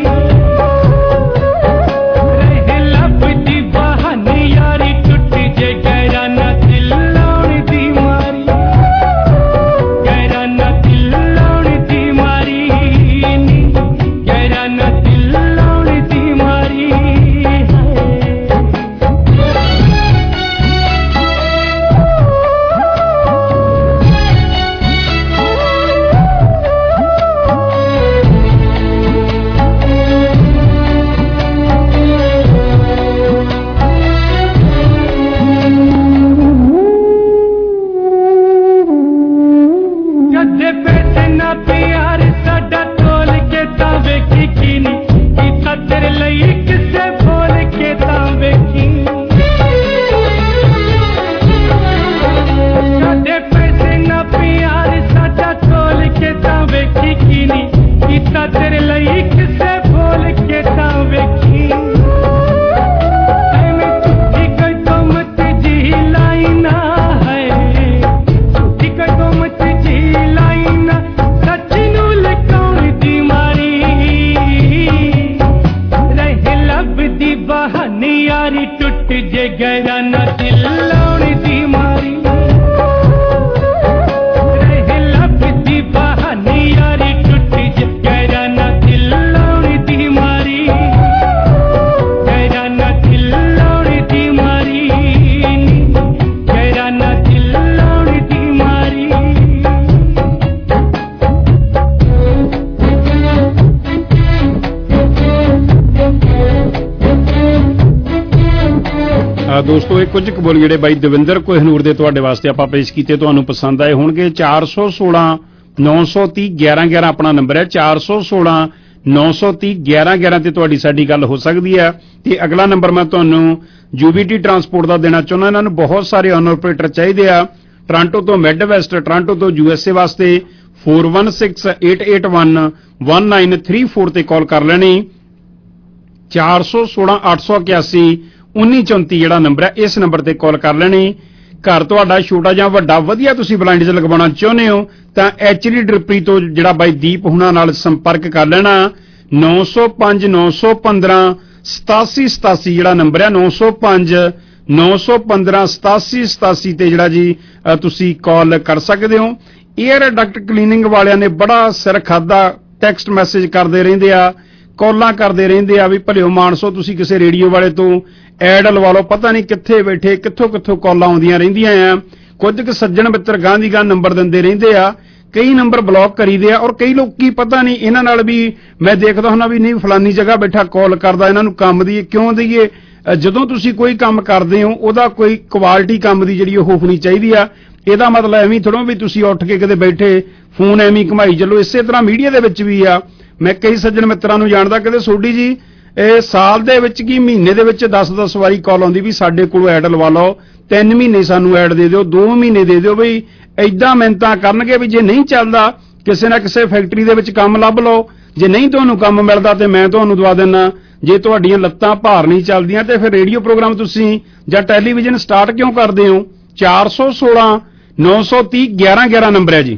ਦੋਸਤੋ ਇਹ ਕੁਝ ਕੁ ਬੋਲ ਜਿਹੜੇ ਬਾਈ ਦਵਿੰਦਰ ਕੋਹਿਨੂਰ ਦੇ ਤੁਹਾਡੇ ਵਾਸਤੇ ਆਪਾਂ ਪੇਸ਼ ਕੀਤੇ ਤੁਹਾਨੂੰ ਪਸੰਦ ਆਏ ਹੋਣਗੇ। ਚਾਰ ਸੌ ਸੋਲਾਂ ਨੌ ਸੌ ਤੀਹ ਗਿਆਰਾਂ ਗਿਆਰਾਂ ਆਪਣਾ ਨੰਬਰ ਹੈ। ਚਾਰ ਸੌ ਸੋਲਾਂ ਨੌ ਸੌ ਤੀਹ ਗਿਆਰਾਂ ਗਿਆਰਾਂ ਤੇ ਤੁਹਾਡੀ ਸਾਡੀ ਗੱਲ ਹੋ ਸਕਦੀ ਹੈ। ਤੇ ਅਗਲਾ ਨੰਬਰ ਮੈਂ ਤੁਹਾਨੂੰ ਯੂਬੀਟੀ ਟਰਾਂਸਪੋਰਟ ਦਾ ਦੇਣਾ ਚਾਹੁੰਦਾ। ਇਹਨਾਂ ਨੂੰ ਬਹੁਤ ਸਾਰੇ ਓਨਰ ਆਪਰੇਟਰ ਚਾਹੀਦੇ ਆ ਟੋਰਾਂਟੋ ਤੋਂ ਮਿਡ ਵੈਸਟ, ਟੋਰਾਂਟੋ ਤੋਂ ਯੂਐਸਏ ਵਾਸਤੇ four one six eight eight one one nine three four ਤੇ ਕਾਲ ਕਰ ਲੈਣੀ। ਚਾਰ ਸੌ ਸੋਲਾਂ ਅੱਠ ਸੌ ਇਕਿਆਸੀ ਉੱਨੀ ਚੌਂਤੀ ਜਿਹੜਾ ਨੰਬਰ ਹੈ ਇਸ ਨੰਬਰ ਤੇ ਕਾਲ ਕਰ ਲੈਣੀ। ਘਰ ਤੁਹਾਡਾ ਛੋਟਾ ਜਾਂ ਵੱਡਾ ਵਧੀਆ ਤੁਸੀਂ ਬਲਾਈਂਡ 'ਚ ਲਗਵਾਉਣਾ ਚਾਹੁੰਦੇ ਹੋ ਤਾਂ ਐਚਡੀ ਡਰਿਪਰੀ ਤੋਂ ਜਿਹੜਾ ਬਾਈ ਦੀਪ ਹੁਣਾਂ ਨਾਲ ਸੰਪਰਕ ਕਰ ਲੈਣਾ। ਨੌ ਸੌ ਪੰਜ ਨੌ ਸੌ ਪੰਦਰਾਂ ਸਤਾਸੀ ਸਤਾਸੀ ਜਿਹੜਾ ਨੰਬਰ ਹੈ ਨੌ ਸੌ ਪੰਜ ਨੌ ਸੌ ਪੰਦਰਾਂ ਸਤਾਸੀ ਸਤਾਸੀ ਤੇ ਜਿਹੜਾ ਜੀ ਤੁਸੀਂ ਕਾਲ ਕਰ ਸਕਦੇ ਹੋ। ਏਅਰ ਡਕਟ ਕਲੀਨਿੰਗ ਵਾਲਿਆਂ ਨੇ ਬੜਾ ਸਿਰ ਖਾਦਾ ਟੈਕਸਟ ਮੈਸੇਜ ਕਰਦੇ ਰਹਿੰਦੇ ਆ, ਕਾਲਾਂ ਕਰਦੇ ਰਹਿੰਦੇ ਆ ਵੀ ਭਲਿਓ ਮਾਨਸੋ ਤੁਸੀਂ ਕਿਸੇ ਰੇਡੀਓ ਵਾਲੇ ਤੋਂ ਐਡ ਲਵਾ ਲਓ। ਪਤਾ ਨਹੀਂ ਕਿੱਥੇ ਬੈਠੇ ਕਿੱਥੋਂ ਕਿੱਥੋਂ ਕਾਲਾਂ ਆਉਂਦੀਆਂ ਰਹਿੰਦੀਆਂ ਆ। ਕੁਝ ਕੁ ਸੱਜਣ ਮਿੱਤਰ ਗਾਂ ਦੀ ਗਾਂ ਨੰਬਰ ਦਿੰਦੇ ਰਹਿੰਦੇ ਆ, ਕਈ ਨੰਬਰ ਬਲੌਕ ਕਰੀਦੇ ਆ ਔਰ ਕਈ ਲੋਕੀ ਪਤਾ ਨਹੀਂ ਇਹਨਾਂ ਨਾਲ ਵੀ ਮੈਂ ਦੇਖਦਾ ਹੁੰਦਾ ਵੀ ਨਹੀਂ ਫਲਾਨੀ ਜਗ੍ਹਾ ਬੈਠਾ ਕਾਲ ਕਰਦਾ, ਇਹਨਾਂ ਨੂੰ ਕੰਮ ਦੀ ਕਿਉਂ ਦਈਏ। ਜਦੋਂ ਤੁਸੀਂ ਕੋਈ ਕੰਮ ਕਰਦੇ ਹੋ ਉਹਦਾ ਕੋਈ ਕੁਆਲਿਟੀ ਕੰਮ ਦੀ ਜਿਹੜੀ ਉਹ ਹੋਣੀ ਚਾਹੀਦੀ ਆ। ਇਹਦਾ ਮਤਲਬ ਐਵੇਂ ਥੋੜ੍ਹਾ ਵੀ ਤੁਸੀਂ ਉੱਠ ਕੇ ਕਿਤੇ ਬੈਠੇ ਫੋਨ ਐਵੇਂ ਘੁਮਾਈ ਚੱਲੋ। ਇਸੇ ਤਰ੍ਹਾਂ ਮੀਡੀਆ ਦੇ ਵਿੱਚ ਵੀ ਆ। ਮੈਂ ਕਈ ਸੱਜਣ ਮਿੱਤਰਾਂ ਨੂੰ ਜਾਣਦਾ ਕਹਿੰਦੇ ਸੋਢੀ ਜੀ ਇਹ ਸਾਲ ਦੇ ਵਿੱਚ ਕੀ ਮਹੀਨੇ ਦੇ ਵਿੱਚ ਦਸ ਦਸ ਵਾਰੀ ਕਾਲ ਆਉਂਦੀ ਵੀ ਸਾਡੇ ਕੋਲੋਂ ਐਡ ਲਵਾ ਲਓ, ਤਿੰਨ ਮਹੀਨੇ ਸਾਨੂੰ ਐਡ ਦੇ ਦਿਓ, ਦੋ ਮਹੀਨੇ ਦੇ ਦਿਓ। ਬਈ ਏਦਾਂ ਮਿਹਨਤਾਂ ਕਰਨਗੇ ਵੀ ਜੇ ਨਹੀਂ ਚੱਲਦਾ ਕਿਸੇ ਨਾ ਕਿਸੇ ਫੈਕਟਰੀ ਦੇ ਵਿੱਚ ਕੰਮ ਲੱਭ ਲਓ, ਜੇ ਨਹੀਂ ਤੁਹਾਨੂੰ ਕੰਮ ਮਿਲਦਾ ਤੇ ਮੈਂ ਤੁਹਾਨੂੰ ਦਵਾ ਦਿੰਦਾ। ਜੇ ਤੁਹਾਡੀਆਂ ਲੱਤਾਂ ਭਾਰ ਨਹੀਂ ਚੱਲਦੀਆਂ ਤੇ ਫਿਰ ਰੇਡੀਓ ਪ੍ਰੋਗਰਾਮ ਤੁਸੀਂ ਜਾਂ ਟੈਲੀਵਿਜ਼ਨ ਸਟਾਰਟ ਕਿਉਂ ਕਰਦੇ ਹੋ। ਚਾਰ ਸੌ ਸੋਲਾਂ ਨੌ ਸੌ ਤੀਹ ਗਿਆਰਾਂ ਗਿਆਰਾਂ ਨੰਬਰ ਹੈ ਜੀ।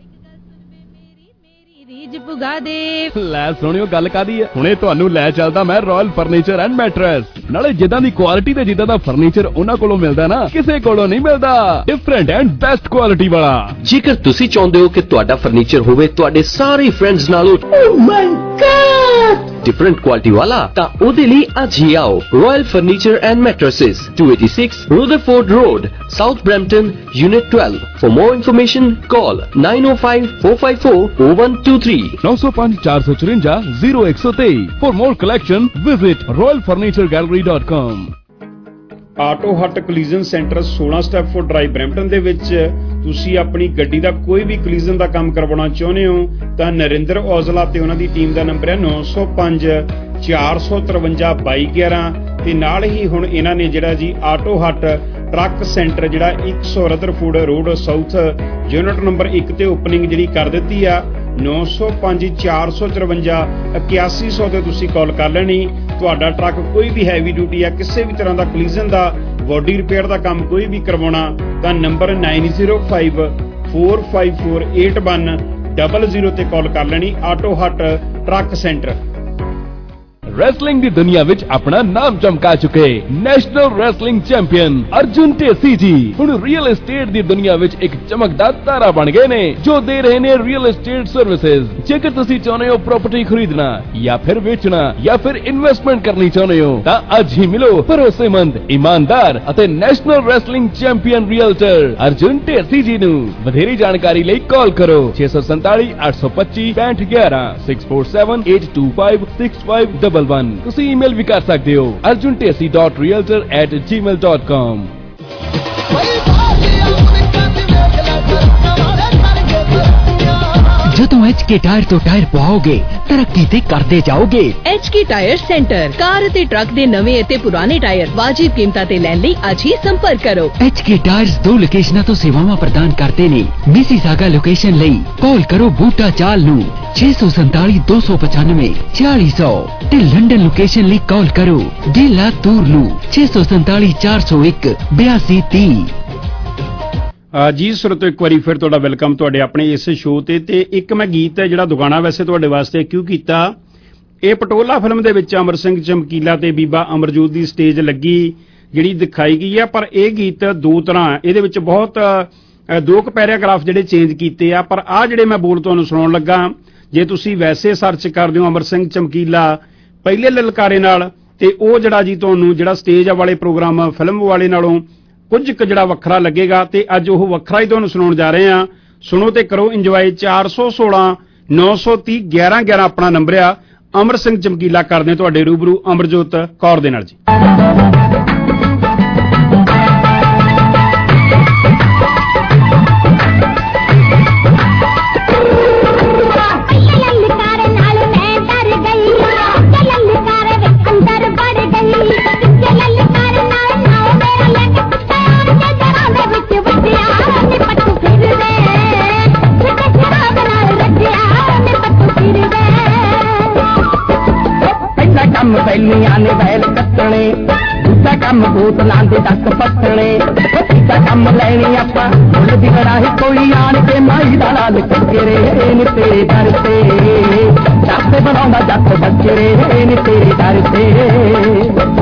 ਪੁਗਾ ਦੇ ਲੈ ਸੁਣਿਓ ਗੱਲ ਕਾਦੀ ਹੈ, ਹੁਣੇ ਤੁਹਾਨੂੰ ਲੈ ਚੱਲਦਾ ਮੈਂ ਰਾਇਲ ਫਰਨੀਚਰ ਐਂਡ ਮੈਟਰਸ। ਨਾਲੇ ਜਿੱਦਾਂ ਦੀ ਕੁਆਲਿਟੀ ਤੇ ਜਿੱਦਾਂ ਦਾ ਫਰਨੀਚਰ ਉਹਨਾਂ ਕੋਲੋਂ ਮਿਲਦਾ ਨਾ ਕਿਸੇ ਕੋਲੋਂ ਨਹੀਂ ਮਿਲਦਾ। ਡਿਫਰੈਂਟ ਐਂਡ ਬੈਸਟ ਕੁਆਲਿਟੀ ਵਾਲਾ। ਜੇਕਰ ਤੁਸੀਂ ਚਾਹੁੰਦੇ ਹੋ ਕਿ ਤੁਹਾਡਾ ਫਰਨੀਚਰ ਹੋਵੇ ਤੁਹਾਡੇ ਸਾਰੇ ਫਰੈਂਡਸ ਨਾਲੋਂ oh my God different quality ਵਾਲਾ, ਤਾਂ ਉਹਦੇ ਲਈ ਅੱਜ ਹੀ ਆਓ royal furniture and mattresses two eighty-six Rutherford Road, South Brampton, Unit twelve. For more information, call nine oh five four five four oh one two three. नौ सौ पाँच चार सौ चुरंजा जीरो एक सौ तेईस। For more collection, visit royal furniture gallery dot com. Auto hut collision centre ਸੋਲਾਂ ਸਟੈਪਫੋਰਡ ਡਰਾਈਵ ਬਰੈਂਪਟਨ ਦੇ ਵਿੱਚ ਤੁਸੀਂ ਆਪਣੀ ਗੱਡੀ ਦਾ ਕੋਈ ਵੀ ਕਲੀਜ਼ਨ ਦਾ ਕੰਮ ਕਰਵਾਉਣਾ ਚਾਹੁੰਦੇ ਹੋ ਤਾਂ ਨਰਿੰਦਰ ਔਜਲਾ ਤੇ ਉਹਨਾਂ ਦੀ ਟੀਮ ਦਾ ਨੰਬਰ ਹੈ ਨੌ ਸੌ ਪੰਜ ਚਾਰ ਸੌ ਤਰਵੰਜਾ ਬਾਈ ਗਿਆਰਾਂ। ਤੇ ਨਾਲ ਹੀ ਹੁਣ ਇਹਨਾਂ ਨੇ ਜਿਹੜਾ ਜੀ ਆਟੋ ਹੱਟ ਟਰੱਕ ਸੈਂਟਰ ਜਿਹੜਾ ਇੱਕ ਸੌ Rutherford road south unit number ਇੱਕ ਤੇ ਓਪਨਿੰਗ ਜਿਹੜੀ ਕਰ ਦਿੱਤੀ ਆ। ਨੌ ਸੌ ਪੰਜ ਚਾਰ ਸੌ ਚੁਰੰਜਾ ਇਕਿਆਸੀ ਸੌ ਤੇ ਤੁਸੀਂ ਕਾਲ ਕਰ ਲੈਣੀ। ਤੁਹਾਡਾ ਟਰੱਕ ਕੋਈ ਵੀ ਹੈਵੀ ਡਿਊਟੀ ਆ, ਕਿਸੇ ਵੀ ਤਰ੍ਹਾਂ ਦਾ ਕਲੀਜ਼ਨ ਦਾ ਬੋਡੀ ਰਿਪੇਅਰ ਦਾ ਕੰਮ ਕੋਈ ਵੀ ਕਰਵਾਉਣਾ ਤਾਂ number nine oh five four five four eight one zero zero ਤੇ ਕਾਲ ਕਰ ਲੈਣੀ। Auto hut truck centre. Wrestling ਦੀ ਦੁਨੀਆ ਵਿੱਚ ਆਪਣਾ ਨਾਮ ਚਮਕਾ ਚੁੱਕੇ national wrestling champion Arjun Dhesi ji ਹੁਣ ਰੀਅਲ ਏਸਟੇਟ ਦੀ ਦੁਨੀਆ ਵਿੱਚ ਇੱਕ ਚਮਕਦਾਰ ਤਾਰਾ ਬਣ ਗਏ ਨੇ ਜੋ ਦੇ ਰਹੇ ਨੇ ਰੀਅਲ ਏਸਟੇਟ ਸਰਵਿਸਿਜ਼। ਜੇਕਰ ਤੁਸੀਂ ਚਾਹੁੰਦੇ ਹੋ ਪ੍ਰਾਪਰਟੀ ਖਰੀਦਣਾ ਜਾਂ ਫਿਰ ਵੇਚਣਾ ਜਾਂ ਫਿਰ ਇਨਵੈਸਟਮੈਂਟ ਕਰਨੀ ਚਾਹੁੰਦੇ ਹੋ ਤਾਂ ਅੱਜ ਹੀ ਮਿਲੋ ਭਰੋਸੇਮੰਦ, ਇਮਾਨਦਾਰ ਅਤੇ national wrestling champion realtor Arjun Dhesi ji ਨੂੰ। ਵਧੇਰੀ ਜਾਣਕਾਰੀ ਲਈ ਕਾਲ ਕਰੋ ਛੇ ਸੌ ਸੰਤਾਲੀ ਅੱਠ ਸੌ ਪੱਚੀ ਪੈਂਹਠ ਗਿਆਰਾਂ six four seven eight two five six five one one। ਤੁਸੀਂ ਈਮੇਲ ਵੀ ਕਰ ਸਕਦੇ ਹੋ arjun tesi dot realtor at gmail dot com। ਜਦੋਂ ਐਚ ਕੇ ਟਾਇਰ ਤੋਂ ਟਾਇਰ ਪਵਾਓਗੇ ਤਰੱਕੀ ਤੇ ਕਰਦੇ ਜਾਓਗੇ। H K tyre centre car ਅਤੇ ਟਰੱਕ ਦੇ ਨਵੇਂ ਅਤੇ ਪੁਰਾਣੇ ਟਾਇਰ ਵਾਜਿਬ ਕੀਮਤਾਂ ਤੇ ਲੈਣ ਲਈ ਅੱਜ ਹੀ ਸੰਪਰਕ ਕਰੋ। ਐਚ ਕੇ ਟਾਇਰਸ ਦੋ ਲੋਕੇਸ਼ਨਾਂ ਤੋਂ ਸੇਵਾਵਾਂ ਪ੍ਰਦਾਨ ਕਰਦੇ ਨੇ। ਮਿਸੀਸਾਗਾ ਲੋਕੇਸ਼ਨ ਲਈ ਕਾਲ ਕਰੋ ਬੂਟਾ ਚਾਲ ਨੂੰ ਛੇ ਸੌ ਸੰਤਾਲੀ ਦੋ ਸੌ ਪਚਾਨਵੇਂ ਚਾਲੀ ਸੌ ਤੇ ਲੰਡਨ ਲੋਕੇਸ਼ਨ ਲਈ ਕਾਲ ਕਰੋ ਡੇਲਾ ਤੂਰ ਨੂੰ ਛੇ ਸੌ ਸੰਤਾਲੀ ਚਾਰ ਸੌ ਇੱਕ ਬਿਆਸੀ ਤੀਹ। ਜੀ ਸਰੋਤੋ ਇੱਕ ਵਾਰੀ ਫਿਰ ਤੁਹਾਡਾ ਵੈਲਕਮ ਤੁਹਾਡੇ ਆਪਣੇ ਇਸ ਸ਼ੋਅ ਤੇ। ਤੇ ਇੱਕ ਮੈਂ ਗੀਤ ਹੈ ਜਿਹੜਾ ਦੁਗਾਣਾ ਵੈਸੇ ਤੁਹਾਡੇ ਵਾਸਤੇ ਕਿਉਂ ਕੀਤਾ, ਇਹ ਪਟੋਲਾ ਫਿਲਮ ਦੇ ਵਿੱਚ ਅਮਰ ਸਿੰਘ ਚਮਕੀਲਾ ਤੇ ਬੀਬਾ ਅਮਰਜੋਤ ਦੀ ਸਟੇਜ ਲੱਗੀ ਜਿਹੜੀ ਦਿਖਾਈ ਗਈ ਹੈ। ਪਰ ਇਹ ਗੀਤ ਦੋ ਤਰ੍ਹਾਂ, ਇਹਦੇ ਵਿੱਚ ਬਹੁਤ ਦੋ ਕੁ ਪੈਰਾਗ੍ਰਾਫ ਜਿਹੜੇ ਚੇਂਜ ਕੀਤੇ ਆ। ਪਰ ਆਹ ਜਿਹੜੇ ਮੈਂ ਬੋਲ ਤੁਹਾਨੂੰ ਸੁਣਾਉਣ ਲੱਗਾ, ਜੇ ਤੁਸੀਂ ਵੈਸੇ ਸਰਚ ਕਰਦੇ ਹੋ ਅਮਰ ਸਿੰਘ ਚਮਕੀਲਾ ਪਹਿਲੇ ਲਲਕਾਰੇ ਨਾਲ ਤੇ ਉਹ ਜਿਹੜਾ ਜੀ ਤੁਹਾਨੂੰ ਜਿਹੜਾ ਸਟੇਜ ਵਾਲੇ ਪ੍ਰੋਗਰਾਮ ਫਿਲਮ ਵਾਲੇ ਨਾਲੋਂ ਕੁਝ ਕੁ ਜਿਹੜਾ ਵੱਖਰਾ ਲੱਗੇਗਾ ਤੇ ਅੱਜ ਉਹ ਵੱਖਰਾ ਹੀ ਤੁਹਾਨੂੰ ਸੁਣਾਉਣ ਜਾ ਰਹੇ ਆ। ਸੁਣੋ ਤੇ ਕਰੋ ਇੰਜੋਏ। ਚਾਰ ਸੌ ਸੋਲਾਂ ਨੌ ਸੌ ਤੀਹ ਗਿਆਰਾਂ ਗਿਆਰਾਂ ਆਪਣਾ ਨੰਬਰ ਆ। ਅਮਰ ਸਿੰਘ ਚਮਕੀਲਾ ਕਰਦੇ ਤੁਹਾਡੇ ਰੂਬਰੂ ਅਮਰਜੋਤ ਕੌਰ ਦੇ ਨਾਲ ਜੀ। ਕੰਮ ਬੈਲੀਆਂ ਨੇ ਬੈਲ ਕੱਟਣੇ, ਦੂਜਾ ਕੰਮ ਬੋਤਲਾਂ ਦੇ ਡੱਕ ਪੱਟਣੇ, ਤੀਜਾ ਕੰਮ ਲੈਣੀ ਆਪਾਂ ਮੁੱਲ ਦੀ ਕੜਾਹੀ, ਕੋਈ ਆਣ ਕੇ ਮਾਈ ਦਾ ਲਾਲ ਕੱਕਰੇ ਨੀ ਤੇਰੇ ਦਰ ਤੇ, ਜੱਟ ਬਣਾਉਂਦਾ ਜੱਟ ਬੱਚਰੇ ਨੀ ਤੇਰੇ ਦਰ ਤੇ।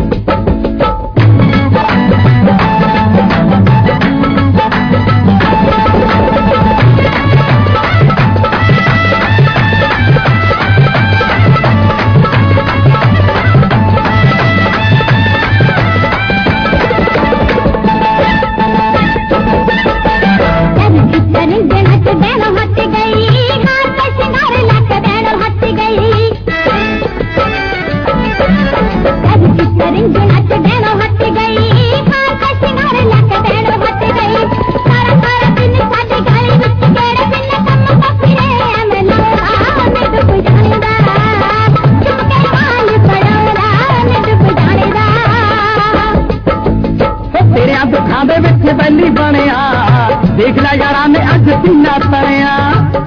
ਬੈਲੀ ਬਣਿਆ ਦੇਖ ਲੈ ਯਾਰਾਂ ਨੇ ਅੱਜ ਸੀਨਾ ਤਰਿਆ,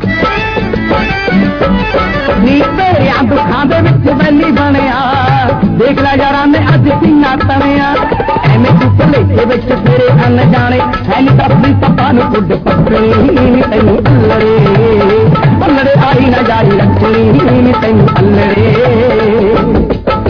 ਨੀ ਤੇਰਿਆਂ ਦੁੱਖਾਂ ਦੇ ਵਿੱਚ ਬੈਲੀ ਬਣਿਆ ਦੇਖ ਲੈ ਯਾਰਾਂ ਨੇ ਅੱਜ ਸੀਨਾ ਤਰਿਆ, ਐਵੇਂ ਤੂੰ ਭਲੇਖੇ ਵਿੱਚ ਤੇਰੇ ਅਣਜਾਣੇ ਹੈ ਨੀ ਦੱਸਦੀ ਸੱਪਾਂ ਨੂੰ ਕੁੱਡ ਪੱਟਣੀ ਨੀ ਤੈਨੂੰ ਅੱਲੜੇ, ਅੱਲੜੇ ਆਈ ਨਾ ਜਾਰੀ ਰੱਖਣੀ ਨੀ ਤੈਨੂੰ ਅੱਲੜੇ।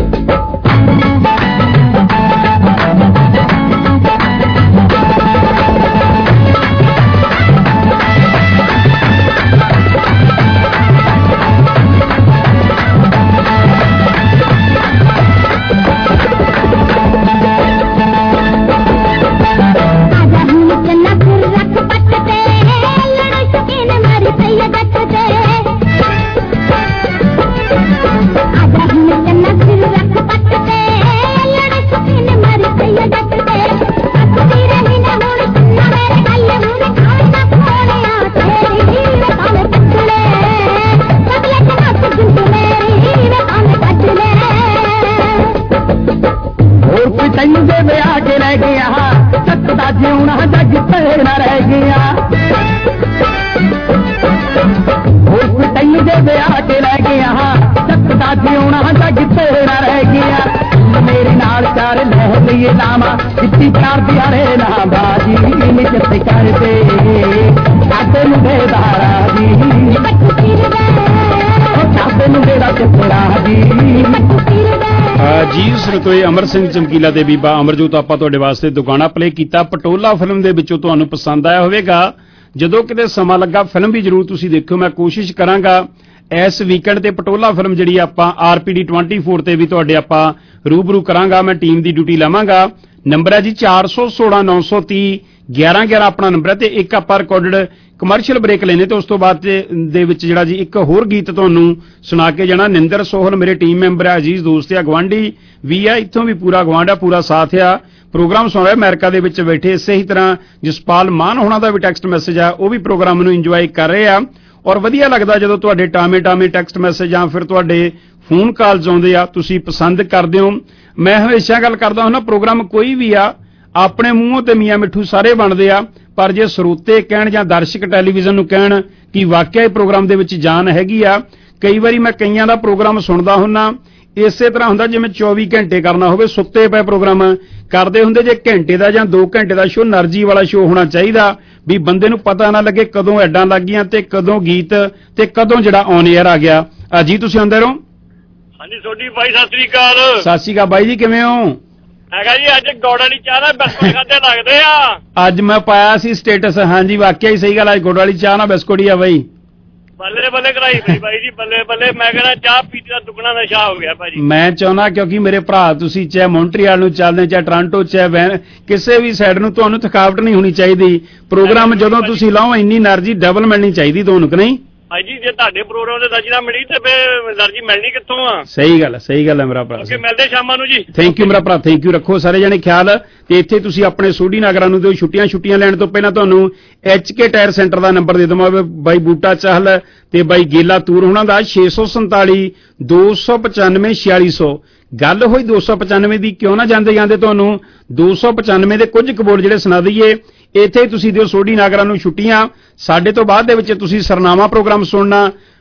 ਤੈਨੂੰ ਦੇ ਵਿਆਹ ਕੇ ਲੈ ਗਿਆ ਸੱਤ ਦਾ ਜਿਉਣਾ ਜੱਗ ਤੇ ਨਾ ਰਹਿ ਗਿਆ, ਹੋਰ ਤੈਨੂੰ ਦੇ ਵਿਆਹ ਕੇ ਲੈ ਗਿਆ ਸੱਤ ਦਾ ਜਿਉਣਾ ਜੱਗ ਤੇ ਨਾ ਰਹਿ ਗਿਆ, ਮੇਰੇ ਨਾਲ ਚਾਰ ਲੈ ਲਈਏ ਲਾਵਾਂ ਕਿੱਤੀ ਚਾਰ ਦਿਹਾੜੇ ਨਾ ਬਾਜੀ ਨੀ ਜਿੱਤੇ ਕਰਦੇ ਸਾਡੇ ਨੂੰ ਦੇ ਦਾਰਾ ਜੀ ਸਾਡੇ ਨੂੰ ਦੇ ਦਾ ਚੱਪੜਾ ਜੀ। ਜੀ ਸਰਤੋਏ ਅਮਰ ਸਿੰਘ ਚਮਕੀਲਾ ਤੇ ਬੀਬਾ ਅਮਰਜੋਤ ਆਪਾਂ ਤੁਹਾਡੇ ਵਾਸਤੇ ਦੁਗਾਣਾ ਪਲੇ ਕੀਤਾ। ਪਟੋਲਾ ਫਿਲਮ ਦੇ ਵਿੱਚੋਂ ਤੁਹਾਨੂੰ ਪਸੰਦ ਆਇਆ ਹੋਵੇਗਾ, ਜਦੋਂ ਕਿਤੇ ਸਮਾਂ ਲੱਗਾ ਫਿਲਮ ਵੀ ਜ਼ਰੂਰ ਤੁਸੀਂ ਦੇਖਿਓ। ਮੈਂ ਕੋਸ਼ਿਸ਼ ਕਰਾਂਗਾ ਇਸ ਵੀਕਐਂਡ ਤੇ ਪਟੋਲਾ ਫਿਲਮ ਜਿਹੜੀ ਆਪਾਂ ਆਰਪੀਡੀ ਚੌਬੀ ਤੇ ਵੀ ਤੁਹਾਡੇ ਆਪਾਂ ਰੂਬਰੂ ਕਰਾਂਗਾ। ਮੈਂ ਟੀਮ ਦੀ ਡਿਊਟੀ ਲਵਾਂਗਾ। ਨੰਬਰ ਹੈ ਜੀ ਚਾਰ ਸੌ ਸੋਲਾਂ ਨੌ ਸੌ ਤੀਹ ਗਿਆਰਾਂ ਗਿਆਰਾਂ ਆਪਣਾ ਨੰਬਰ ਹੈ, ਤੇ ਇੱਕ ਆਪਾਂ ਰਿਕਾਰਡਡ ਕਮਰਸ਼ੀਅਲ ਬ੍ਰੇਕ ਲੈਣੇ ਤੇ ਉਸ ਤੋਂ ਬਾਅਦ ਦੇ ਵਿੱਚ ਜਿਹੜਾ ਜੀ ਇੱਕ ਹੋਰ ਗੀਤ ਤੁਹਾਨੂੰ ਸੁਣਾ ਕੇ ਜਾਣਾ। ਨਿੰਦਰ ਸੋਹਲ ਮੇਰੇ ਟੀਮ ਮੈਂਬਰ ਆ, ਅਜੀਜ਼ ਦੋਸਤ ਆ, ਗਵਾਂਢੀ ਵੀ ਆ, ਇੱਥੋਂ ਵੀ ਪੂਰਾ ਗਵਾਂਢ ਆ, ਪੂਰਾ ਸਾਥ ਆ। ਪ੍ਰੋਗਰਾਮ ਸੁਣ ਰਿਹਾ ਅਮਰੀਕਾ ਦੇ ਵਿੱਚ ਬੈਠੇ। ਇਸੇ ਹੀ ਤਰ੍ਹਾਂ ਜਸਪਾਲ ਮਾਨ ਹੋਣਾ ਦਾ ਵੀ ਟੈਕਸਟ ਮੈਸੇਜ ਆ, ਉਹ ਵੀ ਪ੍ਰੋਗਰਾਮ ਨੂੰ ਇੰਜੋਏ ਕਰ ਰਹੇ ਆ। ਔਰ ਵਧੀਆ ਲੱਗਦਾ ਜਦੋਂ ਤੁਹਾਡੇ ਟਾਮੇ ਟਾਮੇ ਟੈਕਸਟ ਮੈਸੇਜ ਜਾਂ ਫਿਰ ਤੁਹਾਡੇ ਫੋਨ ਕਾਲਸ ਆਉਂਦੇ ਆ, ਤੁਸੀਂ ਪਸੰਦ ਕਰਦੇ ਹੋ। ਮੈਂ ਹਮੇਸ਼ਾ ਗੱਲ ਕਰਦਾ ਹੁੰਦਾ, ਪ੍ਰੋਗਰਾਮ ਕੋਈ ਵੀ ਆ ਆਪਣੇ ਮੂੰਹੋਂ ਤੇ ਮੀਆਂ ਮਿੱਠੂ ਸਾਰੇ ਬਣਦੇ ਆ, ਪਰ ਜੇ ਸਰੋਤੇ ਕਹਿਣ ਜਾਂ ਦਰਸ਼ਕ ਟੈਲੀਵਿਜ਼ਨ ਨੂੰ ਕਹਿਣ ਕਿ ਵਾਕਿਆ ਇਹ ਪ੍ਰੋਗਰਾਮ ਦੇ ਵਿੱਚ ਜਾਨ ਹੈਗੀ ਆ। ਕਈ ਵਾਰੀ ਮੈਂ ਕਈਆਂ ਦਾ ਪ੍ਰੋਗਰਾਮ ਸੁਣਦਾ ਹੁੰਨਾ, ਇਸੇ ਤਰ੍ਹਾਂ ਹੁੰਦਾ ਜਿਵੇਂ ਚੌਵੀ ਘੰਟੇ ਕਰਨਾ ਹੋਵੇ, ਸੁੱਤੇ ਪਏ ਪ੍ਰੋਗਰਾਮ ਕਰਦੇ ਹੁੰਦੇ। ਜੇ ਘੰਟੇ ਦਾ ਜਾਂ ਦੋ ਘੰਟੇ ਦਾ ਸ਼ੋਅ એનર્ਜੀ ਵਾਲਾ ਸ਼ੋਅ ਹੋਣਾ ਚਾਹੀਦਾ, ਵੀ ਬੰਦੇ ਨੂੰ ਪਤਾ ਨਾ ਲੱਗੇ ਕਦੋਂ ਐਡਾਂ ਲੱਗ ਗਈਆਂ ਤੇ ਕਦੋਂ ਗੀਤ ਤੇ ਕਦੋਂ ਜਿਹੜਾ ਔਨ 에ਅਰ ਆ ਗਿਆ। ਅਜੀ ਤੁਸੀਂ ਆਉਂਦੇ ਰਹੋ। ਹਾਂਜੀ ਸੋਢੀ ਭਾਈ ਸਤਿ ਸ੍ਰੀ ਅਕਾਲ। ਸਤਿ ਸ੍ਰੀ ਅਕਾਲ ਬਾਈ ਜੀ, ਕਿਵੇਂ ਹੋ? ਹੈਗਾ ਜੀ, ਅੱਜ ਗੁੜ ਵਾਲੀ ਚਾਹ ਨਾਲ ਬਿਸਕੁਟ ਖਾਦੇ ਲੱਗਦੇ ਆ। ਅੱਜ ਮੈਂ ਪਾਇਆ ਸੀ ਸਟੇਟਸ। ਹਾਂਜੀ ਵਾਕਿਆ ਹੀ ਸਹੀ ਗੱਲ, ਅੱਜ ਗੁੜ ਵਾਲੀ ਚਾਹ ਨਾਲ ਬਿਸਕੁਟ ਹੀ ਆ ਬਾਈ। ਬੱਲੇ ਬੱਲੇ ਕਰਾਈ ਭਾਈ ਬਾਈ ਜੀ, ਬੱਲੇ ਬੱਲੇ। ਮੈਂ ਕਹਿੰਦਾ ਚਾਹ ਪੀਤੀ ਦਾ ਦੁੱਗਣਾ ਨਸ਼ਾ ਹੋ ਗਿਆ ਭਾਜੀ। ਮੈਂ ਚਾਹੁੰਦਾ ਕਿਉਂਕਿ ਮੇਰੇ ਭਰਾ ਤੁਸੀਂ ਚਾਹੇ ਮੌਂਟਰੀਅਲ ਨੂੰ ਚੱਲਦੇ, ਚਾਹੇ ਟੋਰਾਂਟੋ, ਚਾਹੇ ਕਿਸੇ ਵੀ ਸਾਈਡ ਨੂੰ, ਤੁਹਾਨੂੰ ਥਕਾਵਟ ਨਹੀਂ ਹੋਣੀ ਚਾਹੀਦੀ। ਪ੍ਰੋਗਰਾਮ ਜਦੋਂ ਤੁਸੀਂ ਲਾਓ ਇੰਨੀ એનર્ਜੀ ਡਬਲ ਮਿਲਣੀ ਚਾਹੀਦੀ ਤੁਹਾਨੂੰ, ਕਿ ਨਹੀਂ ਭਾਈ ਜੀ? ਜੇ ਤੁਹਾਡੇ ਪ੍ਰੋਗਰਾਮ ਦੇ ਦਰਜੀ ਨਾ ਮਿਲੀ ਤੇ ਫਿਰ એનર્ਜੀ ਮਿਲਣੀ ਕਿੱਥੋਂ ਆ? ਸਹੀ ਗੱਲ ਹੈ, ਸਹੀ ਗੱਲ ਹੈ ਮੇਰਾ ਭਰਾ। ਓਕੇ, ਮਿਲਦੇ ਸ਼ਾਮਾਂ ਨੂੰ ਜੀ। ਥੈਂਕ ਯੂ ਮੇਰਾ ਭਰਾ, ਥੈਂਕ ਯੂ। ਰੱਖੋ ਸਾਰੇ ਜਣੇ ਖਿਆਲ। ਤੇ ਇੱਥੇ ਤੁਸੀਂ ਆਪਣੇ ਸੋਢੀ ਨਾਗਰਾਂ ਨੂੰ ਦਿਓ ਛੁੱਟੀਆਂ। ਛੁੱਟੀਆਂ ਲੈਣ ਤੋਂ ਪਹਿਲਾਂ ਤੁਹਾਨੂੰ ਐਚ ਕੇ ਟਾਇਰ ਸੈਂਟਰ ਦਾ ਨੰਬਰ ਦੇ ਦਵਾਂ, ਬਾਈ ਬੂਟਾ ਚਾਹਲ ਤੇ ਬਾਈ ਗੇਲਾ ਤੂਰ ਹੋਣਾ ਦਾ ਛੇ ਸੌ ਸੰਤਾਲੀ ਦੋ ਸੌ ਪਚਾਨਵੇਂ ਛਿਆਲੀ ਸੌ। ਗੱਲ ਹੋਈ ਦੋ ਸੌ ਪਚਾਨਵੇਂ ਦੀ, ਕਿਉਂ ਨਾ ਜਾਂਦੇ ਜਾਂਦੇ ਤੁਹਾਨੂੰ ਦੋ ਸੌ ਪਚਾਨਵੇਂ ਦੇ ਕੁਝ ਕਬੋਰਡ ਜਿਹੜੇ ਸੁਣਾ ਦਈਏ। ਇੱਥੇ ਤੁਸੀਂ ਦਿਓ ਸੋਢੀ ਨਾਗਰਾਂ ਨੂੰ ਛੁੱਟੀਆਂ। ਸਾਡੇ ਤੋਂ ਬਾਅਦ ਦੇ ਵਿੱਚ ਤੁਸੀਂ ਸਰਨਾਮਾ ਪ੍ਰੋਗਰਾਮ ਸੁਣਨਾ,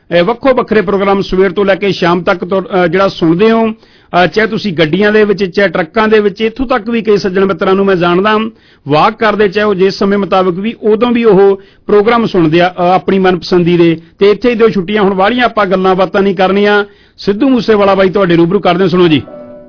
ਵੱਖੋ ਵੱਖਰੇ ਪ੍ਰੋਗਰਾਮ ਸਵੇਰ ਤੋਂ ਲੈ ਕੇ ਸ਼ਾਮ ਤੱਕ ਜਿਹੜਾ ਸੁਣਦੇ ਹੋ, ਚਾਹੇ ਤੁਸੀਂ ਗੱਡੀਆਂ ਦੇ ਵਿੱਚ, ਚਾਹੇ ਟਰੱਕਾਂ ਦੇ ਵਿੱਚ, ਇੱਥੋਂ ਤੱਕ ਵੀ ਕਈ ਸੱਜਣ ਮਿੱਤਰਾਂ ਨੂੰ ਮੈਂ ਜਾਣਦਾ ਵਾਕ ਕਰਦੇ, ਚਾਹੇ ਉਹ ਜਿਸ ਸਮੇਂ ਮੁਤਾਬਕ ਵੀ ਉਦੋਂ ਵੀ ਉਹ ਪ੍ਰੋਗਰਾਮ ਸੁਣਦੇ ਆ ਆਪਣੀ ਮਨਪਸੰਦੀ ਦੇ। ਤੇ ਇੱਥੇ ਹੀ ਦਿਓ ਛੁੱਟੀਆਂ, ਹੁਣ ਵਾਲੀਆਂ ਆਪਾਂ ਗੱਲਾਂ ਬਾਤਾਂ ਨਹੀਂ ਕਰਨੀਆਂ, ਸਿੱਧੂ ਮੂਸੇਵਾਲਾ ਬਾਈ ਤੁਹਾਡੇ ਰੂਬਰੂ ਕਰਦੇ ਹੋ, ਸੁਣੋ ਜੀ।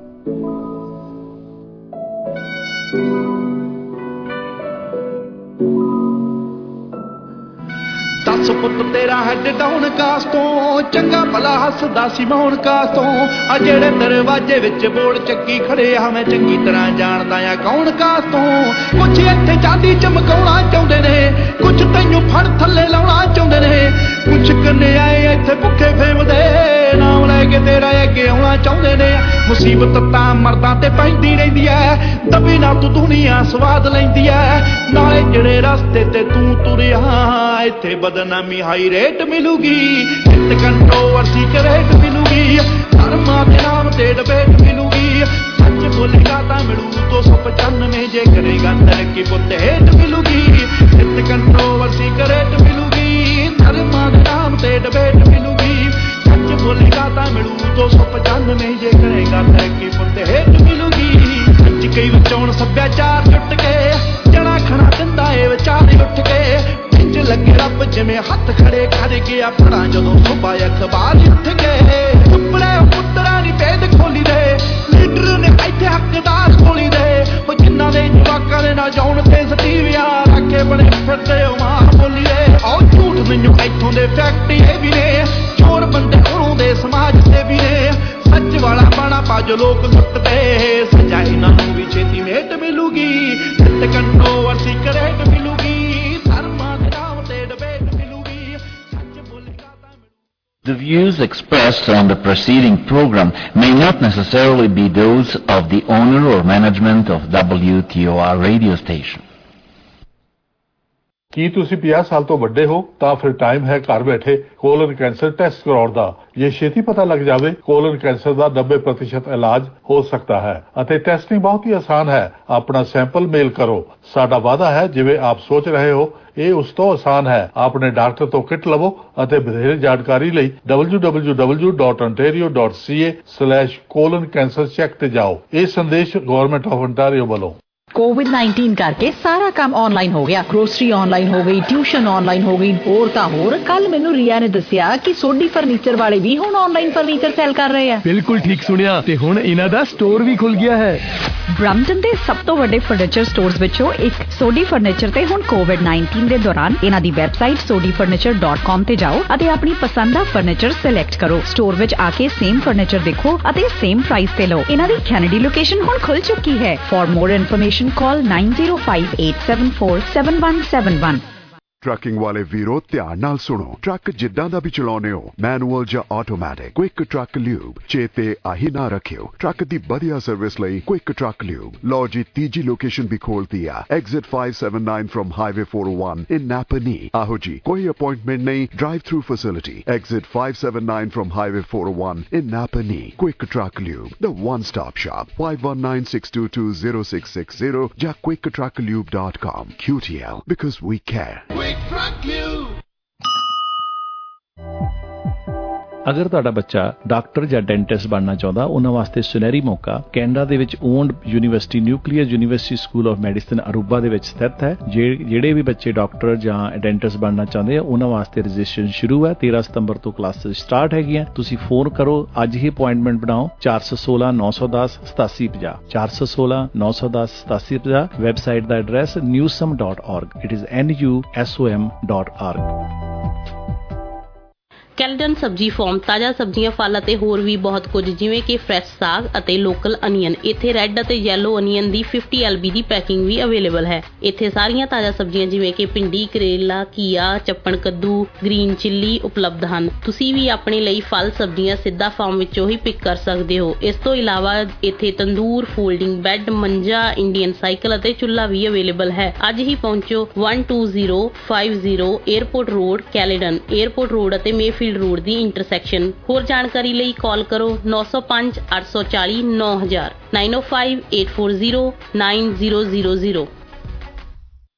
दस पुत तेरा हैड डाउन कास तो चंगा भला हसदा सी मौन कास तो आ जेड़े दरवाजे विच बोर्ड चक्की खड़े आ मैं चंगी तरह जानदा आ कौन कास तो कुछ इत्थे चांदी चमकाउणा चाहुंदे ने, कुछ तैनूं फड़ थल्ले लाउणा चाहुंदे ने, कुछ कन्ने आए इत्थे भुखे फेमदे नाम लैके तेरा अगे आउणा चाहुंदे ने। मुसीबत तां मर्दां ते पैंदी रहिंदी ऐ, दबी ना तू दुनिया स्वाद लैंदी ऐ, नाले जेड़े रस्ते ते तू तुरिया इत्थे बदनामी हाई रेट मिलूगी, हिट कंट्रोवर्सी करेट मिलूगी, धर्मा के नाम ते डिबेट मिलूगी, सच बोलेगा तां मिलू दो सौ पचानवे, जे करेगा तरक्की पुत हेट मिलूगी, हिट कंट्रोवर्सी करेट मिलूगी, धर्मा के नाम ते डिबेट मिलूगी, सच बोलेगा तां मिलू दो सौ पचानवे, जे करेगा तरक्की पुत हेट मिलूगी। अज कई विचोण सभ्याचार जुट के जड़ा खड़ा दिंदा ए विचार उठ के, लगे रब जिमें हथ खड़े कर गया पढ़ा जदों सुबह अखबार उठ गए, टुकड़े पुत्तरा नी भेद खोली दे, लीडर ने इत्थे हकदार खोली दे, जिन्हां दे जवाकां दे ना जाउण ते सटीविया रखे बने फिरदे मार बोली दे, और झूठ मैनूं इत्थों दे फैक्ट ये भी ने, चोर बंदे घरों दे समाज से भी ने, सच वाला बना पाज लोग सुटते, सजा इन्हां नूं भी छेती मेट मिलूगी, हिट कंट्रोवर्सी करेट मिलूगी, The views expressed on the preceding program may not necessarily be those of the owner or management of W T O R radio station. ਕੀ ਤੁਸੀਂ ਪੰਜਾਹ ਸਾਲ ਤੋਂ ਵੱਡੇ ਹੋ ਤਾਂ ਫਿਰ ਟਾਈਮ ਹੈ ਘਰ ਬੈਠੇ ਕੋਲਨ ਕੈਂਸਰ ਟੈਸਟ ਕਰਾਉਣ ਦਾ। ਜੇ ਛੇਤੀ ਪਤਾ ਲੱਗ ਜਾਵੇ ਕੋਲਨ ਕੈਂਸਰ ਦਾ ਨੱਬੇ ਪ੍ਰਤੀਸ਼ਤ ਇਲਾਜ ਹੋ ਸਕਦਾ ਹੈ ਅਤੇ ਟੈਸਟਿੰਗ ਬਹੁਤ ਹੀ ਆਸਾਨ ਹੈ। ਆਪਣਾ ਸੈਂਪਲ ਮੇਲ ਕਰੋ। ਸਾਡਾ ਵਾਅਦਾ ਹੈ ਜਿਵੇਂ ਆਪ ਸੋਚ ਰਹੇ ਹੋ ਇਹ ਉਸ ਤੋਂ ਆਸਾਨ ਹੈ। ਆਪਣੇ ਡਾਕਟਰ ਤੋਂ ਕਿਟ ਲਵੋ ਅਤੇ ਵਧੇਰੇ ਜਾਣਕਾਰੀ ਲਈ W W W dot ontario dot c a slash colon cancer check ਤੇ ਜਾਓ। ਇਹ ਸੰਦੇਸ਼ ਗਵਰਨਮੈਂਟ ਆਫ ontario ਵੱਲੋਂ। कोविड नाइनटीन करके सारा काम ऑनलाइन हो गया, ग्रोसरी ऑनलाइन हो गई, ट्यूशन ऑनलाइन हो गई, होर तां होर। कल मैनू रिया ने दसिया कि सोडी फर्नीचर वाले भी हुण ऑनलाइन फर्नीचर सेल कर रहे हैं। बिल्कुल ठीक सुनिया ते हुण इन्हां दा स्टोर भी खुल गया है। ब्रम्पटन दे सब तो वड्डे फर्नीचर स्टोर्स विचों एक सोडी फर्नीचर ते हुण कोविड नाइनटीन दे दौरान इन्हां दी website Sodhi furniture dot com ते जाओ अते अपनी पसंद दा फर्नीचर सिलेक्ट करो। स्टोर विच आके सेम फर्नीचर देखो अते सेम प्राइस ते लो। इन्हां दी कैनेडी लोकेशन हुण खुल चुकी है। For more information call nine zero five eight seven four seven one seven one। Trucking वाले वीरो ध्यान नाल सुनो। ट्रक जिद्दां दा भी चलाउने हो, मैनुअल या ऑटोमैटिक, क्विक ट्रक ल्यूब चेते आही ना रखियो। ट्रक दी बढ़िया सर्विस लई क्विक ट्रक ल्यूब। लो जी तीजी लोकेशन भी खोल दिया, exit five seventy-nine from highway four oh one in Napanee. आहो जी कोई अपॉइंटमेंट नहीं, drive through facility. Exit five seventy-nine from highway four oh one in Napanee. Quick truck lube, the one stop shop. five one nine six two two zero six six zero या quick truck lube dot com। Q T L because we care। ਅਗਰ ਤੁਹਾਡਾ ਬੱਚਾ ਡਾਕਟਰ ਜਾਂ ਡੈਂਟਿਸਟ ਬਣਨਾ ਚਾਹੁੰਦਾ ਉਹਨਾਂ ਵਾਸਤੇ ਸੁਨਹਿਰੀ ਮੌਕਾ ਕੈਨੇਡਾ ਦੇ ਵਿੱਚ owned university nuclear university school of medicine Aruba ਦੇ ਵਿੱਚ ਸਥਿਤ ਹੈ। ਜਿਹੜੇ ਵੀ ਬੱਚੇ ਡਾਕਟਰ ਜਾਂ ਡੈਂਟਿਸਟ ਬਣਨਾ ਚਾਹੁੰਦੇ ਆ ਉਹਨਾਂ ਵਾਸਤੇ ਰਜਿਸਟ੍ਰੇਸ਼ਨ ਸ਼ੁਰੂ ਹੈ। ਤੇਰਾਂ ਸਤੰਬਰ ਤੋਂ ਕਲਾਸਿਸ ਸਟਾਰਟ ਹੈਗੀਆਂ। ਤੁਸੀਂ ਫੋਨ ਕਰੋ, ਅੱਜ ਹੀ ਅਪਾਇੰਟਮੈਂਟ ਬਣਾਓ। ਚਾਰ ਸੌ ਸੋਲਾਂ ਨੌ ਸੌ ਦਸ ਸਤਾਸੀ ਪੰਜਾਹ ਚਾਰ ਸੌ ਸੋਲਾਂ ਨੌ ਸੌ ਦਸ ਸਤਾਸੀ ਪੰਜਾਹ। ਵੈਬਸਾਈਟ ਦਾ address newsome dot org। It is N U S O M dot org। Caledon ਸਬਜ਼ੀ ਫਾਰਮ ਤਾਜ਼ਾ ਸਬਜ਼ੀਆਂ, ਫਲ ਅਤੇ ਹੋਰ ਵੀ ਬਹੁਤ ਕੁਝ ਜਿਵੇਂ ਕਿ ਫਰੈਸ਼ ਸਾਗ ਅਤੇ ਲੋਕਲ ਅਨੀਅਨ। ਇੱਥੇ ਰੈੱਡ ਅਤੇ ਯੈਲੋ ਅਨੀਅਨ ਦੀ fifty L B ਦੀ ਪੈਕਿੰਗ ਵੀ ਅਵੇਲੇਬਲ ਹੈ। ਇੱਥੇ ਸਾਰੀਆਂ ਤਾਜ਼ਾ ਸਬਜ਼ੀਆਂ ਜਿਵੇਂ ਕਿ ਭਿੰਡੀ, ਕਰੇਲਾ, ਘੀਆ, ਚੱਪਣ ਕੱਦੂ, ਗ੍ਰੀਨ ਚਿੱਲੀ ਉਪਲਬਧ ਹਨ। ਤੁਸੀਂ ਵੀ ਆਪਣੇ ਲਈ ਫਲ ਸਬਜ਼ੀਆਂ ਸਿੱਧਾ ਫਾਰਮ ਵਿੱਚੋਂ ਹੀ ਪਿਕ ਕਰ ਸਕਦੇ ਹੋ। ਇਸ ਤੋਂ ਇਲਾਵਾ ਇੱਥੇ ਤੰਦੂਰ, ਫੋਲਡਿੰਗ ਬੈੱਡ, ਮੰਜਾ, ਇੰਡੀਅਨ ਸਾਈਕਲ ਅਤੇ ਚੁੱਲ੍ਹਾ ਵੀ ਅਵੇਲੇਬਲ ਹੈ। ਅੱਜ ਹੀ ਪਹੁੰਚੋ one two zero five zero airport road, Caledon. Airport road ਅਤੇ ਮੇਫੀਲਡ ਰੋਡ ਦੀ ਇੰਟਰਸੈਕਸ਼ਨ। ਹੋਰ ਜਾਣਕਾਰੀ ਲਈ ਕਾਲ ਕਰੋ ਨੌ ਸੌ ਪੰਜ ਅੱਠ ਸੌ ਚਾਲੀ ਨੌ ਹਜ਼ਾਰ nine oh five eight four zero nine zero zero zero।